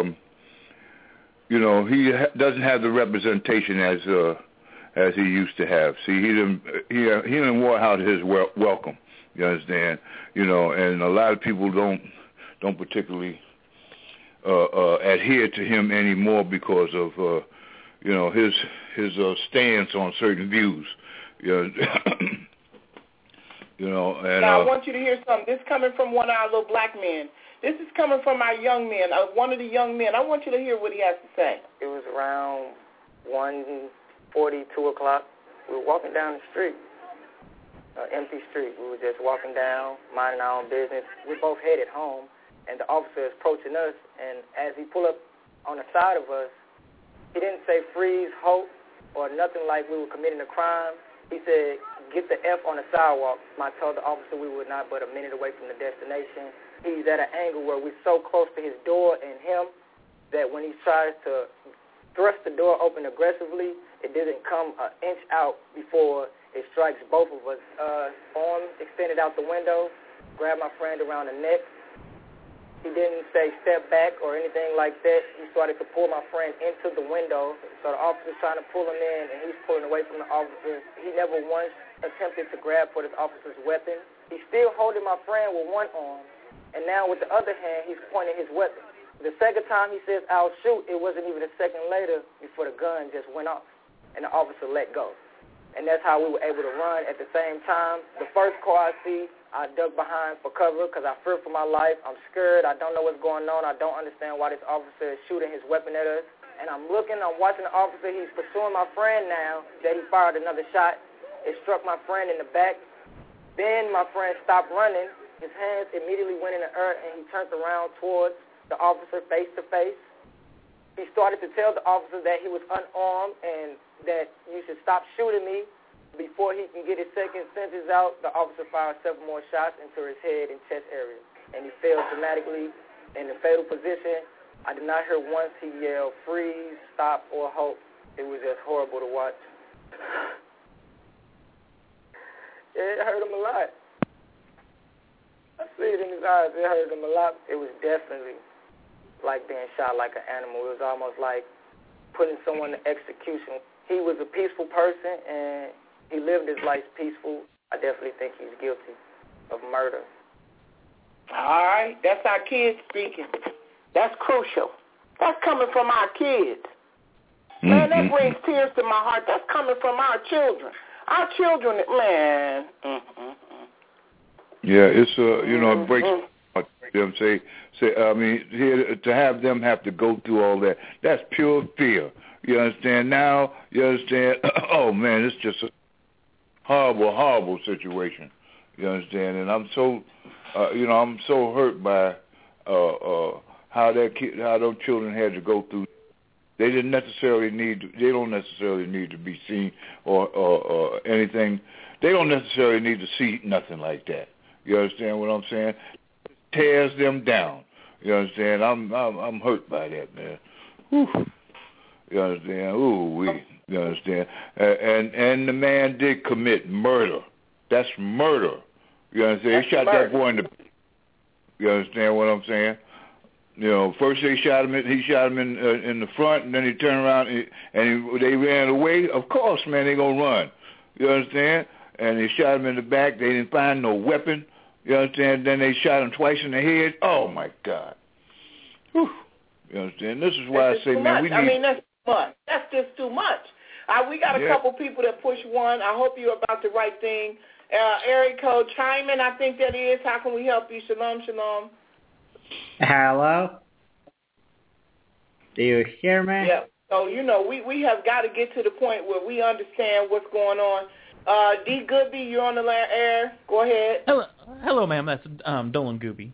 you know, he doesn't have the representation as he used to have. See, he didn't wore out his welcome. You understand? You know, and a lot of people don't particularly adhere to him anymore because of you know, his stance on certain views. You know, and now I want you to hear something. This is coming from one of our little black men. This is coming from our young men, one of the young men. I want you to hear what he has to say. It was around 1:40, 2 o'clock. We were walking down the street, empty street. We were just walking down, minding our own business. We both headed home, and the officer is approaching us, and as he pulled up on the side of us, he didn't say freeze, halt, or nothing like we were committing a crime. He said, "Get the F on the sidewalk." I told the officer we were not but a minute away from the destination. He's at an angle where we're so close to his door and him that when he tries to thrust the door open aggressively, it doesn't come an inch out before it strikes both of us. Arm extended out the window, grabbed my friend around the neck. He didn't say step back or anything like that. He started to pull my friend into the window. So the officer's trying to pull him in, and he's pulling away from the officer. He never once attempted to grab for this officer's weapon. He's still holding my friend with one arm, and now with the other hand, he's pointing his weapon. The second time he says, "I'll shoot," it wasn't even a second later before the gun just went off, and the officer let go. And that's how we were able to run at the same time. The first car I see, I duck behind for cover because I fear for my life. I'm scared. I don't know what's going on. I don't understand why this officer is shooting his weapon at us. And I'm watching the officer. He's pursuing my friend now that he fired another shot. It struck my friend in the back. Then my friend stopped running. His hands immediately went in the air, and he turned around towards the officer face to face. He started to tell the officer that he was unarmed and that you should stop shooting me. Before he can get his second sentence out, the officer fired several more shots into his head and chest area, and he fell dramatically in the fatal position. I did not hear once he yelled, "Freeze, stop," or "halt." It was just horrible to watch. It hurt him a lot. I see it in his eyes. It hurt him a lot. It was definitely like being shot like an animal. It was almost like putting someone to execution. He was a peaceful person, and he lived his life peaceful. I definitely think he's guilty of murder. All right. That's our kids speaking. That's crucial. That's coming from our kids. Man, that brings tears to my heart. That's coming from our children. Our children, man. Yeah, it's you know, it breaks them. Say, I mean, here, to have them have to go through all that, that's pure fear. You understand now? You understand? Oh man, it's just a horrible situation. You understand? And I'm so, you know, I'm so hurt by how those children had to go through. They don't necessarily need to be seen or anything. They don't necessarily need to see nothing like that. You understand what I'm saying? It tears them down. You understand? I'm hurt by that, man. Whew. You understand? You understand? And the man did commit murder. That's murder. You understand? He shot that boy in the. You understand what I'm saying? You know, first he shot him in the front, and then he turned around and they ran away. Of course, man, they gonna run. You understand? And they shot him in the back. They didn't find no weapon. You understand? Then they shot him twice in the head. Oh, my God. Whew. You understand? This is why I say, man, we need... I mean, that's too much. That's just too much. We got a couple people that push one. I hope you're about the right thing. Area code chime in, I think that is. How can we help you? Shalom, shalom. Hello? Do you hear me? Yeah. So, you know, we have got to get to the point where we understand what's going on. D. Goodby, you're on the air. Go ahead. Hello, ma'am. That's Dolan Gooby.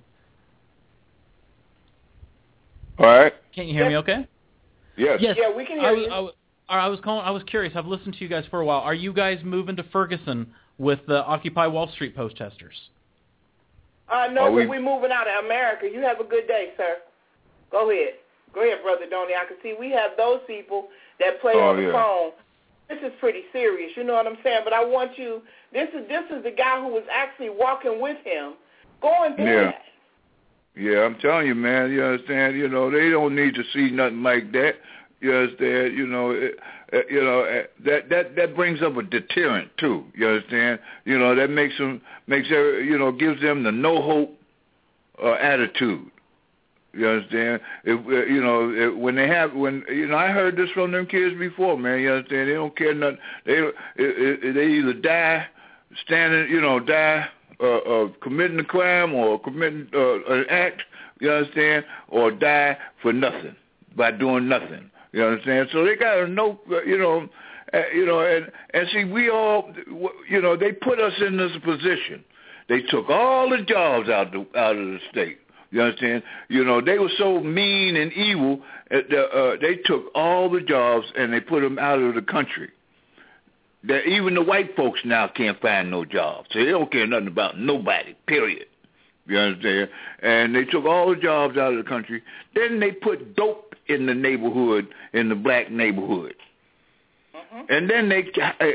All right. Can you hear me okay? Yes. Yeah, we can hear you. I was curious. I've listened to you guys for a while. Are you guys moving to Ferguson with the Occupy Wall Street protesters? No, but we're moving out of America. You have a good day, sir. Go ahead. Go ahead, Brother Donnie. I can see we have those people that play on the phone. This is pretty serious, you know what I'm saying? But I want you, this is the guy who was actually walking with him, going through that. Yeah, I'm telling you, man, you understand? You know, they don't need to see nothing like that. You understand? You know, that brings up a deterrent too. You understand? You know, that gives them the no hope attitude. You understand? I heard this from them kids before, man. You understand? They don't care nothing. They either die committing a crime or committing an act. You understand? Or die for nothing by doing nothing. You understand? So they got to know, and see, we all, they put us in this position. They took all the jobs out of the state. You understand? You know, they were so mean and evil, they took all the jobs and they put them out of the country. That even the white folks now can't find no jobs. So they don't care nothing about nobody, period. You understand? And they took all the jobs out of the country. Then they put dope in the neighborhood, in the black neighborhood. Mm-hmm. And then they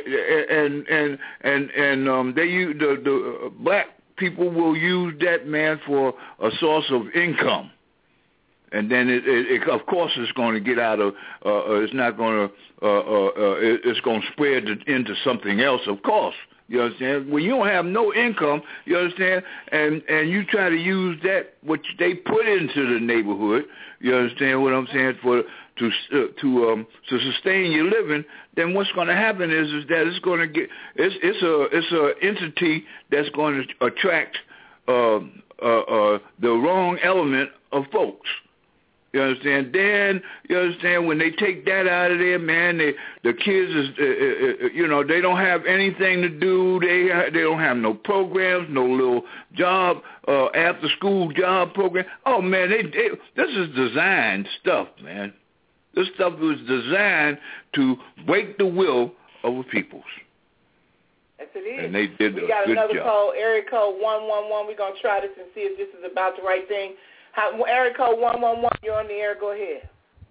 they use the black people will use that, man, for a source of income. And then it of course it's going to get out of it's not going to it's going to spread into something else, of course. You understand? When you don't have no income, you understand, and you try to use that what they put into the neighborhood, you understand what I'm saying, to sustain your living, then what's going to happen is that it's going to get it's a entity that's going to attract the wrong element of folks. You understand? Then, you understand, when they take that out of there, man, the kids is, they don't have anything to do. They don't have no programs, no little job, after-school job program. Oh, man, this is designed stuff, man. This stuff was designed to break the will of the peoples. Yes, it is. And they did a good job. We got another call, area code 111. We're going to try this and see if this is about the right thing. Area code 111, you're on the air. Go ahead.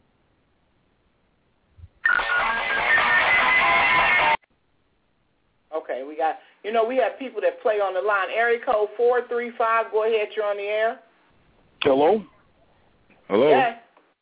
Okay, we have people that play on the line. Area code 435, go ahead, you're on the air. Hello? Hello? Yes.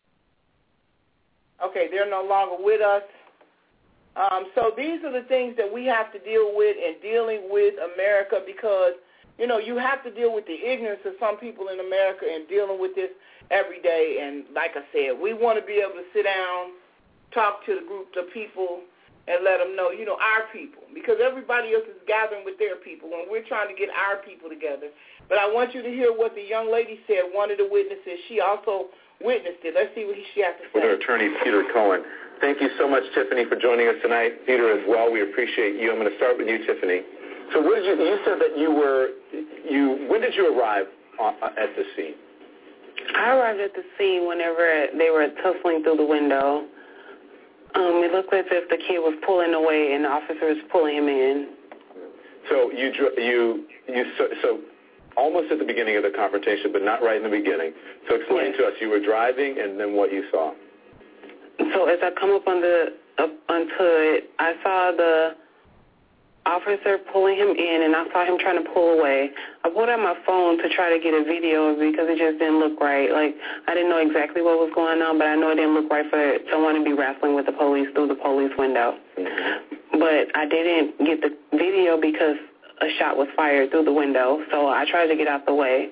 Okay, they're no longer with us. So these are the things that we have to deal with in dealing with America because you have to deal with the ignorance of some people in America and dealing with this every day. And like I said, we want to be able to sit down, talk to the group of people, and let them know, our people. Because everybody else is gathering with their people, and we're trying to get our people together. But I want you to hear what the young lady said, one of the witnesses. She also witnessed it. Let's see what she has to say. With our attorney, Peter Cohen. Thank you so much, Tiffany, for joining us tonight. Peter as well. We appreciate you. I'm going to start with you, Tiffany. So you said that when did you arrive at the scene? I arrived at the scene whenever they were tussling through the window. It looked as if the kid was pulling away and the officer was pulling him in. So so almost at the beginning of the confrontation, but not right in the beginning. So explain to us, you were driving and then what you saw. So as I come up onto it, I saw the officer pulling him in, and I saw him trying to pull away. I pulled out my phone to try to get a video because it just didn't look right. Like, I didn't know exactly what was going on, but I know it didn't look right for someone to be wrestling with the police through the police window. Mm-hmm. But I didn't get the video because a shot was fired through the window. So I tried to get out the way.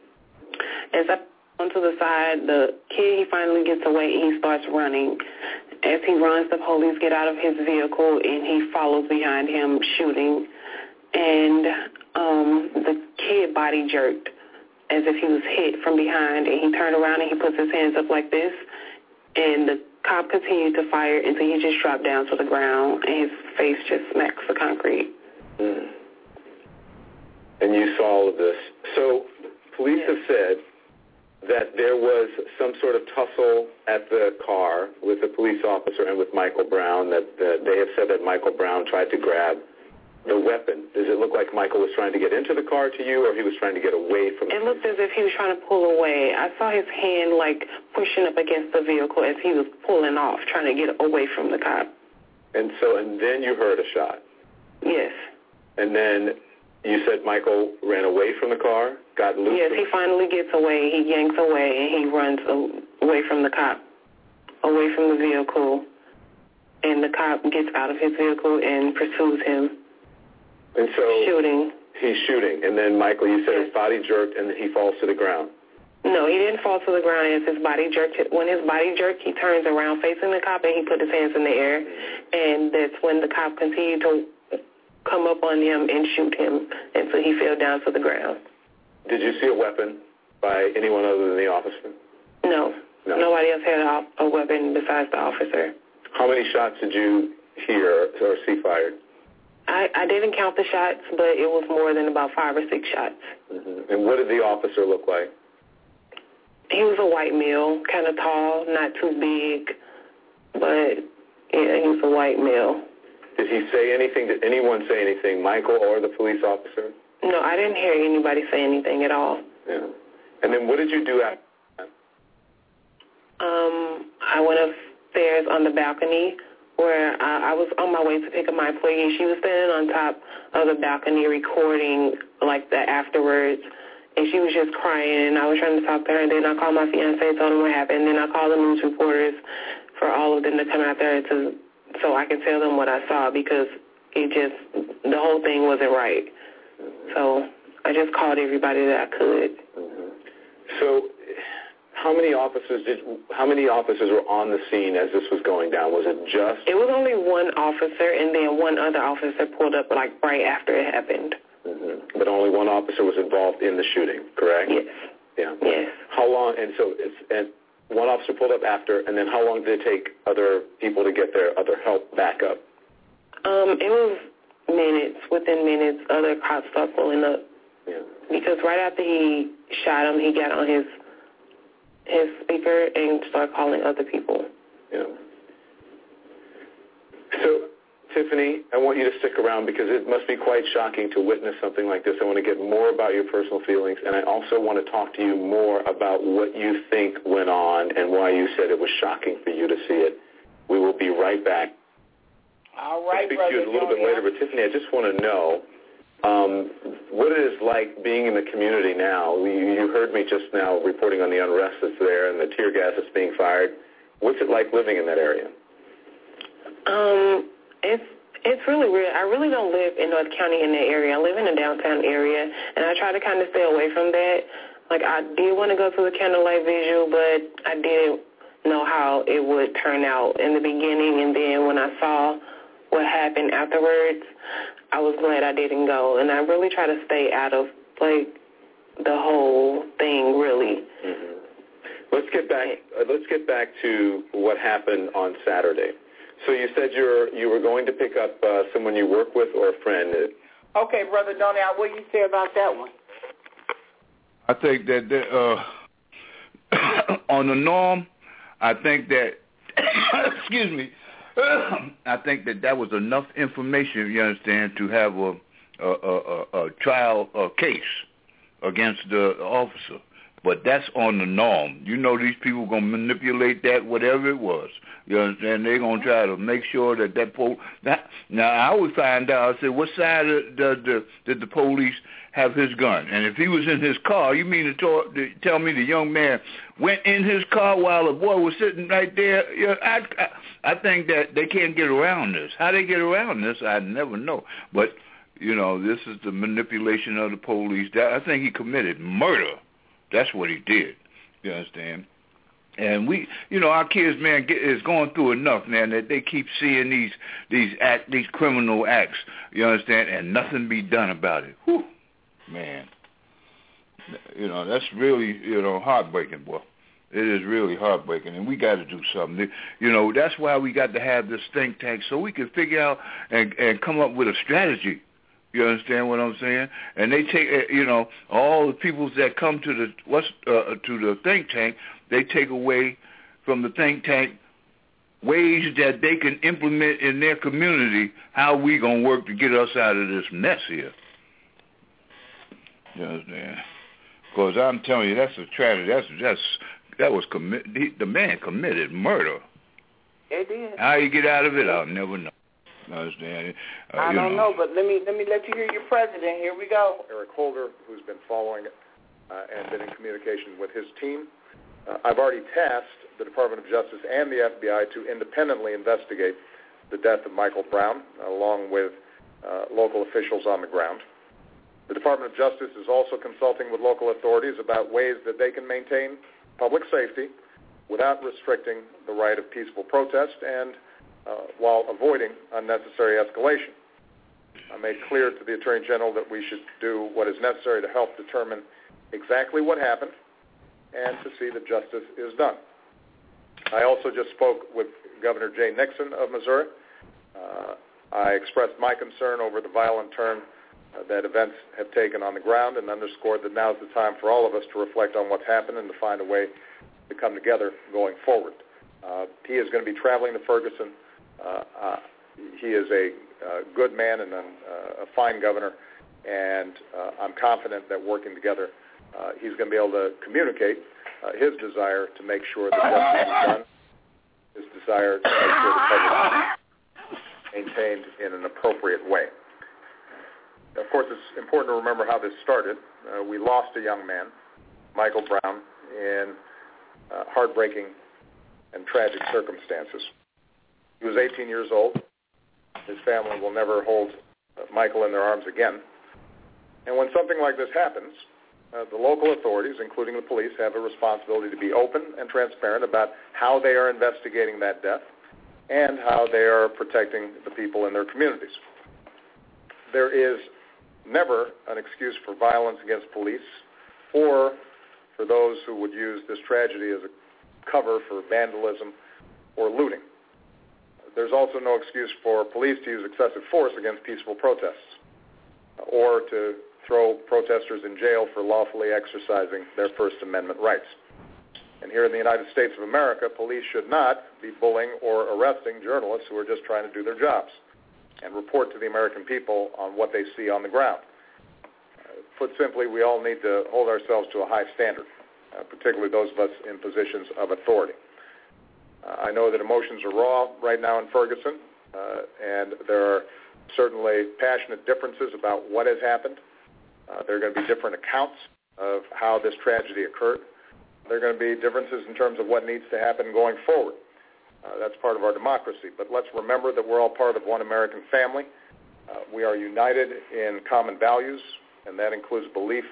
As I onto the side, the kid, he finally gets away and he starts running. As he runs, the police get out of his vehicle and he follows behind him shooting. And the kid body jerked as if he was hit from behind, and he turned around and he puts his hands up like this, and the cop continued to fire until he just dropped down to the ground and his face just smacks the concrete. Mm. And you saw all of this. So police have said that there was some sort of tussle at the car with the police officer and with Michael Brown, that they have said that Michael Brown tried to grab the weapon. Does it look like Michael was trying to get into the car to you, or he was trying to get away from the It looked as if he was trying to pull away. I saw his hand, like, pushing up against the vehicle as he was pulling off, trying to get away from the cop. And then you heard a shot. Yes. And then you said Michael ran away from the car, got loose? Yes, he finally gets away. He yanks away, and he runs away from the cop, away from the vehicle. And the cop gets out of his vehicle and pursues him. And so shooting. He's shooting. And then, Michael, you said his body jerked and then he falls to the ground. No, he didn't fall to the ground as his body jerked. When his body jerked, he turns around facing the cop and he put his hands in the air. And that's when the cop continued to come up on him and shoot him until he fell down to the ground. Did you see a weapon by anyone other than the officer? No. Nobody else had a weapon besides the officer. How many shots did you hear or see fired? I didn't count the shots, but it was more than about 5 or 6 shots. Mm-hmm. And what did the officer look like? He was a white male, kind of tall, not too big, but yeah, he was a white male. Did he say anything? Did anyone say anything, Michael or the police officer? No, I didn't hear anybody say anything at all. Yeah. And then what did you do after that? I went upstairs on the balcony where I was on my way to pick up my employee. She was standing on top of the balcony recording, like, the afterwards, and she was just crying, and I was trying to talk to her, and then I called my fiancé, told him what happened, and then I called the news reporters for all of them to come out there so I could tell them what I saw, because the whole thing wasn't right. So I just called everybody that I could. Mm-hmm. So how many officers were on the scene as this was going down? Was it just? It was only one officer, and then one other officer pulled up like right after it happened. Mm-hmm. But only one officer was involved in the shooting, correct? Yes. Yeah. Yes. How long? And one officer pulled up after, and then how long did it take other people to get their other help back up? It was minutes. Within minutes, other cops started pulling up. Yeah. Because right after he shot him, he got on his speaker and start calling other people. Yeah. So, Tiffany, I want you to stick around because it must be quite shocking to witness something like this. I want to get more about your personal feelings, and I also want to talk to you more about what you think went on and why you said it was shocking for you to see it. We will be right back. All right, I'll speak to you a little bit later, but Tiffany, I just want to know what it is like being in the community now. You heard me just now reporting on the unrest that's there and the tear gas that's being fired. What's it like living in that area? It's really weird. I really don't live in North County in that area. I live in the downtown area, and I try to kind of stay away from that. Like, I did want to go to the candlelight vigil, but I didn't know how it would turn out in the beginning, and then when I saw what happened afterwards, I was glad I didn't go, and I really try to stay out of, like, the whole thing, really. Mm-hmm. Let's get back to what happened on Saturday. So you said you were going to pick up someone you work with or a friend. Okay, Brother Donnie, what do you say about that one? I think that on the norm, I think that, excuse me, I think that was enough information, you understand, to have a trial case against the officer. But that's on the norm. You know these people going to manipulate that, whatever it was. You understand? They're going to try to make sure that now, I would find out, I said, what side did the police have his gun? And if he was in his car, you mean to tell me the young man went in his car while the boy was sitting right there? You know, I think that they can't get around this. How they get around this, I never know. But This is the manipulation of the police. I think he committed murder. That's what he did. You understand? And our kids, man, is going through enough, man, that they keep seeing these criminal acts. You understand? And nothing be done about it. Whew, man. That's really, heartbreaking, boy. It is really heartbreaking, and we got to do something. That's why we got to have this think tank so we can figure out and come up with a strategy. You understand what I'm saying? And they take, all the people that come to the think tank, they take away from the think tank ways that they can implement in their community how we gonna work to get us out of this mess here. You understand? Because I'm telling you, that's a tragedy. That was the man committed murder. He did. How you get out of it, I'll never know. Understand? I don't know, but let me let you hear your president. Here we go. Eric Holder, who's been following it and been in communication with his team. I've already tasked the Department of Justice and the FBI to independently investigate the death of Michael Brown, along with local officials on the ground. The Department of Justice is also consulting with local authorities about ways that they can maintain public safety without restricting the right of peaceful protest and while avoiding unnecessary escalation. I made clear to the Attorney General that we should do what is necessary to help determine exactly what happened and to see that justice is done. I also just spoke with Governor Jay Nixon of Missouri. I expressed my concern over the violent turn that events have taken on the ground and underscored that now's the time for all of us to reflect on what's happened and to find a way to come together going forward. He is going to be traveling to Ferguson. He is a good man and a fine governor, and I'm confident that working together, he's going to be able to communicate his desire to make sure that justice is done, his desire to make sure the public is maintained in an appropriate way. Of course, it's important to remember how this started. We lost a young man, Michael Brown, in heartbreaking and tragic circumstances. He was 18 years old. His family will never hold Michael in their arms again. And when something like this happens, the local authorities, including the police, have a responsibility to be open and transparent about how they are investigating that death and how they are protecting the people in their communities. There is never an excuse for violence against police or for those who would use this tragedy as a cover for vandalism or looting. There's also no excuse for police to use excessive force against peaceful protests or to throw protesters in jail for lawfully exercising their First Amendment rights. And here in the United States of America, police should not be bullying or arresting journalists who are just trying to do their jobs and report to the American people on what they see on the ground. Put simply, we all need to hold ourselves to a high standard, particularly those of us in positions of authority. I know that emotions are raw right now in Ferguson, and there are certainly passionate differences about what has happened. There are going to be different accounts of how this tragedy occurred. There are going to be differences in terms of what needs to happen going forward. That's part of our democracy. But let's remember that we're all part of one American family. We are united in common values, and that includes belief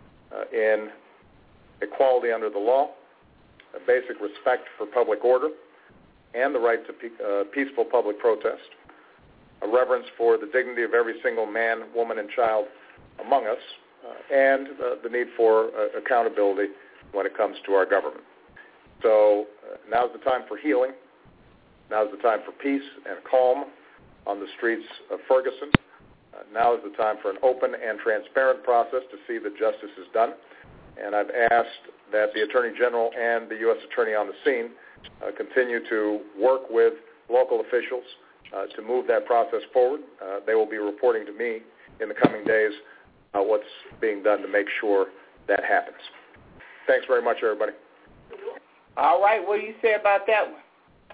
in equality under the law, a basic respect for public order, and the right to peaceful public protest, a reverence for the dignity of every single man, woman, and child among us, and the need for accountability when it comes to our government. So now's the time for healing. Now's the time for peace and calm on the streets of Ferguson. Now is the time for an open and transparent process to see that justice is done. And I've asked that the Attorney General and the U.S. Attorney on the scene continue to work with local officials to move that process forward. They will be reporting to me in the coming days what's being done to make sure that happens. Thanks very much, everybody. All right, what do you say about that one?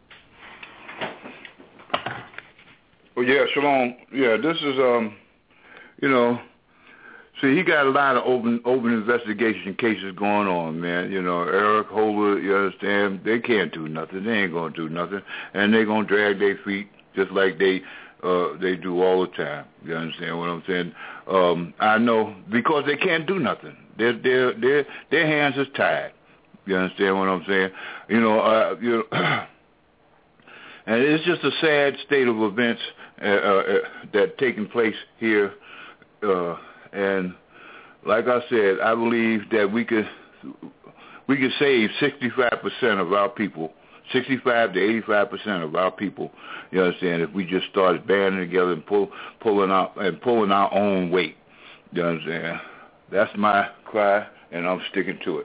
Well, yeah, Shalom. Yeah, this is, see, he got a lot of open investigation cases going on, man. Eric Holder, you understand, they can't do nothing. They ain't going to do nothing. And they're going to drag their feet just like they they do all the time. You understand what I'm saying? I know because they can't do nothing. Their hands are tied. You understand what I'm saying? You know, and it's just a sad state of events that taking place here. And like I said, I believe that we could save 65% of our people, 65 to 85% of our people. You understand? If we just started banding together and pulling our own weight. You understand? That's my cry, and I'm sticking to it.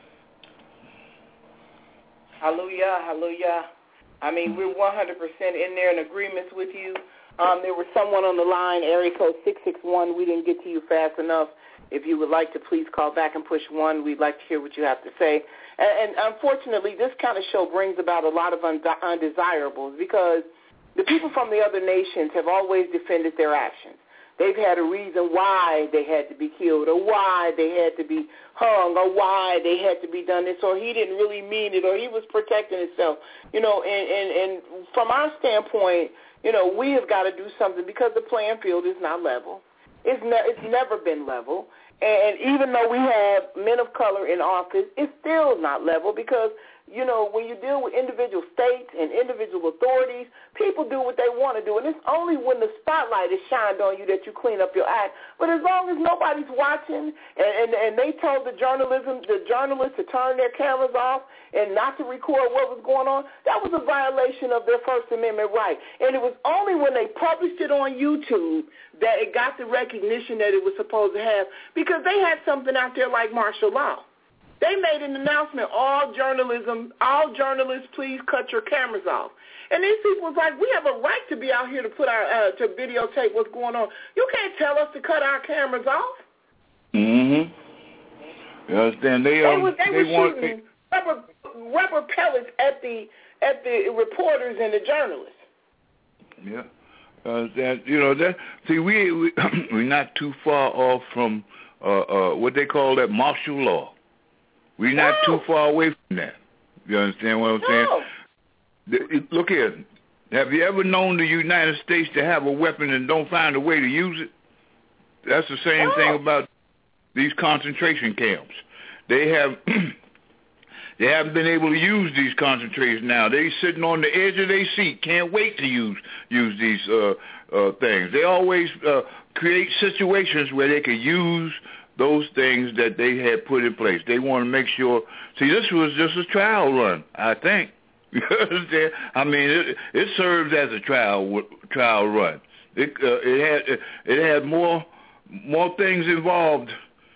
Hallelujah, hallelujah. I mean, we're 100% in there in agreements with you. There was someone on the line, area code 661. We didn't get to you fast enough. If you would like to, please call back and push 1. We'd like to hear what you have to say. And unfortunately, this kind of show brings about a lot of undesirables because the people from the other nations have always defended their actions. They've had a reason why they had to be killed or why they had to be hung or why they had to be done this or he didn't really mean it or he was protecting himself. You know, and from our standpoint, you know, we have got to do something because the playing field is not level. It's never been level. And even though we have men of color in office, it's still not level because, you know, when you deal with individual states and individual authorities, people do what they want to do. And it's only when the spotlight is shined on you that you clean up your act. But as long as nobody's watching and they told the journalists to turn their cameras off and not to record what was going on, that was a violation of their First Amendment right. And it was only when they published it on YouTube that it got the recognition that it was supposed to have because they had something out there like martial law. They made an announcement, all journalists, please cut your cameras off. And these people was like, we have a right to be out here to put our to videotape what's going on. You can't tell us to cut our cameras off. Mm-hmm. You understand? They were shooting rubber pellets at the reporters and the journalists. Yeah. See, we're not too far off from what they call that martial law. We're not too far away from that. You understand what I'm saying? Look here. Have you ever known the United States to have a weapon and don't find a way to use it? That's the same thing about these concentration camps. They haven't been able to use these concentrations now. They sitting on the edge of their seat, can't wait to use these things. They always create situations where they can use those things that they had put in place. They want to make sure. See, this was just a trial run, I think. I mean, it served as a trial run. It had more things involved,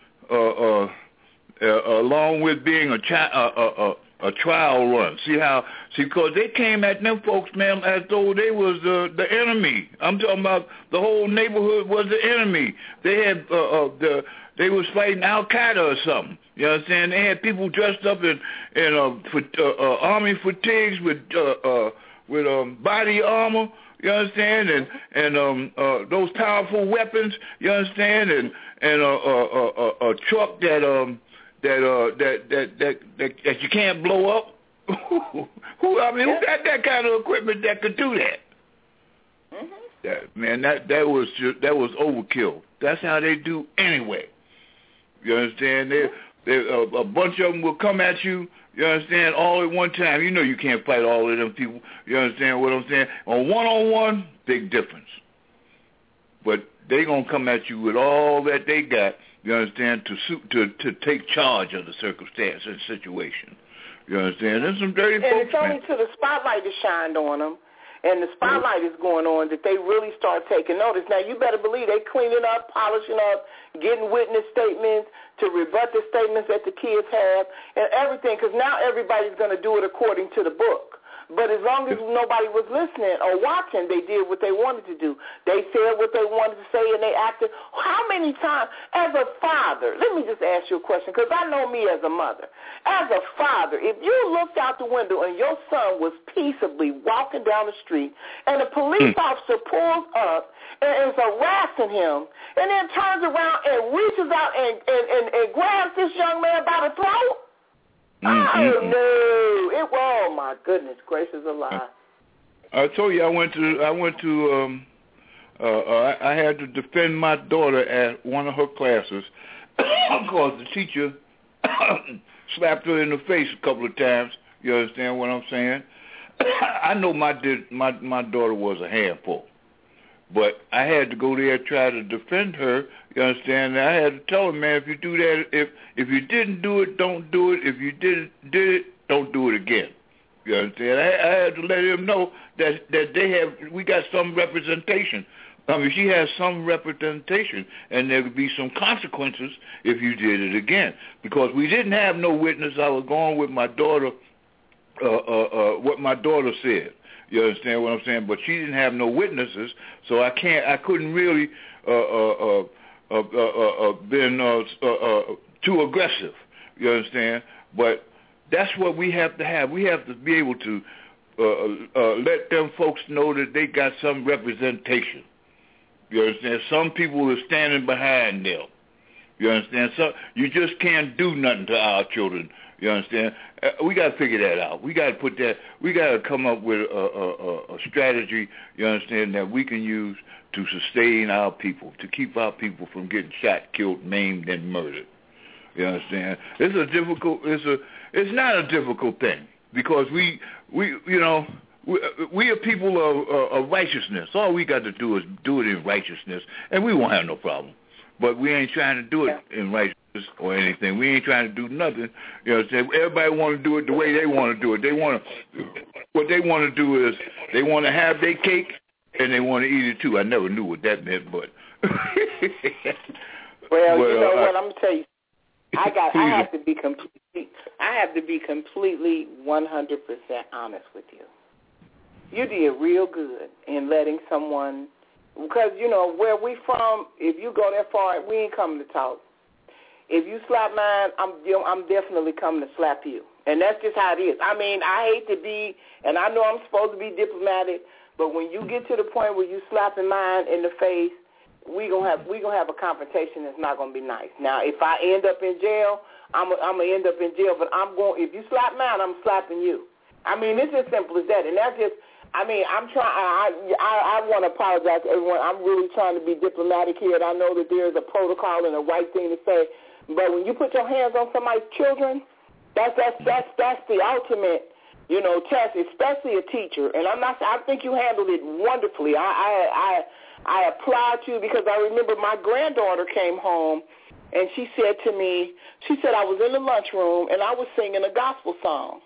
along with being a trial run. See, because they came at them folks, man, as though they was the enemy. I'm talking about the whole neighborhood was the enemy. They had they was fighting Al Qaeda or something. You know what I'm saying? They had people dressed up in army fatigues with body armor. You understand? And those powerful weapons. You understand? And a truck that you can't blow up. Who got that kind of equipment that could do that? Mm-hmm. That was overkill. That's how they do anyway. You understand? A bunch of them will come at you. You understand? All at one time. You know you can't fight all of them people. You understand what I'm saying? On one-on-one, big difference. But they gonna come at you with all that they got. You understand? To take charge of the circumstance and situation. You understand? There's some dirty folks. And it's only till the spotlight is shined on them, and the spotlight is going on, that they really start taking notice. Now, you better believe they cleaning up, polishing up, getting witness statements to rebut the statements that the kids have and everything, because now everybody's going to do it according to the book. But as long as nobody was listening or watching, they did what they wanted to do. They said what they wanted to say, and they acted. How many times, as a father, let me just ask you a question, because I know me as a mother. As a father, if you looked out the window and your son was peaceably walking down the street, and a police officer pulls up and is harassing him, and then turns around and reaches out and grabs this young man by the throat, oh my goodness gracious alive! I told you I went to I had to defend my daughter at one of her classes because the teacher slapped her in the face a couple of times. You understand what I'm saying? I know my daughter was a handful, but I had to go there and try to defend her. You understand? And I had to tell her, man, if you do that, if you didn't do it, don't do it. If you did it, don't do it again. You understand? I had to let him know that we got some representation. I mean, she has some representation, and there could be some consequences if you did it again. Because we didn't have no witness. I was going with my daughter, what my daughter said. You understand what I'm saying? But she didn't have no witnesses, so I couldn't really been too aggressive. You understand? But that's what we have to have. We have to be able to let them folks know that they got some representation. You understand? Some people are standing behind them. You understand? So you just can't do nothing to our children. You understand? We got to figure that out. We got to put that. We got to come up with a strategy. You understand, that we can use to sustain our people, to keep our people from getting shot, killed, maimed, and murdered. You understand? It's not a difficult thing because we are people of righteousness. All we got to do is do it in righteousness, and we won't have no problem. But we ain't trying to do it in righteousness or anything. We ain't trying to do nothing. You know, everybody want to do it the way they want to do it. What they want to do is they want to have their cake and they want to eat it too. I never knew what that meant, but. Well, you know what? I'm gonna tell you. I have to be completely 100% honest with you. You did real good in letting someone, because you know where we from. If you go that far, we ain't coming to talk. If you slap mine, I'm definitely coming to slap you, and that's just how it is. I mean, I hate to be, and I know I'm supposed to be diplomatic, but when you get to the point where you slapping mine in the face, we gonna have a confrontation that's not gonna be nice. Now, if I end up in jail, I'm gonna end up in jail. But if you slap mine, I'm slapping you. I mean, it's as simple as that. And that's just, I mean, I want to apologize to everyone. I'm really trying to be diplomatic here, and I know that there's a protocol and a right thing to say. But when you put your hands on somebody's children, that's the ultimate, you know, test, especially a teacher. And I think you handled it wonderfully. I applaud you because I remember my granddaughter came home and she said to me, I was in the lunchroom and I was singing a gospel song.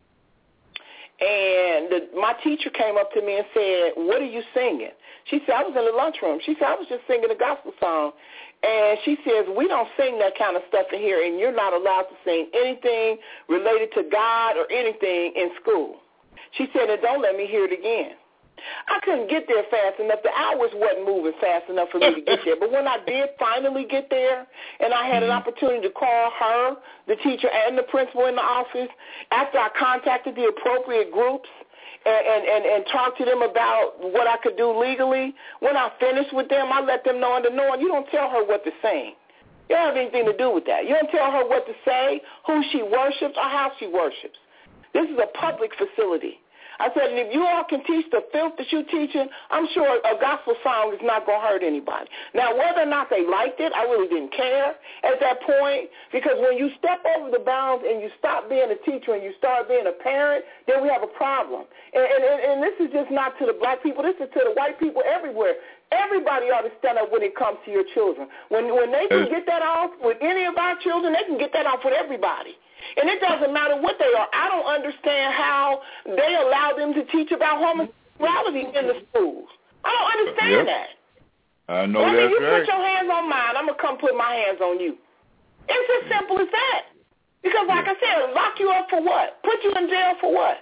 And my teacher came up to me and said, what are you singing? She said, I was in the lunchroom. She said, I was just singing a gospel song. And she says, we don't sing that kind of stuff in here, and you're not allowed to sing anything related to God or anything in school. She said, and don't let me hear it again. I couldn't get there fast enough. The hours wasn't moving fast enough for me to get there. But when I did finally get there, and I had an opportunity to call her, the teacher, and the principal in the office, after I contacted the appropriate groups and talked to them about what I could do legally, when I finished with them, I let them know under knowing you don't tell her what to sing. You don't have anything to do with that. You don't tell her what to say, who she worships, or how she worships. This is a public facility. I said, and if you all can teach the filth that you're teaching, I'm sure a gospel song is not going to hurt anybody. Now, whether or not they liked it, I really didn't care at that point, because when you step over the bounds and you stop being a teacher and you start being a parent, then we have a problem. And this is just not to the black people. This is to the white people everywhere. Everybody ought to stand up when it comes to your children. When they can get that off with any of our children, they can get that off with everybody. And it doesn't matter what they are. I don't understand how they allow them to teach about homosexuality in the schools. I don't understand that. I know that's right. You put your hands on mine, I'm going to come put my hands on you. It's as simple as that. Because like I said, lock you up for what? Put you in jail for what?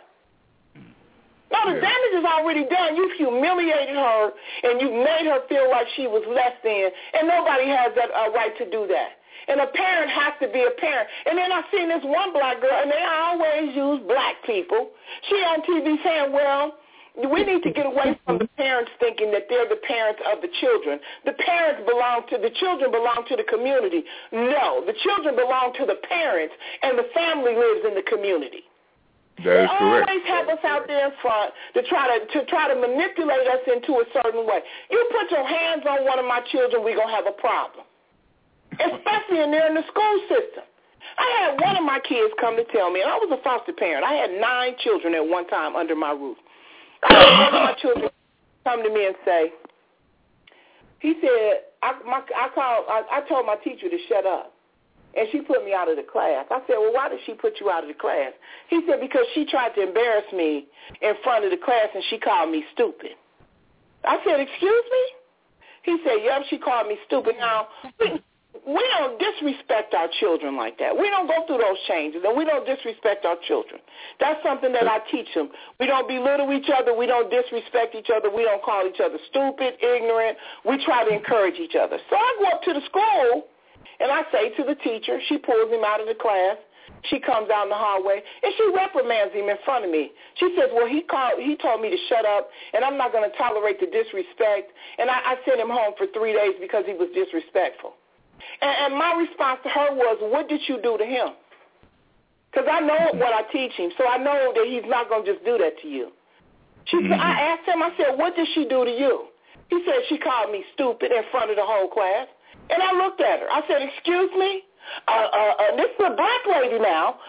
No, the damage is already done. You've humiliated her, and you've made her feel like she was less than, and nobody has that right to do that. And a parent has to be a parent. And then I seen this one black girl, and they always use black people. She on TV saying, well, we need to get away from the parents thinking that they're the parents of the children. The children belong to the community. No, the children belong to the parents, and the family lives in the community. That is correct. They always have us out there in front to try to manipulate us into a certain way. You put your hands on one of my children, we're going to have a problem, especially in there in the school system. I had one of my kids come to tell me, and I was a foster parent. I had 9 children at one time under my roof. I had one of my children come to me and say, he said, I told my teacher to shut up, and she put me out of the class. I said, well, why did she put you out of the class? He said, because she tried to embarrass me in front of the class, and she called me stupid. I said, excuse me? He said, yep, she called me stupid. Now, we don't disrespect our children like that. We don't go through those changes, and we don't disrespect our children. That's something that I teach them. We don't belittle each other. We don't disrespect each other. We don't call each other stupid, ignorant. We try to encourage each other. So I go up to the school, and I say to the teacher, she pulls him out of the class. She comes out in the hallway, and she reprimands him in front of me. She says, well, he told me to shut up, and I'm not going to tolerate the disrespect. And I sent him home for 3 days because he was disrespectful. And my response to her was, what did you do to him? Because I know what I teach him, so I know that he's not going to just do that to you. I asked him, I said, what did she do to you? He said, she called me stupid in front of the whole class. And I looked at her. I said, excuse me? This is a black lady now.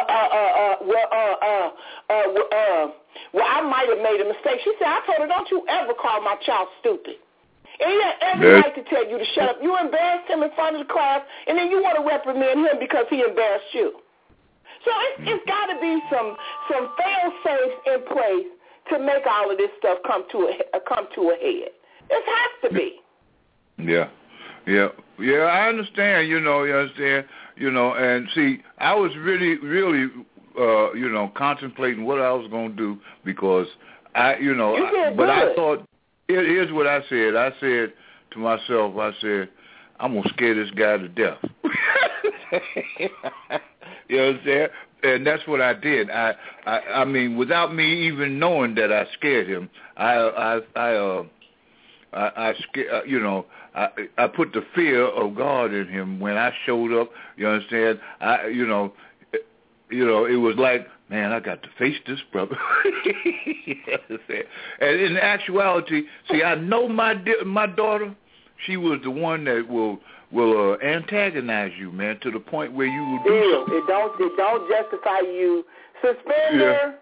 Well, I might have made a mistake. She said, I told her, don't you ever call my child stupid. And he had every right to tell you to shut up. You embarrassed him in front of the class, and then you want to reprimand him because he embarrassed you. So it's got to be some fail-safes in place to make all of this stuff come to a head. It has to be. Yeah. I understand. You understand. And see, I was really, contemplating what I was going to do because I thought. Here's what I said. I said to myself, I'm going to scare this guy to death. You know what I'm saying? And that's what I did. I mean, without me even knowing that I scared him, I put the fear of God in him when I showed up. You understand? It was like, man, I got to face this brother. And in actuality, see, I know my daughter, she was the one that will antagonize you, man, to the point where you will do something. It don't justify you. Suspender.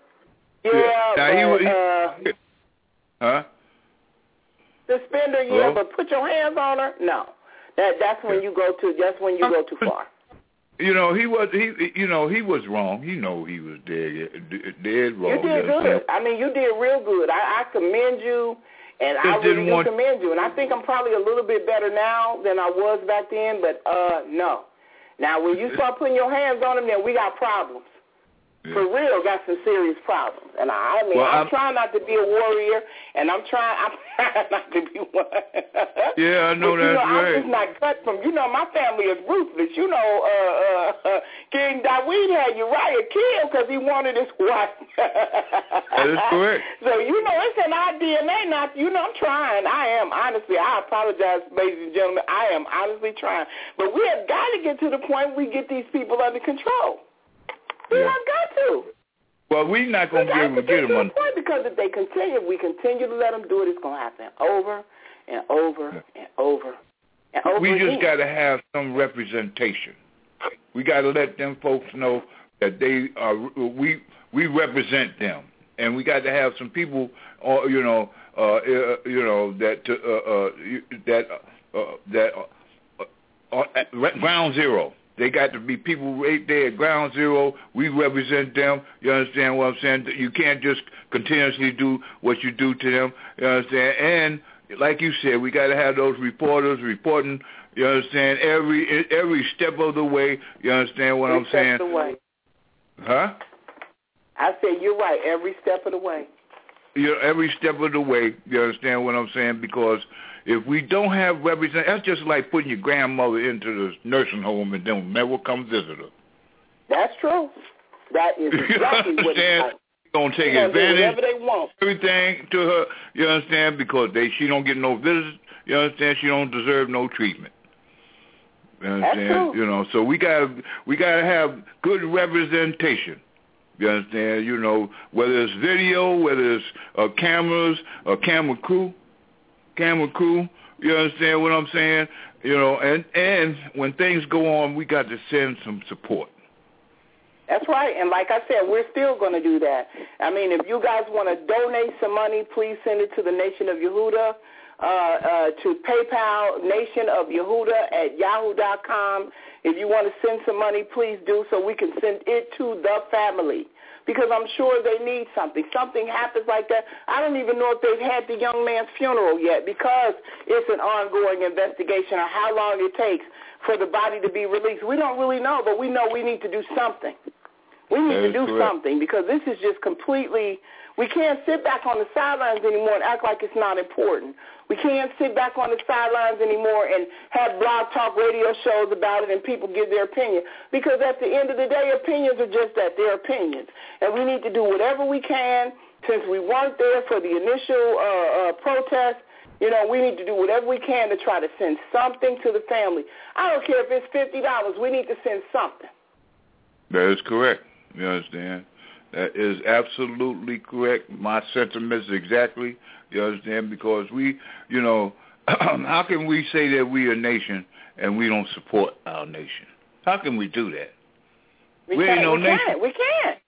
Suspender, but put your hands on her. No, that's when you go too. That's when you go too far. He was wrong. He was dead wrong. You did good. I mean, you did real good. I commend you, and I really do commend you. And I think I'm probably a little bit better now than I was back then, but no. Now, when you start putting your hands on him, then we got problems. Yeah. For real, got some serious problems. And I'm trying not to be a warrior, and I'm trying not to be one. Yeah, I know that's right. I'm just not cut from, my family is ruthless. King David had Uriah killed because he wanted his wife. That is correct. So, it's in our DNA not, I'm trying. I am, honestly. I apologize, ladies and gentlemen. I am honestly trying. But we have got to get to the point we get these people under control. We have got to. Well, we're not going to be able to get them under control. Because if they continue to let them do it, it's going to happen over and over and over and over We again. just got to have some representation. We got to let them folks know that they are. We represent them, and we got to have some people, at ground zero. They got to be people right there at ground zero. We represent them. You understand what I'm saying? You can't just continuously do what you do to them. You understand? And like you said, we got to have those reporters reporting. You understand? Every step of the way. You understand what I'm saying? Every step of the way. Huh? I said you're right. Every step of the way. Every step of the way. You understand what I'm saying? Because if we don't have representation, that's just like putting your grandmother into the nursing home and then never come visit her. That's true. That is exactly what it's like. They're going to take advantage of they want. Everything to her, you understand, because she don't get no visits, you understand, she don't deserve no treatment. You understand? That's true. So we gotta have good representation. You understand? You know, whether it's video, whether it's cameras, camera crew. You understand what I'm saying? You know, and when things go on, we got to send some support. That's right, and like I said, we're still going to do that. I mean, if you guys want to donate some money, please send it to the Nation of Yehuda, to PayPal, nationofyehuda@yahoo.com. If you want to send some money, please do so we can send it to the family, because I'm sure they need something. Something happens like that. I don't even know if they've had the young man's funeral yet, because it's an ongoing investigation on how long it takes for the body to be released. We don't really know, but we know we need to do something. We need to do something, because this is just completely, we can't sit back on the sidelines anymore and act like it's not important. We can't sit back on the sidelines anymore and have blog talk radio shows about it and people give their opinion, because at the end of the day, opinions are just that, they're opinions. And we need to do whatever we can, since we weren't there for the initial protest. You know, we need to do whatever we can to try to send something to the family. I don't care if it's $50. We need to send something. That is correct. You understand? That is absolutely correct. My sentiments exactly. You understand? Because we, you know, how can we say that we are a nation and we don't support our nation? How can we do that? We ain't no nation. We can't.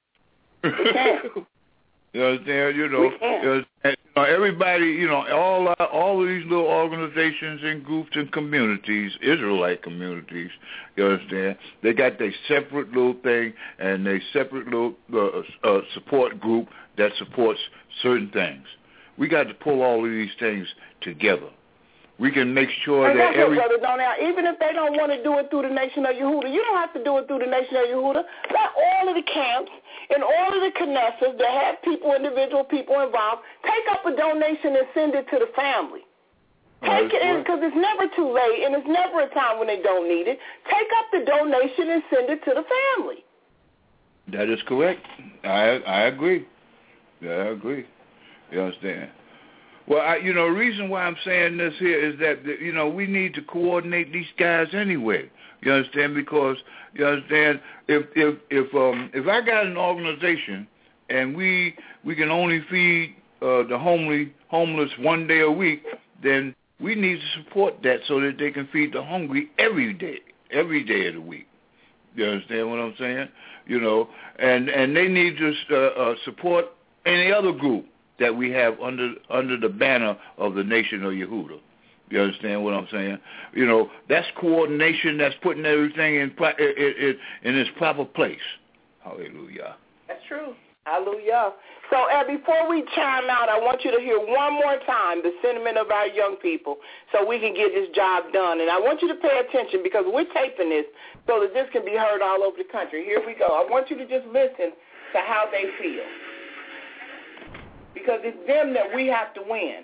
You understand? You know, everybody, you know, all of these little organizations and groups and communities, Israelite communities, you understand? They got their separate little thing and their separate little support group that supports certain things. We got to pull all of these things together. We can make sure that even if they don't want to do it through the Nation of Yehuda, you don't have to do it through the Nation of Yehuda. Let all of the camps and all of the Knesset that have individual people involved, take up a donation and send it to the family. Take it in, because it's never too late and it's never a time when they don't need it. Take up the donation and send it to the family. That is correct. I agree. Yeah, I agree. You understand? Well, the reason why I'm saying this here is that, we need to coordinate these guys anyway. You understand? Because, you understand, if I got an organization and we can only feed the homeless one day a week, then we need to support that so that they can feed the hungry every day of the week. You understand what I'm saying? And they need to support any other group that we have under the banner of the Nation of Yehuda. You understand what I'm saying? That's coordination. That's putting everything in its proper place. Hallelujah. That's true. Hallelujah. So, before we chime out, I want you to hear one more time the sentiment of our young people so we can get this job done. And I want you to pay attention, because we're taping this so that this can be heard all over the country. Here we go. I want you to just listen to how they feel, because it's them that we have to win.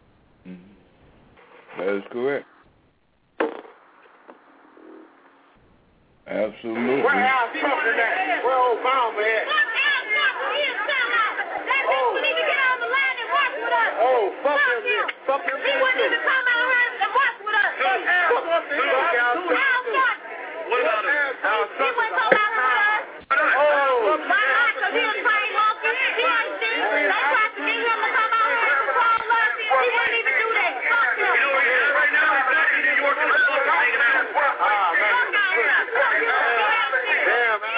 That is correct. Absolutely. Where Al Sharpton at? Where Obama at? Oh, fuck him. Fuck him. He wouldn't even come out here and watch with us. What about him? He wouldn't come out here with us. Oh. Why not? Because he was playing monkey. He ain't seen. They tried to get him to come out here and control us. He wouldn't even do that. Fuck him. You know where he's at right now? He's back in New York in the club hanging out. Damn, man.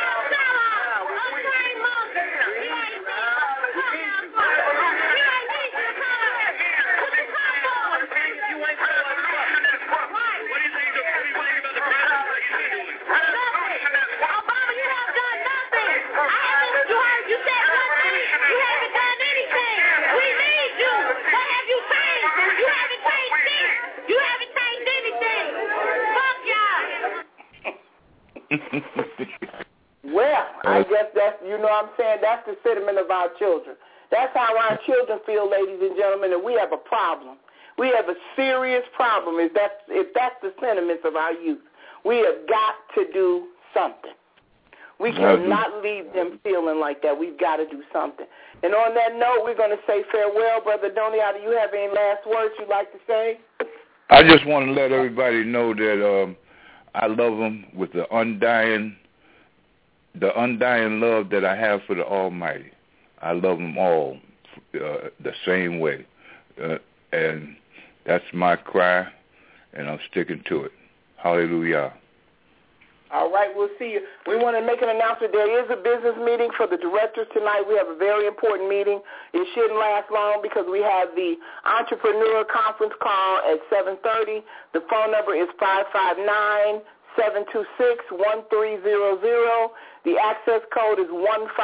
Well, I guess that's, what I'm saying, that's the sentiment of our children. That's how our children feel, ladies and gentlemen, and we have a problem. We have a serious problem if that's the sentiments of our youth. We have got to do something. We cannot leave them feeling like that. We've got to do something. And on that note, we're going to say farewell. Brother Donia, do you have any last words you'd like to say? I just want to let everybody know that I love them with the undying the undying love that I have for the Almighty. I love them all the same way. And that's my cry, and I'm sticking to it. Hallelujah. All right, we'll see you. We want to make an announcement. There is a business meeting for the directors tonight. We have a very important meeting. It shouldn't last long because we have the entrepreneur conference call at 7:30. The phone number is 559-726-1300. The access code is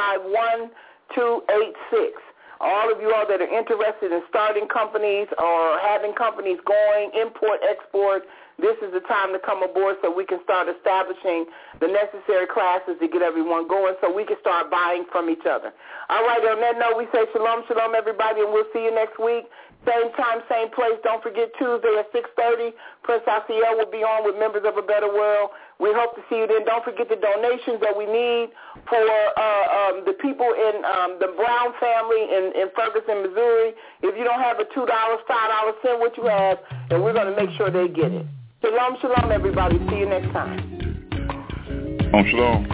151286. All of you all that are interested in starting companies or having companies going, import, export, this is the time to come aboard so we can start establishing the necessary classes to get everyone going so we can start buying from each other. All right, on that note, we say shalom, shalom, everybody, and we'll see you next week. Same time, same place. Don't forget Tuesday at 6:30. Prince Asiel will be on with Members of a Better World. We hope to see you then. Don't forget the donations that we need for the people in the Brown family in Ferguson, Missouri. If you don't have a $2, $5, send what you have, and we're going to make sure they get it. Shalom, shalom, everybody. See you next time. Shalom, shalom.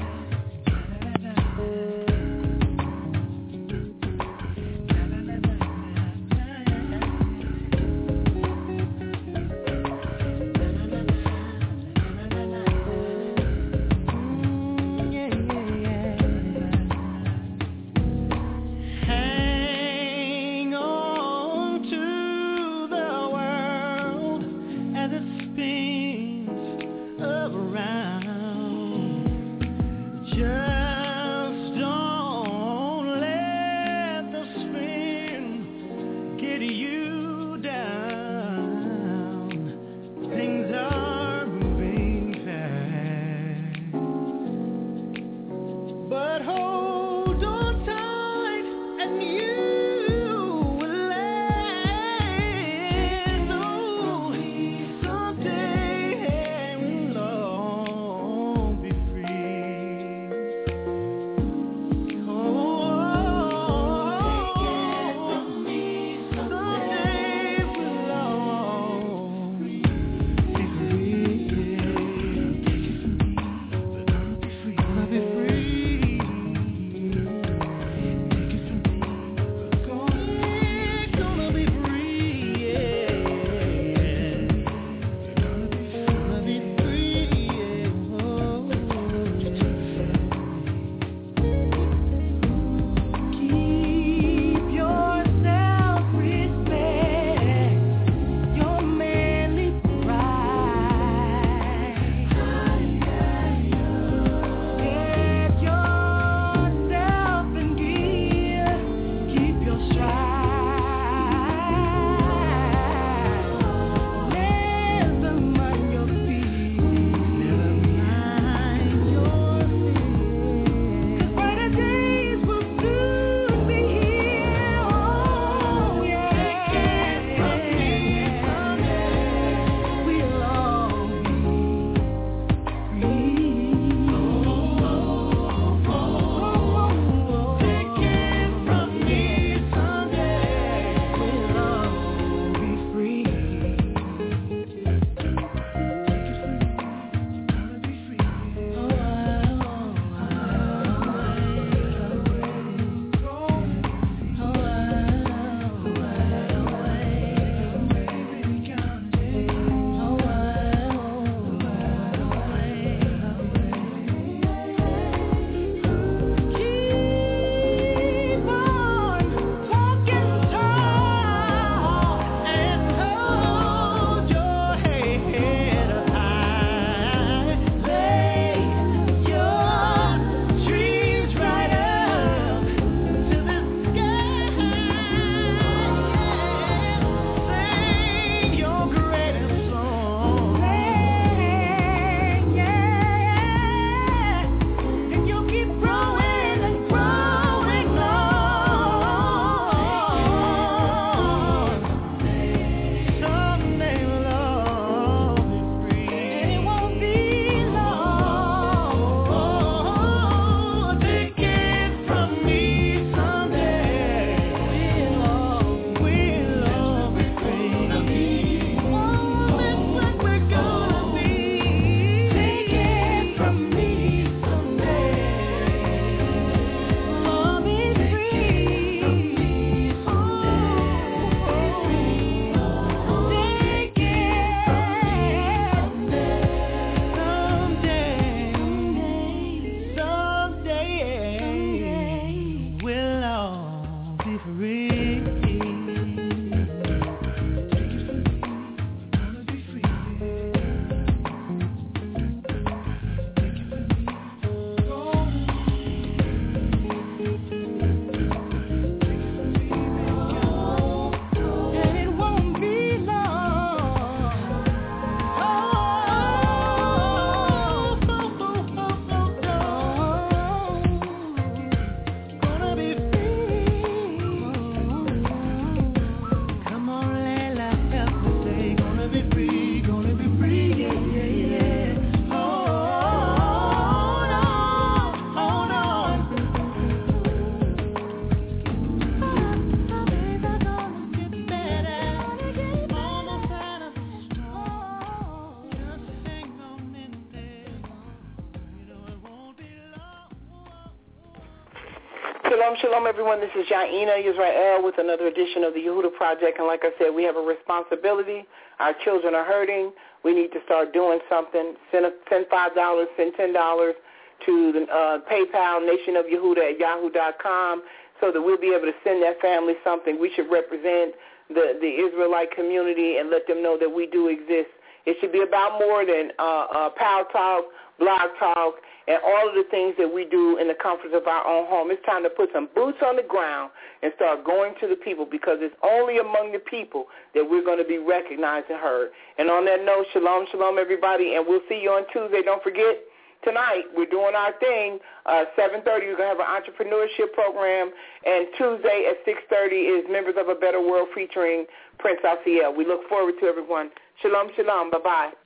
Shalom, shalom, everyone. This is Yaina Israel with another edition of the Yehuda Project. And like I said, we have a responsibility. Our children are hurting. We need to start doing something. Send $5, send $10 to the PayPal, nationofyehuda@yahoo.com, so that we'll be able to send that family something. We should represent the Israelite community and let them know that we do exist. It should be about more than Pal Talk, Blog Talk, and all of the things that we do in the comforts of our own home. It's time to put some boots on the ground and start going to the people, because it's only among the people that we're going to be recognized and heard. And on that note, shalom, shalom, everybody, and we'll see you on Tuesday. Don't forget, tonight we're doing our thing. 7:30, we're going to have an entrepreneurship program, and Tuesday at 6:30 is Members of a Better World featuring Prince Asiel. We look forward to everyone. Shalom, shalom. Bye-bye.